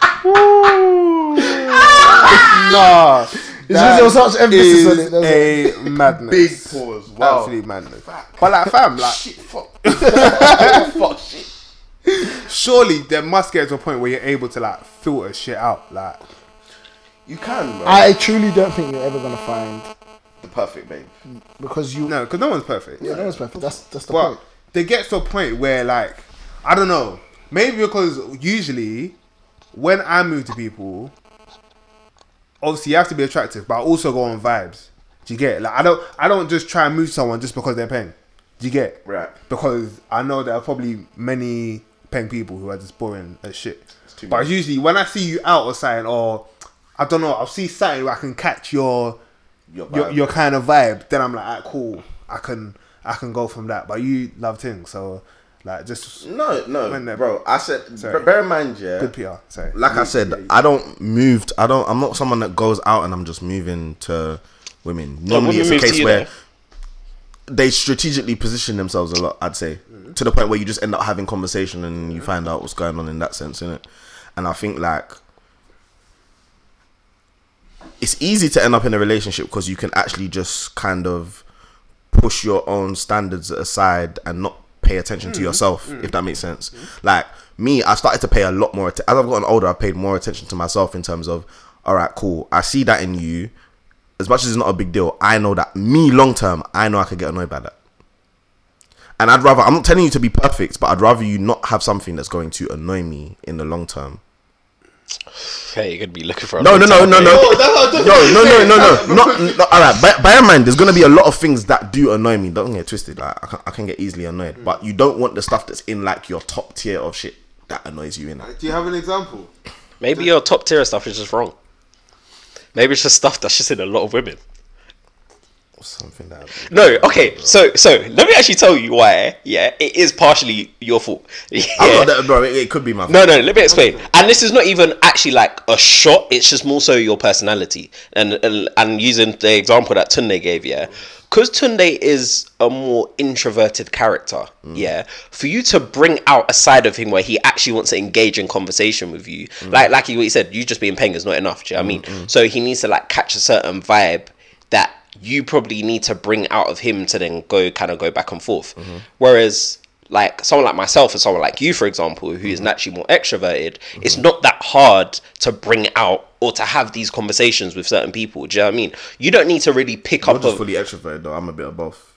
S4: nah,
S3: It's because there was such emphasis on it.
S4: is
S3: That's
S4: a madness.
S1: Big pause. Wow.
S4: Absolute madness. But like, fam, like,
S1: Fuck. Fuck shit.
S4: surely there must get to a point where you're able to like filter shit out. Like,
S1: You can, bro.
S3: I truly don't think you're ever gonna find
S1: the perfect babe.
S3: because you.
S4: no, because no one's perfect.
S3: Yeah, no one's perfect. That's that's the
S4: But
S3: point.
S4: there gets to a point where, like, I don't know, maybe because usually when I move to people, obviously you have to be attractive, but I also go on vibes. Do you get it? Like, I don't, I don't just try and move someone just because they're paying. Do you get it?
S1: Right.
S4: Because I know there are probably many paying people who are just boring as shit.
S1: too
S4: But
S1: many.
S4: usually when I see you out or something, or I don't know, I'll see something where I can catch your
S1: Your
S4: your,
S1: vibe.
S4: your kind of vibe, then I'm like, alright, cool. I can I can go from that. But you love things, so like just
S1: No, no,
S4: When they're-
S1: bro. I said,
S4: Sorry.
S1: b- bear in mind, yeah.
S4: good P R. Sorry.
S1: Like I said, I don't move. I don't. I'm not someone that goes out and I'm just moving to women. Normally,
S2: women
S1: it's a
S2: move to
S1: case
S2: you,
S1: where
S2: though.
S1: they strategically position themselves a lot. I'd say to the point where you just end up having conversation and you find out what's going on in that sense, innit? And I think like it's easy to end up in a relationship because you can actually just kind of push your own standards aside and not pay attention to yourself, if that makes sense. Like me, I started to pay a lot more att- as I've gotten older. I've paid more attention to myself in terms of, all right, cool, I see that in you. As much as it's not a big deal, I know that me long term, I know I could get annoyed by that. And I'd rather, I'm not telling you to be perfect, but I'd rather you not have something that's going to annoy me in the long term.
S2: Hey, you're gonna be looking for a
S1: No, no, no, no, no.
S4: No, that's what I'm
S1: No, no, no, no,
S4: saying.
S1: no. Not, not, all right. Bear, bear in mind, there's gonna be a lot of things that do annoy me. Don't get twisted. Like I can, I can get easily annoyed, but you don't want the stuff that's in like your top tier of shit that annoys you. In it.
S4: Do you have an example?
S2: Maybe your top tier stuff is just wrong. Maybe it's just stuff that's just in a lot of women.
S1: Something that.
S2: No, okay, so so let me actually tell you why. Yeah, it is partially your fault. Yeah.
S1: I'm not that, bro. It, it could be my.
S2: No, no, let me explain. And this is not even actually like a shot. It's just more so your personality. And and, and using the example that Tunde gave, yeah. Because Tunde is a more introverted character, yeah. For you to bring out a side of him where he actually wants to engage in conversation with you, like like what he said, you just being paying is not enough. Do you know what I mean? So he needs to like catch a certain vibe that you probably need to bring out of him to then go kind of go back and forth. Mm-hmm. Whereas like someone like myself or someone like you, for example, who is naturally more extroverted, mm-hmm. it's not that hard to bring out or to have these conversations with certain people. Do you know what I mean? You don't need to really pick
S1: I'm
S2: up
S1: just
S2: a...
S1: fully extroverted though. I'm a bit of both.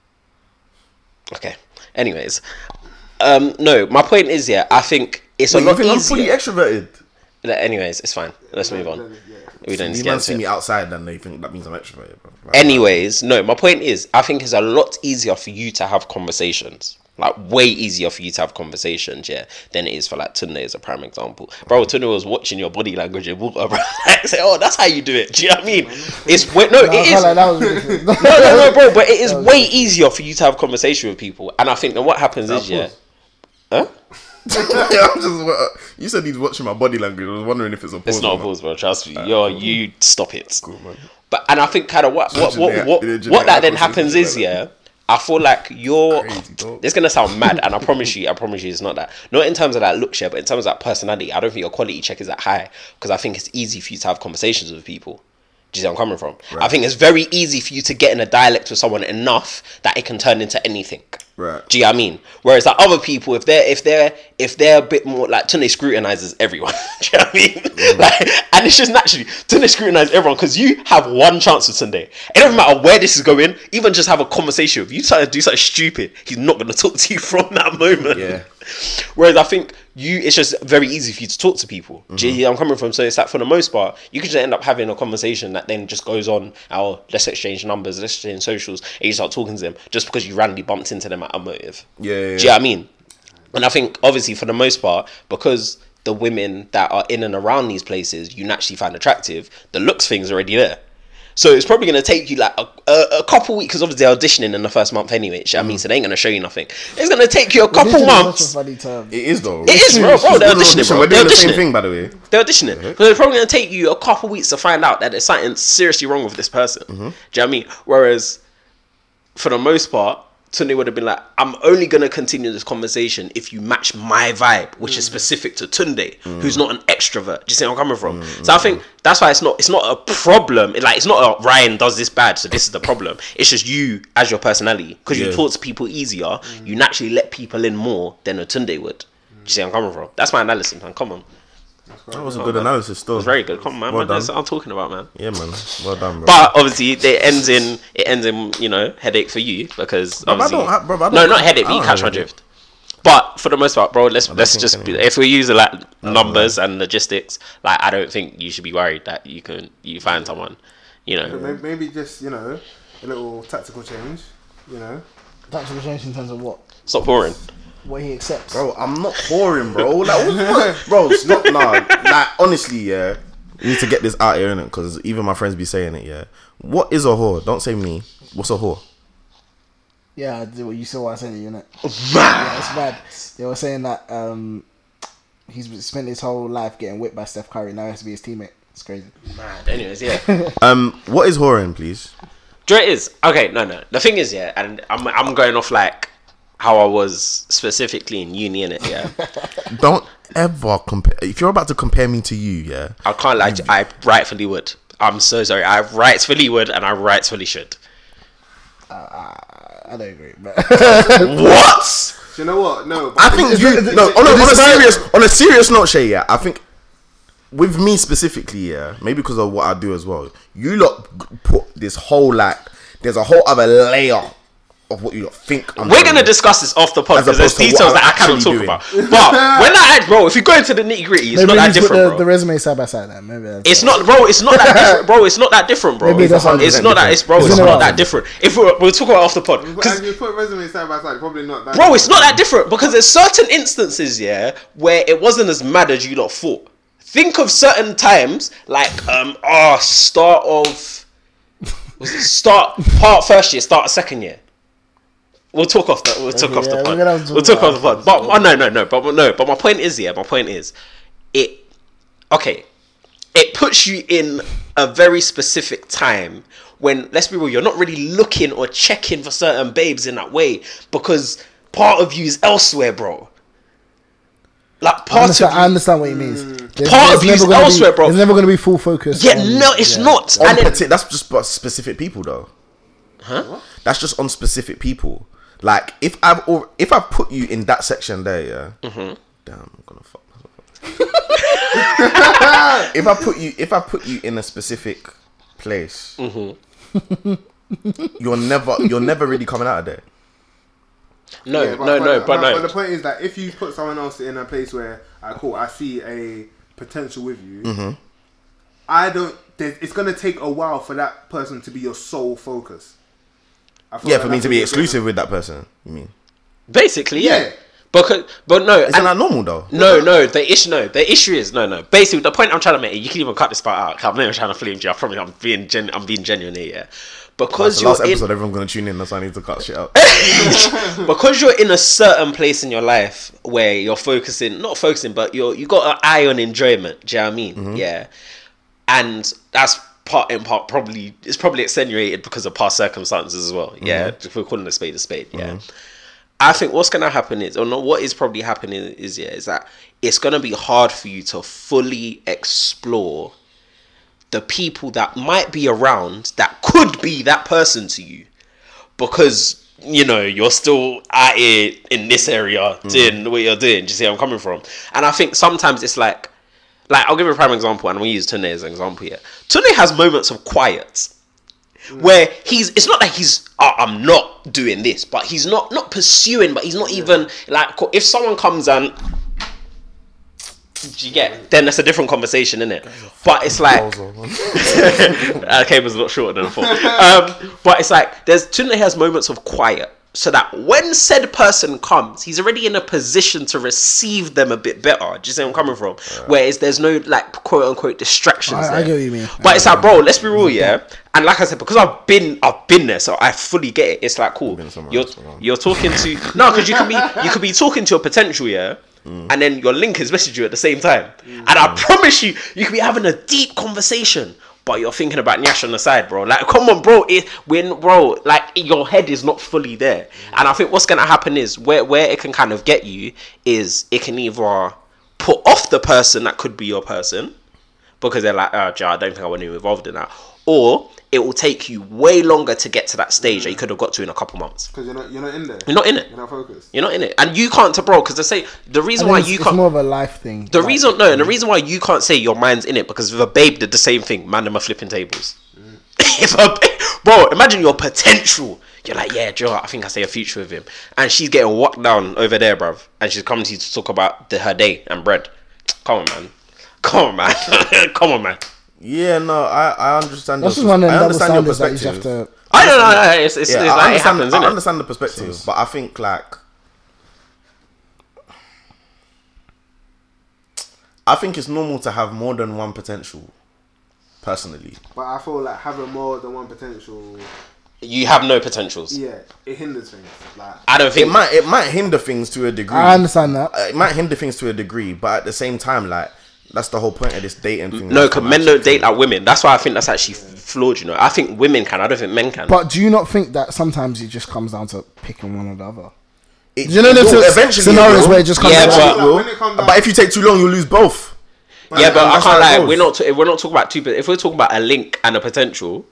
S2: Okay. Anyways. Um, no, my point is, yeah, I think it's
S1: Wait,
S2: a
S1: you
S2: lot
S1: think I'm
S2: easier.
S1: fully extroverted?
S2: Anyways, it's fine. Let's move on. We don't need to
S1: You
S2: get
S1: man
S2: into
S1: see
S2: it.
S1: me outside and they think that means I'm extroverted, bro. Like,
S2: Anyways, no, my point is, I think it's a lot easier for you to have conversations. Like, way easier for you to have conversations, yeah, than it is for, like, Tunde as a prime example. Bro, Tunde was watching your body language in water, bro. Like, say, oh, that's how you do it. Do you know what I mean? It's, way, no,
S3: No, I
S2: it
S3: felt
S2: is.
S3: like that was ridiculous.
S2: No, no, no, bro, but it is way easier for you to have conversation with people. And I think that what happens is, yeah. Huh?
S1: yeah, I'm just. You said he's watching my body language. I was wondering if it's a pause.
S2: It's not
S1: or
S2: a
S1: not.
S2: pause, bro. Trust me. You're, you stop it.
S1: Cool, man.
S2: But and I think kind of what what what
S1: Genetic-
S2: what,
S1: genetic
S2: what that then
S1: acquisition
S2: happens
S1: shit
S2: is
S1: like
S2: yeah. I feel like you're.
S1: Crazy, dog.
S2: It's gonna sound mad, and I promise you, I promise you, it's not that. Not in terms of that look share, but in terms of that personality. I don't think your quality check is that high because I think it's easy for you to have conversations with people. Do you see where I'm coming from? I think it's very easy for you to get in a dialect with someone enough that it can turn into anything.
S1: Right.
S2: Do you know what I mean? Whereas like other people, if they're if they're if they're a bit more like Tunde scrutinizes everyone. Do you know what I mean?
S1: Mm.
S2: Like, and it's just naturally Tunde scrutinizes everyone because you have one chance with Tunde. It doesn't matter where this is going. Even just have a conversation with you. Try to do something stupid, he's not going to talk to you from that moment.
S1: Yeah.
S2: Whereas I think you, it's just very easy for you to talk to people.
S1: Mm-hmm.
S2: Do you hear where I'm coming from? So it's like for the most part, you could just end up having a conversation that then just goes on. Oh, let's exchange numbers, let's exchange socials, and you start talking to them just because you randomly bumped into them at a motive.
S1: Yeah, yeah,
S2: Do you know what I mean? And I think obviously for the most part, because the women that are in and around these places you naturally find attractive, the looks thing's already there. So it's probably going to take you like a, a, a couple weeks, because obviously they're auditioning in the first month anyway. Mm. I mean, so they ain't going to show you nothing. It's going to take you a couple
S3: Audition
S2: months.
S3: is such a funny term.
S1: It is though.
S2: It is, bro. Bro, they're auditioning, bro.
S1: We're
S2: They're
S1: doing the same
S2: auditioning.
S1: thing, by the way.
S2: They're auditioning.
S1: Mm-hmm.
S2: But it's probably going to take you a couple weeks to find out that there's something seriously wrong with this person. Mm-hmm. Do you know what I mean? Whereas, for the most part, Tunde would have been like, I'm only going to continue this conversation if you match my vibe, which mm. is specific to Tunde, mm. who's not an extrovert. Do you see where I'm coming from? Mm. So I think that's why it's not it's not a problem. It, like, it's not a Ryan does this bad, so this is the problem. It's just you as your personality. Because yeah. you talk to people easier, mm. you naturally let people in more than a Tunde would. Do you see where I'm coming from? That's my analysis, man. Come on.
S1: That was a good analysis still.
S2: It was very good. Come on, man.
S1: Well
S2: man.
S1: done.
S2: That's what I'm talking about, man.
S1: Yeah, man. Well done, bro.
S2: But obviously, it ends in it ends in you know headache for you because
S1: Bro, I
S2: obviously
S1: don't have- bro, I don't
S2: no, not
S1: have-
S2: headache.
S1: I
S2: But you
S1: don't
S2: catch
S1: have
S2: my
S1: headache.
S2: drift. But for the most part, bro, let's let's
S1: think
S2: just be,
S1: anyway.
S2: if we use like numbers and logistics, like I don't think you should be worried that you can you find someone, you know.
S4: Maybe, maybe just, you know, a little tactical change, you know.
S3: Tactical change in terms of what?
S2: Stop pouring.
S3: What he accepts.
S1: Bro, I'm not pouring, bro. Like, what, what? Bro, it's not, nah. Like, honestly, yeah. We need to get this out here, innit? Because even my friends be saying it, yeah. What is a whore? Don't say me. What's a whore?
S3: Yeah, I did what you saw what I said, innit? Yeah, it's bad. They were saying that um, he's spent his whole life getting whipped by Steph Curry. Now he has to be his teammate. It's crazy.
S2: Mad. Anyways, yeah.
S1: Um, what is whoring, please?
S2: Do you know what it is? Okay, no, no. The thing is, yeah, and I'm I'm going off like how I was specifically in uni, innit? Yeah.
S1: Don't ever compare. If you're about to compare me to you, yeah.
S2: I can't lie. to- I rightfully would. I'm so sorry. I rightfully would, and I rightfully should.
S3: I don't agree. But
S2: What?
S4: Do you know what? No. But
S1: I think you.
S3: it-
S1: No, on a, on a
S3: it's-
S1: serious, on a serious note, Shay. Yeah, I think with me specifically, yeah, maybe because of what I do as well. You lot g- put this whole like, there's a whole other layer of what you lot think. I'm
S2: We're
S1: doing.
S2: gonna discuss this off the pod
S1: As
S2: because there's
S1: opposed to
S2: details
S1: what
S2: that I
S1: I'm
S2: cannot
S1: actually
S2: talk
S1: doing.
S2: about. But when I add, bro, if you go into the nitty gritty, it's
S3: maybe
S2: not that
S3: just put
S2: different,
S3: the,
S2: bro.
S3: the resume side by side. Then maybe that's
S2: It's not, bro. It's not that different, bro. It's not that different, bro.
S3: Maybe that's
S2: It's
S3: how
S2: not that. It's bro.
S3: It's
S2: It's
S3: been a
S2: not
S3: while.
S2: that different. If we're, we'll talk about it off the pod,
S4: But
S2: because
S4: as you put resume side by side, probably not that.
S2: bro, it's not that different because there's certain instances, yeah, where it wasn't as mad as you lot thought. Think of certain times, like um, oh, start of was it start part first year, start second year. We'll talk off the we'll talk
S3: Okay,
S2: off
S3: yeah,
S2: the
S3: we're
S2: pod.
S3: gonna have to
S2: We'll
S3: talk
S2: talk off the
S3: about
S2: pod. But oh, no, no, no. But no. But my point is, yeah. My point is, it okay. It puts you in a very specific time when, let's be real, you're not really looking or checking for certain babes in that way because part of you is elsewhere, bro. Like
S3: I
S2: part of
S3: understand, I
S2: you,
S3: understand what he means. There's,
S2: Part of
S3: there's
S2: you's
S3: never gonna
S2: elsewhere,
S3: be,
S2: bro.
S3: There's never going to be full focus.
S2: yeah,
S3: on-
S2: no, it's
S3: yeah.
S2: not.
S1: On
S2: And then,
S1: parti- that's just about specific people, though.
S2: huh?
S1: That's just on specific people. Like if I've or if I put you in that section there, yeah. Mm-hmm. Damn, I'm gonna fuck myself up. If I put you, if I put you in a specific place,
S2: Mm-hmm.
S1: you're never, you're never really coming out of there.
S2: No,
S4: Yeah,
S2: no, no, but no.
S4: But the point is that if you put someone else in a place where I cool, I see a potential with you.
S1: Mm-hmm.
S4: I don't. there's- It's gonna take a while for that person to be your sole focus. I feel
S1: Yeah,
S4: like
S1: for me
S4: that's
S1: to
S4: what
S1: be
S4: you're
S1: exclusive with that person. You mean?
S2: Basically, yeah.
S4: Yeah.
S2: Because, but no,
S1: Isn't
S2: and-
S1: that normal though?
S2: No, no. The issue, no. The issue is no, no. Basically, the point I'm trying to make. You can even cut this part out. I'm not even trying to flame you. I promise. I'm being, gen- I'm being genuine here. Yeah? Because
S1: That's the
S2: you're
S1: last
S2: in,
S1: episode, everyone's gonna tune in. That's why I need to cut shit out.
S2: because you're in a certain place in your life where you're focusing, not focusing, but you're you got an eye on enjoyment. Do you know what I mean?
S1: Mm-hmm.
S2: Yeah, and that's part in part probably it's probably accentuated because of past circumstances as well. Yeah,
S1: Mm-hmm.
S2: if we're calling a spade a spade. Yeah. I think what's gonna happen is, or not, what is probably happening is, yeah, is that it's gonna be hard for you to fully explore the people that might be around that could be that person to you, because you know you're still out here in this area doing what you're doing. Do you see where I'm coming from? And I think sometimes it's like, like I'll give you a prime example, and we use Tunde as an example here. Tunde has moments of quiet. Where he's, it's not like he's, oh, I'm not doing this, but he's not, not pursuing, but he's not even, like, if someone comes and, do you get, then that's a different conversation, isn't it? But it's like, that cable's a lot shorter than I thought. Um, but it's like, there's, Tunde has moments of quiet, so that when said person comes, he's already in a position to receive them a bit better. Do you see where I'm coming from? Yeah. Whereas there's no like quote unquote distractions.
S3: I,
S2: there.
S3: I get what you mean.
S2: But it's like, bro, let's be real, yeah. And like I said, because I've been, I've been there, so I fully get it. It's like, cool. You're you're talking to no, because you could be you could be talking to a potential, yeah. Mm. And then your link has messaged you at the same time, mm. and I promise you, you could be having a deep conversation. But you're thinking about Nyash on the side, bro. Like, come on, bro. It, when, bro, like, your head is not fully there. And I think what's going to happen is, where, where it can kind of get you, is it can either put off the person that could be your person, because they're like, oh, Joe, I don't think I want to be involved in that. Or it will take you way longer to get to that stage that you could have got to in a couple months.
S4: Because you're not, you're not in there.
S2: You're not in it.
S4: You're not focused.
S2: You're not in it. And you can't, to bro, because they say, the reason why you
S3: it's,
S2: can't...
S3: It's more of a life thing.
S2: The
S3: like,
S2: reason, no, and the reason why you can't say your mind's in it, because if a babe did the same thing, man, them are flipping tables. Mm. If a babe, bro, imagine your potential. You're like, yeah, Joe, I think I see a future with him. And she's getting walked down over there, bruv. And she's coming to you to talk about the, her day and bread. Come on, man. Come on, man. Come on, man.
S1: Yeah, no, I, I understand.
S3: That's
S1: your,
S3: just one of
S1: I
S3: them
S1: understand your
S3: double standards
S1: perspective.
S3: that you have to...
S2: I don't know. No, it's, it's,
S1: yeah,
S2: it's
S1: I
S2: like
S1: understand,
S2: it happens,
S1: I
S2: innit?
S1: understand the perspective, but I think like I think it's normal to have more than one potential. Personally,
S4: but I feel like having more than one potential,
S2: you have no potentials.
S4: Yeah, it hinders things. Like
S2: I don't think
S1: it might. It might hinder things to a degree.
S3: I understand that.
S1: Uh, it might hinder things to a degree, but at the same time, like. That's the whole point of this dating thing.
S2: No, because men don't date like women. That's why I think that's actually yeah. flawed, you know. I think women can. I don't think men can.
S3: But do you not think that sometimes it just comes down to picking one or the other?
S1: It,
S3: do you know, there's
S1: eventually
S3: scenarios where it just comes
S2: yeah,
S3: down
S2: but,
S3: to...
S1: But, but if you take too long, you'll lose both.
S2: But yeah, but I can't lie. We're not. T- we're not talking about two. If we're talking about a link and a potential.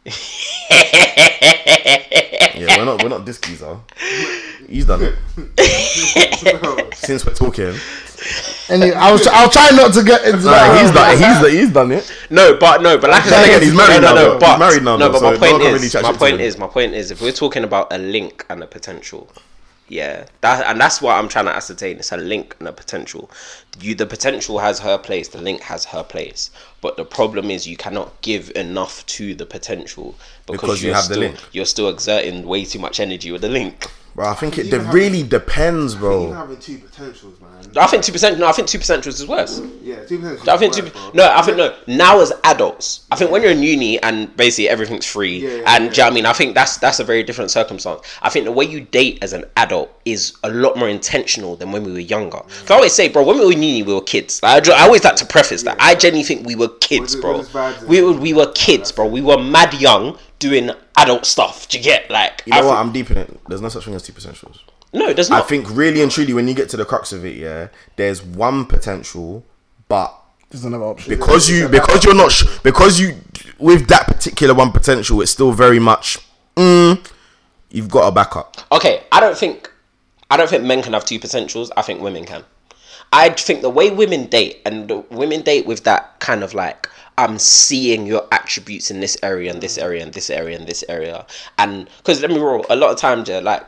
S1: Yeah, we're not. We're not this geezer. He's done it. Since we're talking.
S3: Anyway, I was I'll try not to get into
S1: nah,
S3: that.
S1: He's done. He's he's done it.
S2: No, but no, but like I said,
S1: he's married
S2: no,
S1: now.
S2: no, no, but,
S1: he's married now.
S2: No, but
S1: so
S2: my point
S1: no
S2: is,
S1: really
S2: my point is, my point is, if we're talking about a link and a potential, yeah, that and that's what I'm trying to ascertain. It's a link and a potential. You, the potential has her place. The link has her place. But the problem is, you cannot give enough to the potential because,
S1: because you
S2: you're
S1: have
S2: still,
S1: the link.
S2: You're still exerting way too much energy with the link.
S1: Bro, I think it de- really depends, bro.
S4: Even having two potentials, man.
S2: I think two percent. No, I think two potentials is worse.
S4: Yeah, two potentials.
S2: I think two.
S4: Worse,
S2: no, I think no. Now as adults, I think when you're in uni and basically everything's free,
S4: yeah, yeah,
S2: and
S4: yeah.
S2: do you know what I mean, I think that's that's a very different circumstance. I think the way you date as an adult is a lot more intentional than when we were younger. Mm. I always say, bro, when we were in uni, we were kids. Like, I always like to preface that. Yeah, I genuinely think we were kids, bro. We were we were kids, bro. We were mad young doing adult stuff. Do you get like?
S1: You know
S2: I
S1: what?
S2: think,
S1: I'm deep in it. There's no such thing as two potentials.
S2: No, there's not.
S1: I think really and truly, when you get to the crux of it, yeah, there's one potential, but
S3: there's another option
S1: because you because you're not sh- because you with that particular one potential, it's still very much mm, you've got a backup.
S2: Okay, I don't think I don't think men can have two potentials. I think women can. I think the way women date and the women date with that kind of like, I'm seeing your attributes in this area and this area and this area and this area, and because let me roll a lot of times, yeah, like.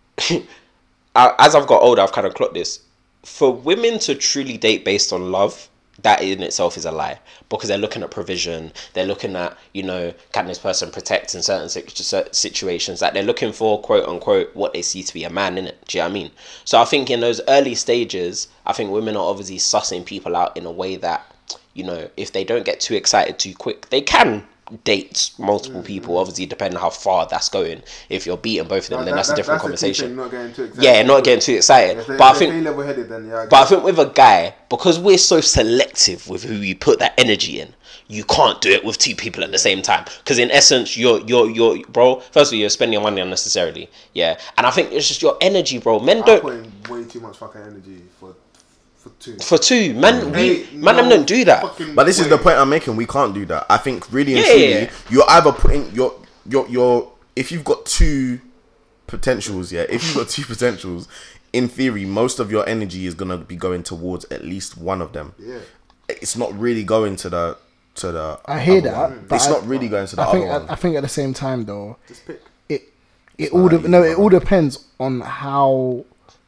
S2: As I've got older, I've kind of clocked this. For women to truly date based on love, that in itself is a lie. Because they're looking at provision. They're looking at, you know, can this person protect in certain situations? That they're looking for, quote unquote, what they see to be a man, innit? Do you know what I mean? So I think in those early stages, I think women are obviously sussing people out in a way that, you know, if they don't get too excited too quick, they can date multiple people, obviously depending on how far that's going. If you're beating both of them, no, then that, that's a different that's conversation.
S4: Not getting too excited.
S2: Yeah, not getting too excited. Yeah,
S4: they,
S2: but I think,
S4: level-headed, then, yeah, I
S2: but I think with a guy, because we're so selective with who you put that energy in, you can't do it with two people at the same time. Because in essence, you're you're you're bro. Firstly, you're spending your money unnecessarily. Yeah, and I think it's just your energy, bro. Men don't.
S4: I'm putting way too much fucking energy for. For two.
S2: For two. Man, we,
S4: hey,
S2: man,
S4: no
S2: them don't do that.
S1: But this
S4: way.
S1: is the point I'm making. We can't do that. I think really and
S2: yeah,
S1: truly,
S2: yeah.
S1: you're either putting your your your if you've got two potentials, yeah. If you've got two potentials, in theory, most of your energy is gonna be going towards at least one of them.
S4: Yeah.
S1: It's not really going to the to the.
S3: I hear that.
S1: One.
S3: But
S1: it's
S3: I,
S1: not really going to the
S3: I
S1: other
S3: think.
S1: one.
S3: I, I think at the same time, though,
S4: just pick.
S3: It it all de- no. It all depends on how.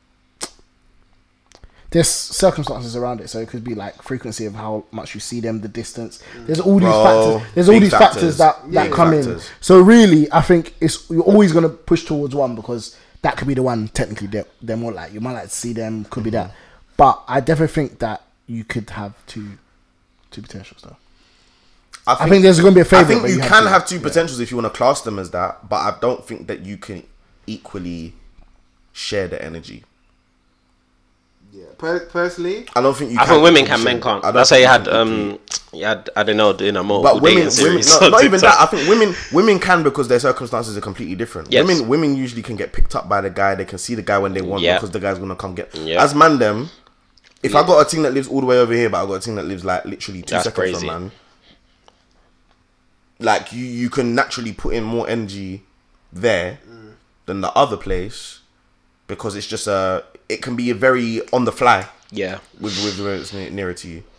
S3: There's circumstances around it, so it could be like frequency of how much you see them, the distance. There's all these
S1: Bro,
S3: factors. There's all
S1: big
S3: these
S1: factors.
S3: factors that, that
S1: Big
S3: come
S1: factors.
S3: in. So really, I think it's you're always gonna push towards one because that could be the one. Technically, they're, they're more like you might like to see them. Could be that, but I definitely think that you could have two, two potentials though.
S1: I think,
S3: I think there's going to be a favourite.
S1: I think
S3: but
S1: you,
S3: have
S1: can
S3: two.
S1: have two
S3: Yeah.
S1: potentials if you want to class them as that, but I don't think that you can equally share the energy.
S4: Yeah, per- personally,
S1: I don't think you.
S2: I
S1: can
S2: think women
S1: equally
S2: can, men
S1: share-
S2: can't.
S1: I don't
S2: That's why
S1: think
S2: you had
S1: can equally-
S2: um, you had I don't know doing a multiple
S1: But women,
S2: dating
S1: women
S2: series.
S1: no,
S2: on
S1: not even
S2: TikTok.
S1: that. I think women, women can because their circumstances are completely different.
S2: Yes.
S1: Women, women usually can get picked up by the guy. They can see the guy when they want
S2: Yeah.
S1: because the guy's gonna come get.
S2: Yeah.
S1: As man, them. If
S2: Yeah.
S1: I got a team that lives all the way over here, but I got a team that lives like literally two
S2: That's
S1: seconds
S2: crazy.
S1: from man, like you, you can naturally put in more energy there
S2: Mm.
S1: than the other place because it's just a. It can be a very on the fly
S2: Yeah,
S1: with with where it's ne- nearer to you,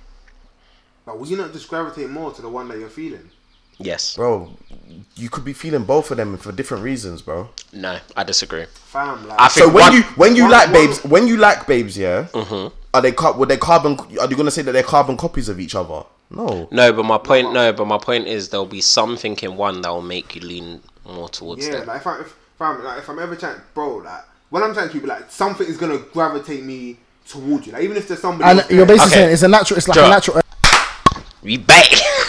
S4: but will you not just gravitate more to the one that you're feeling?
S2: yes.
S1: bro. You could be feeling both of them for different reasons, bro.
S2: No, I disagree.
S4: Fam, like,
S2: I
S1: So
S2: think
S1: when
S2: one-
S1: you when you
S4: one-
S1: like
S4: one-
S1: babes, when you like babes, yeah,
S2: Mm-hmm.
S1: are they car- were they carbon? Are you gonna say that they're carbon copies of each other? No.
S2: No, but my point, no, but my point is there'll be something in one that will make you lean more towards
S4: yeah,
S2: them.
S4: like if, I, if, if I'm like if I'm ever chatting, bro, like when I'm chatting to people, like something is gonna gravitate me towards you. Like even if there's somebody,
S3: And
S4: else
S3: you're
S4: there-
S3: basically
S2: Okay.
S3: saying it's a natural. It's like
S2: Sure.
S3: a natural.
S2: We back.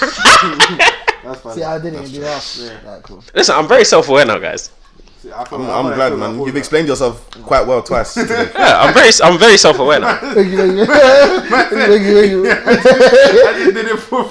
S4: That's fine.
S3: See, I didn't even do that. Yeah, right, cool.
S2: Listen, I'm very self-aware now, guys.
S4: See, I feel
S1: I'm,
S4: like- I
S1: I'm
S4: feel
S1: glad,
S4: like
S1: man.
S4: all
S1: You've
S4: that.
S1: explained yourself quite well twice. today.
S2: Yeah, I'm very, I'm very self-aware now.
S3: Thank you, thank you. Thank you, thank you.
S4: I just did it for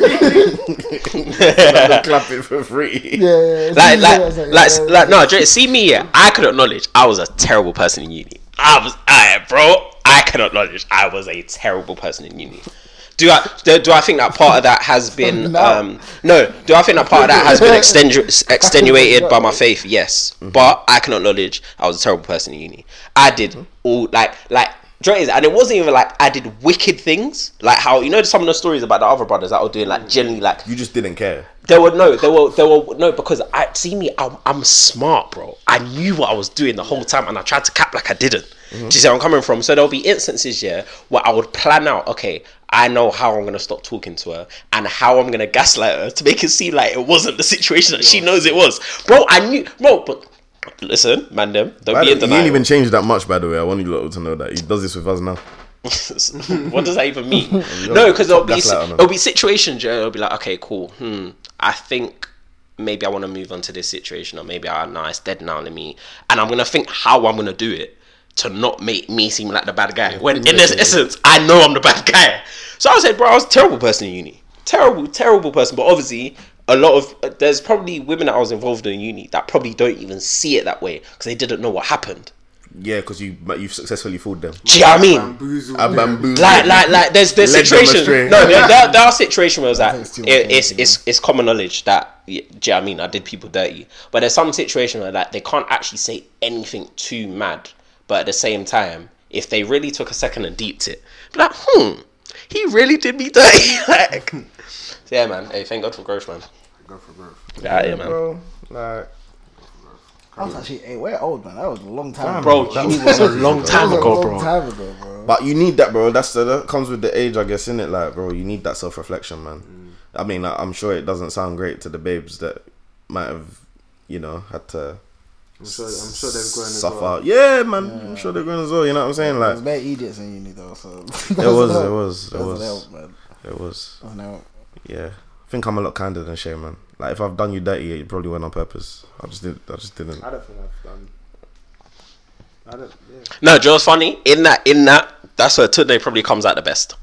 S4: free.
S1: I'm clapping for free.
S3: Yeah, yeah.
S2: Like, like,
S3: Yeah, yeah,
S2: like,
S3: yeah,
S2: like, no, Dre, see me, yeah. I could acknowledge I was a terrible person in uni. I was, I, bro, I can acknowledge I was a terrible person in uni. Do I do, do I think that part of that has been
S3: No.
S2: um no? Do I think that part of that has been extenu- extenuated by my faith? Yes, but I can acknowledge I was a terrible person in uni. I did all like like Dre, and it wasn't even like I did wicked things. Like how you know some of the stories about the other brothers that were doing like generally like
S1: You just didn't care.
S2: there were no, there were, there were no, because I see me, I'm, I'm smart, bro. I knew what I was doing the whole time, and I tried to cap like I didn't. Do you see where I'm coming from? So there'll be instances, yeah, where I would plan out, okay, I know how I'm gonna stop talking to her, and how I'm gonna gaslight her to make it seem like it wasn't the situation that she knows it was, bro. I knew, bro, but listen, man, them don't
S1: By
S2: be
S1: the-
S2: in
S1: he
S2: denial.
S1: ain't even changed that much, by the way. I want you lot to know that he does this with us now.
S2: What does that even mean? No, because there'll be
S1: Gaslight on them.
S2: there'll be situations where it'll be like, okay, cool. Hmm, I think maybe I want to move on to this situation, or maybe I know it's dead now. Let me, and I'm gonna think how I'm gonna do it to not make me seem like the bad guy. When in this essence, I know I'm the bad guy. So I said, bro, I was a terrible person in uni. Terrible, terrible person. But obviously, a lot of there's probably women that I was involved in uni that probably don't even see it that way because they didn't know what happened.
S1: Yeah, because you but you've successfully fooled them.
S2: Do you know what I mean?
S4: Bamboozled.
S1: I bamboozled
S2: Like,
S1: them.
S2: like, like, there's there's
S1: Led them
S2: situations.
S1: astray.
S2: No, there, there, there are situations where it's like
S3: think it's too
S2: it,
S3: much
S2: it's
S3: energy,
S2: it's it's common knowledge that yeah, do you know what I mean? I did people dirty, but there's some situations where like they can't actually say anything too mad, but at the same time, if they really took a second and deeped it, be like, hmm, he really did me dirty. Like, so yeah, man. Hey, thank God for growth, man.
S4: Go for growth.
S2: Yeah, yeah, man.
S1: Bro, like,
S3: I was actually, hey, we're old, man. That was a long time
S2: Bro,
S3: ago.
S2: uni was a long
S3: That
S2: time
S3: was a
S2: ago,
S3: long
S2: bro.
S3: time ago, bro.
S1: but you need that, bro. That's the, that comes with the age, I guess, innit? Like, bro, you need that self reflection, man. I mean, like, I'm sure it doesn't sound great to the babes that might have, you know, had to
S4: I'm sure. I'm sure they've grown as
S1: suffer.
S4: well.
S1: Yeah, man. I'm sure they're going as well. You know what I'm saying?
S3: There's
S1: Like,
S3: bare idiots in uni though, so
S1: it was, it was, it
S3: Doesn't
S1: was,
S3: help, man.
S1: it was.
S3: Doesn't help.
S1: Yeah, I think I'm a lot kinder than Shay, man. Like, if I've done you dirty, it probably went on purpose. I just did. I just didn't.
S4: I don't think I've done. I don't. Yeah.
S2: No, do you know what's funny? In that, in that, that's where Tunde probably comes out the best.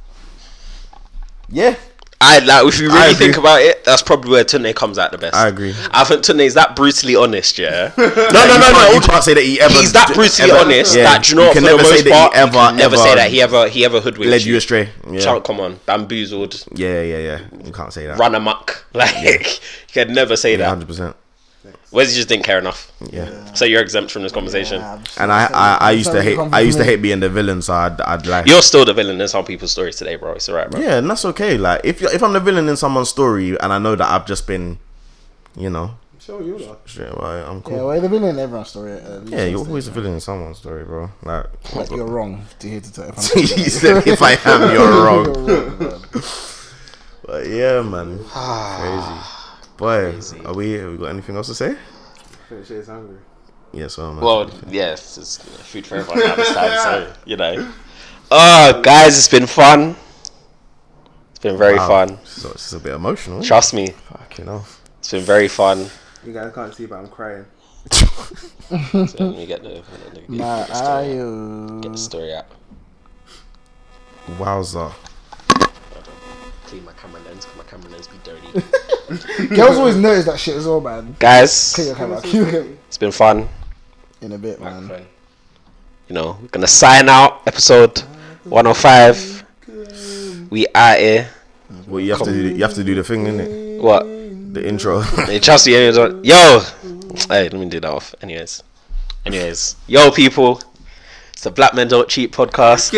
S1: Yeah,
S2: I like if you
S1: I
S2: really
S1: agree.
S2: think about it, that's probably where Tunde comes out the best.
S1: I agree.
S2: I think Tunde is that brutally honest, yeah. No, no,
S1: You
S2: no,
S1: can't-
S2: no.
S1: You can't say that he ever.
S2: He's that brutally
S1: ever-
S2: honest
S1: yeah,
S2: that do you know
S1: you
S2: what,
S1: can
S2: for the
S1: never say
S2: most
S1: that
S2: part,
S1: he ever,
S2: you can never
S1: ever
S2: say that he ever he ever hoodwinked
S1: led you astray. Yeah.
S2: Child, come on, bamboozled,
S1: yeah, yeah, yeah. You can't say that.
S2: run amok. Like you can never say
S1: Yeah,
S2: that.
S1: hundred percent.
S2: Wes just didn't care enough.
S1: Yeah.
S2: So you're exempt from this conversation.
S3: Yeah, I'm just-
S1: And I, I, I used to
S3: Sorry,
S1: hate.
S3: come
S1: I
S3: from
S1: used to
S3: me.
S1: hate being the villain, so I'd, I'd lie.
S2: You're still the villain in some people's stories today, bro. It's alright, bro.
S1: Yeah, and that's okay. Like, if you if I'm the villain in someone's story, and I know that I've just been, you know,
S4: I'm sure you are.
S1: straight away, I'm
S3: Yeah,
S1: cool.
S3: well, the villain in everyone's story. At least
S1: Yeah, you're
S3: on
S1: always a
S3: stage,
S1: villain in someone's story, bro. Like,
S3: man. Like, you're wrong to hear to tell if I'm
S1: you said if I am, you're wrong.
S3: You're wrong, man.
S1: But yeah, man, crazy. Boy, are we? Have we got anything else to say?
S4: I think Shay's hungry.
S1: Yeah, so man.
S2: Well, yes, it's food for everyone at this time, so, you know. Oh, guys, it's been fun. It's been very
S1: Wow.
S2: fun.
S1: So it's just a bit emotional. Isn't it?
S2: Trust me,
S1: Fucking hell.
S2: it's been very fun.
S4: You guys can't see, but I'm crying.
S2: So let me get the, let me get,
S3: Nah,
S2: get the story,
S3: I,
S2: get the story out.
S1: Wowza.
S2: Clean my camera lens, because my camera lens be dirty.
S3: girls always notice that shit as well, man.
S2: Guys,
S3: Clear your camera. Clear your camera.
S2: it's been fun.
S3: In a bit, man.
S2: Microphone. You know, we're gonna sign out. Episode one oh five. We out here.
S1: Well, you have to do. The, you have to do the thing, innit?
S2: What?
S1: The intro.
S2: Hey, trust me. anyone- Yo, hey, let me do that off. Anyways, anyways, yo, people. It's the Black Men Don't Cheat podcast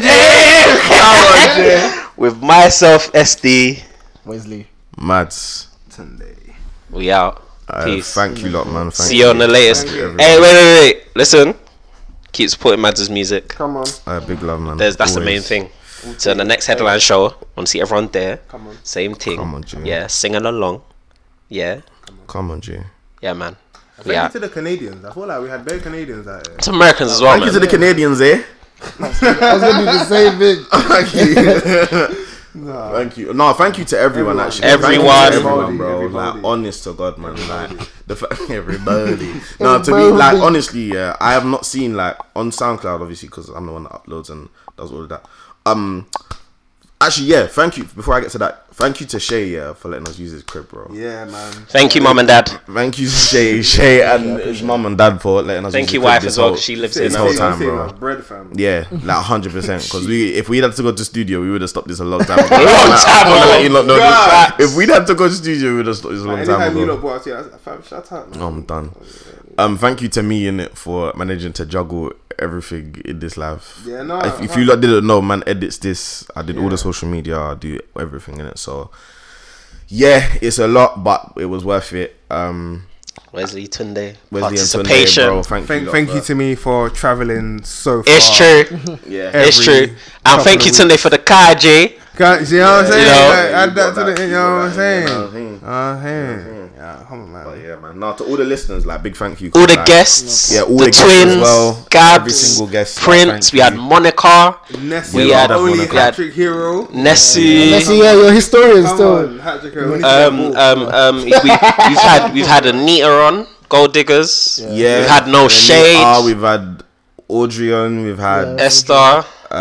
S2: with myself, S D.
S3: Wesley.
S1: Mads.
S4: Sunday.
S2: We out.
S1: Uh,
S2: Peace.
S1: thank you, lot, man. Thank
S2: See you on the latest.
S1: Thank you,
S2: Hey, wait, wait, wait. Listen. Keep supporting Mads' music.
S4: Come on.
S1: Uh, big love, man.
S2: There's that's the main
S1: Always.
S2: thing. So in the next headline show, want to see everyone there.
S4: Come on.
S2: Same thing.
S1: Come on, G.
S2: Yeah, singing along. Yeah,
S1: Come on, G.
S2: yeah, man.
S4: Thank
S2: Yeah,
S4: you to the Canadians. I feel like we had bare Canadians out here.
S2: it's Americans as well,
S1: Thank you to
S2: man.
S1: the Canadians, eh?
S3: I was gonna do the same thing.
S1: Thank you. Thank you. No, thank you to everyone,
S4: Everyone.
S1: actually.
S2: Everyone.
S1: Thank you to everyone,
S4: Everybody,
S1: bro.
S4: everybody.
S1: Like, honest to God, man. Like, the fa- everybody. No, to me, like, honestly, yeah, I have not seen, like, on SoundCloud, obviously, because I'm the one that uploads and does all of that. Um, actually, yeah, thank you. Before I get to that, thank you to Shay, yeah, for letting us use his crib, bro.
S4: Yeah, man.
S2: Thank you, mum and dad.
S1: Thank you, Shay, Shay, and his mum and dad for letting us.
S2: Thank
S1: use
S2: you,
S1: the crib
S2: wife
S1: this
S2: as well,
S1: whole-
S2: 'cause she lives
S1: this
S2: in
S1: whole
S2: us.
S1: time, bro.
S4: Bread fam.
S1: Yeah, like hundred percent. Because we, if we had to go to studio, we would have stopped this a long time ago.
S2: Long time
S1: I'm gonna let
S2: ago.
S1: you lot know
S2: Right.
S1: this. If we'd had to go to studio, we would have stopped this a long
S4: Like,
S1: time
S4: anytime you
S1: ago.
S4: lot brought us here, I was like, fam, shut up, man.
S1: I'm done. Um, thank you to me in it for managing to juggle everything in this life.
S4: Yeah, no,
S1: If, if
S4: no.
S1: you lot didn't know, man edits this. I did all
S4: Yeah.
S1: the social media. I do everything in it. So yeah, it's a lot, but it was worth it. Um,
S2: Wesley Tunde.
S1: Wesley and Tunde,
S2: Participation.
S1: bro. Thank,
S4: Thank,
S1: you. lot
S4: thank
S1: for
S4: you
S1: that.
S4: to me for traveling so far.
S2: It's true.
S1: Yeah.
S2: It's
S4: Every
S2: true. And thank you,
S4: couple of
S2: Tunde, for the car, J.
S4: Guys, you know what I'm saying?
S2: You know,
S4: Like, add
S1: you
S4: that
S1: got
S4: to
S1: that,
S4: the, you
S1: you
S4: know
S1: got
S4: what I'm
S1: that,
S4: saying?
S1: you know what I'm saying?
S4: Uh, hey. Yeah, come on, man.
S1: But yeah, man. Now to all the listeners, like big thank you.
S2: All the
S1: like,
S2: guests.
S1: Yeah, all
S2: the,
S1: the, guests
S2: twins.
S1: as well.
S2: Gabs.
S1: Every single guest. like,
S2: Prince.
S1: thank
S2: We had
S1: you.
S2: Monica.
S4: Nessie,
S2: We
S4: we
S2: had-
S4: had only
S1: we had-
S4: hat-trick hero.
S2: Nessie.
S3: Let's see, yeah, you're a historian
S4: Come
S3: still.
S4: on, hat-trick hero. We need to
S2: Um,
S4: get
S2: um,
S4: more.
S2: um, we, we've had we've had Anita on Gold Diggers.
S1: Yeah,
S2: We've had No
S1: Then
S2: Shade.
S1: Ah, we've had Audrey on. We've had
S2: Esther,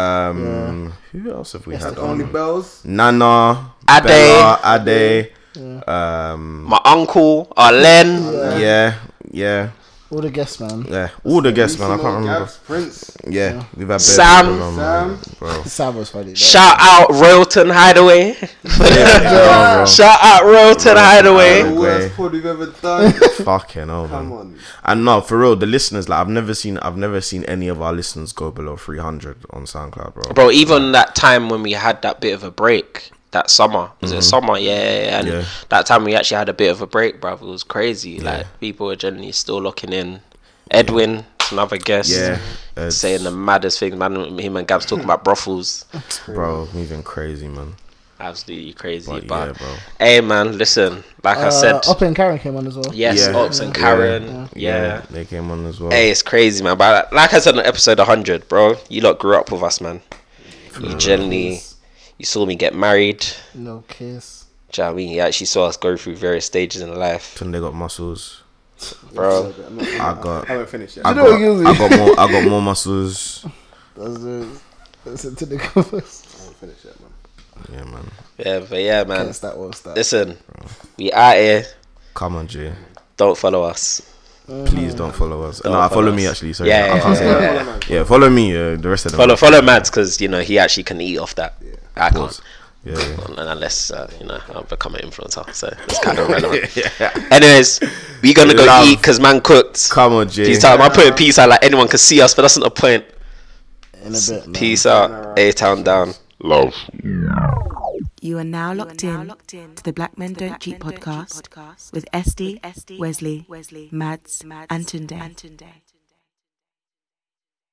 S1: um, who else have we had
S4: Only
S1: on?
S4: bells.
S1: Nana,
S2: Ade.
S1: Bella, Ade. Um,
S2: my uncle, Arlen.
S1: yeah, yeah,
S3: All the guests, man.
S1: yeah. All the guests, man. I
S4: Lucy,
S1: can't remember.
S4: Gabs, Prince.
S1: Yeah, we've had
S2: Sam.
S1: people on, man,
S4: Sam.
S1: bro.
S3: Sam was funny.
S2: Shout out Royalton Hideaway.
S1: Yeah, bro.
S2: Shout out Royalton
S4: The
S2: Hideaway.
S1: Hideaway.
S4: worst pod we've ever done.
S1: Fucking hell,
S4: Come
S1: man.
S4: on.
S1: And no, for real, the listeners, like I've never seen, I've never seen any of our listeners go below three hundred on SoundCloud, bro.
S2: Bro, even that time when we had that bit of a break, that summer, was it summer? Yeah, yeah, yeah. And
S1: Yeah.
S2: that time we actually had a bit of a break, bro. It was crazy. Like, people were generally still locking in. Edwin, another guest,
S1: Yeah, it's-
S2: saying the maddest things, man. Him and Gabs talking about brothels.
S1: bro, moving crazy, man.
S2: Absolutely crazy.
S1: But
S2: But,
S1: yeah, bro.
S2: hey, man, listen, like I
S3: Uh,
S2: said,
S3: Oppe and Karen came on as well.
S2: yes,
S1: Yeah.
S2: Ops and Karen, yeah.
S1: they came on as well.
S2: Hey, it's crazy, man. But like I said on episode one hundred, bro, you lot grew up with us, man. You generally, you saw me get married.
S3: No kiss.
S2: Do you know what I mean? You actually saw us go through various stages in life,
S1: Tunde got muscles.
S2: bro.
S1: I got,
S4: I haven't finished yet.
S1: I
S3: You know what
S1: got,
S3: gives
S1: I
S3: me-
S1: got more, I got more muscles.
S3: That's it. Listen to the covers.
S4: I haven't finished yet, man.
S1: Yeah, man.
S2: Yeah, but yeah, man.
S3: Yes, that was that.
S2: Listen, we out here.
S1: Come on, Jay.
S2: Don't follow us.
S1: Please don't follow us.
S2: Don't
S1: no, I
S2: follow
S1: follow
S2: us.
S1: me actually. Sorry,
S2: Yeah,
S1: I
S2: yeah,
S1: can't say
S2: yeah,
S1: that.
S4: Follow, man.
S1: Yeah, follow me. Uh, the rest of them.
S2: Follow, follow Mads, because you know he actually can eat off that. I
S1: Pause.
S2: can't.
S1: Yeah, yeah.
S2: Unless uh, you know I'll become an influencer, so it's kind of relevant. Anyways, we gonna go
S1: Love.
S2: eat because man cooked.
S1: Come on, Jay.
S2: Peace out. I'm putting peace out like anyone can see us, but that's not the point.
S3: In a bit. man.
S2: Peace out. A Town down. Love.
S5: You are now locked in to the Black Men Don't Cheat podcast with S D, Wesley, Mads, and Tunde.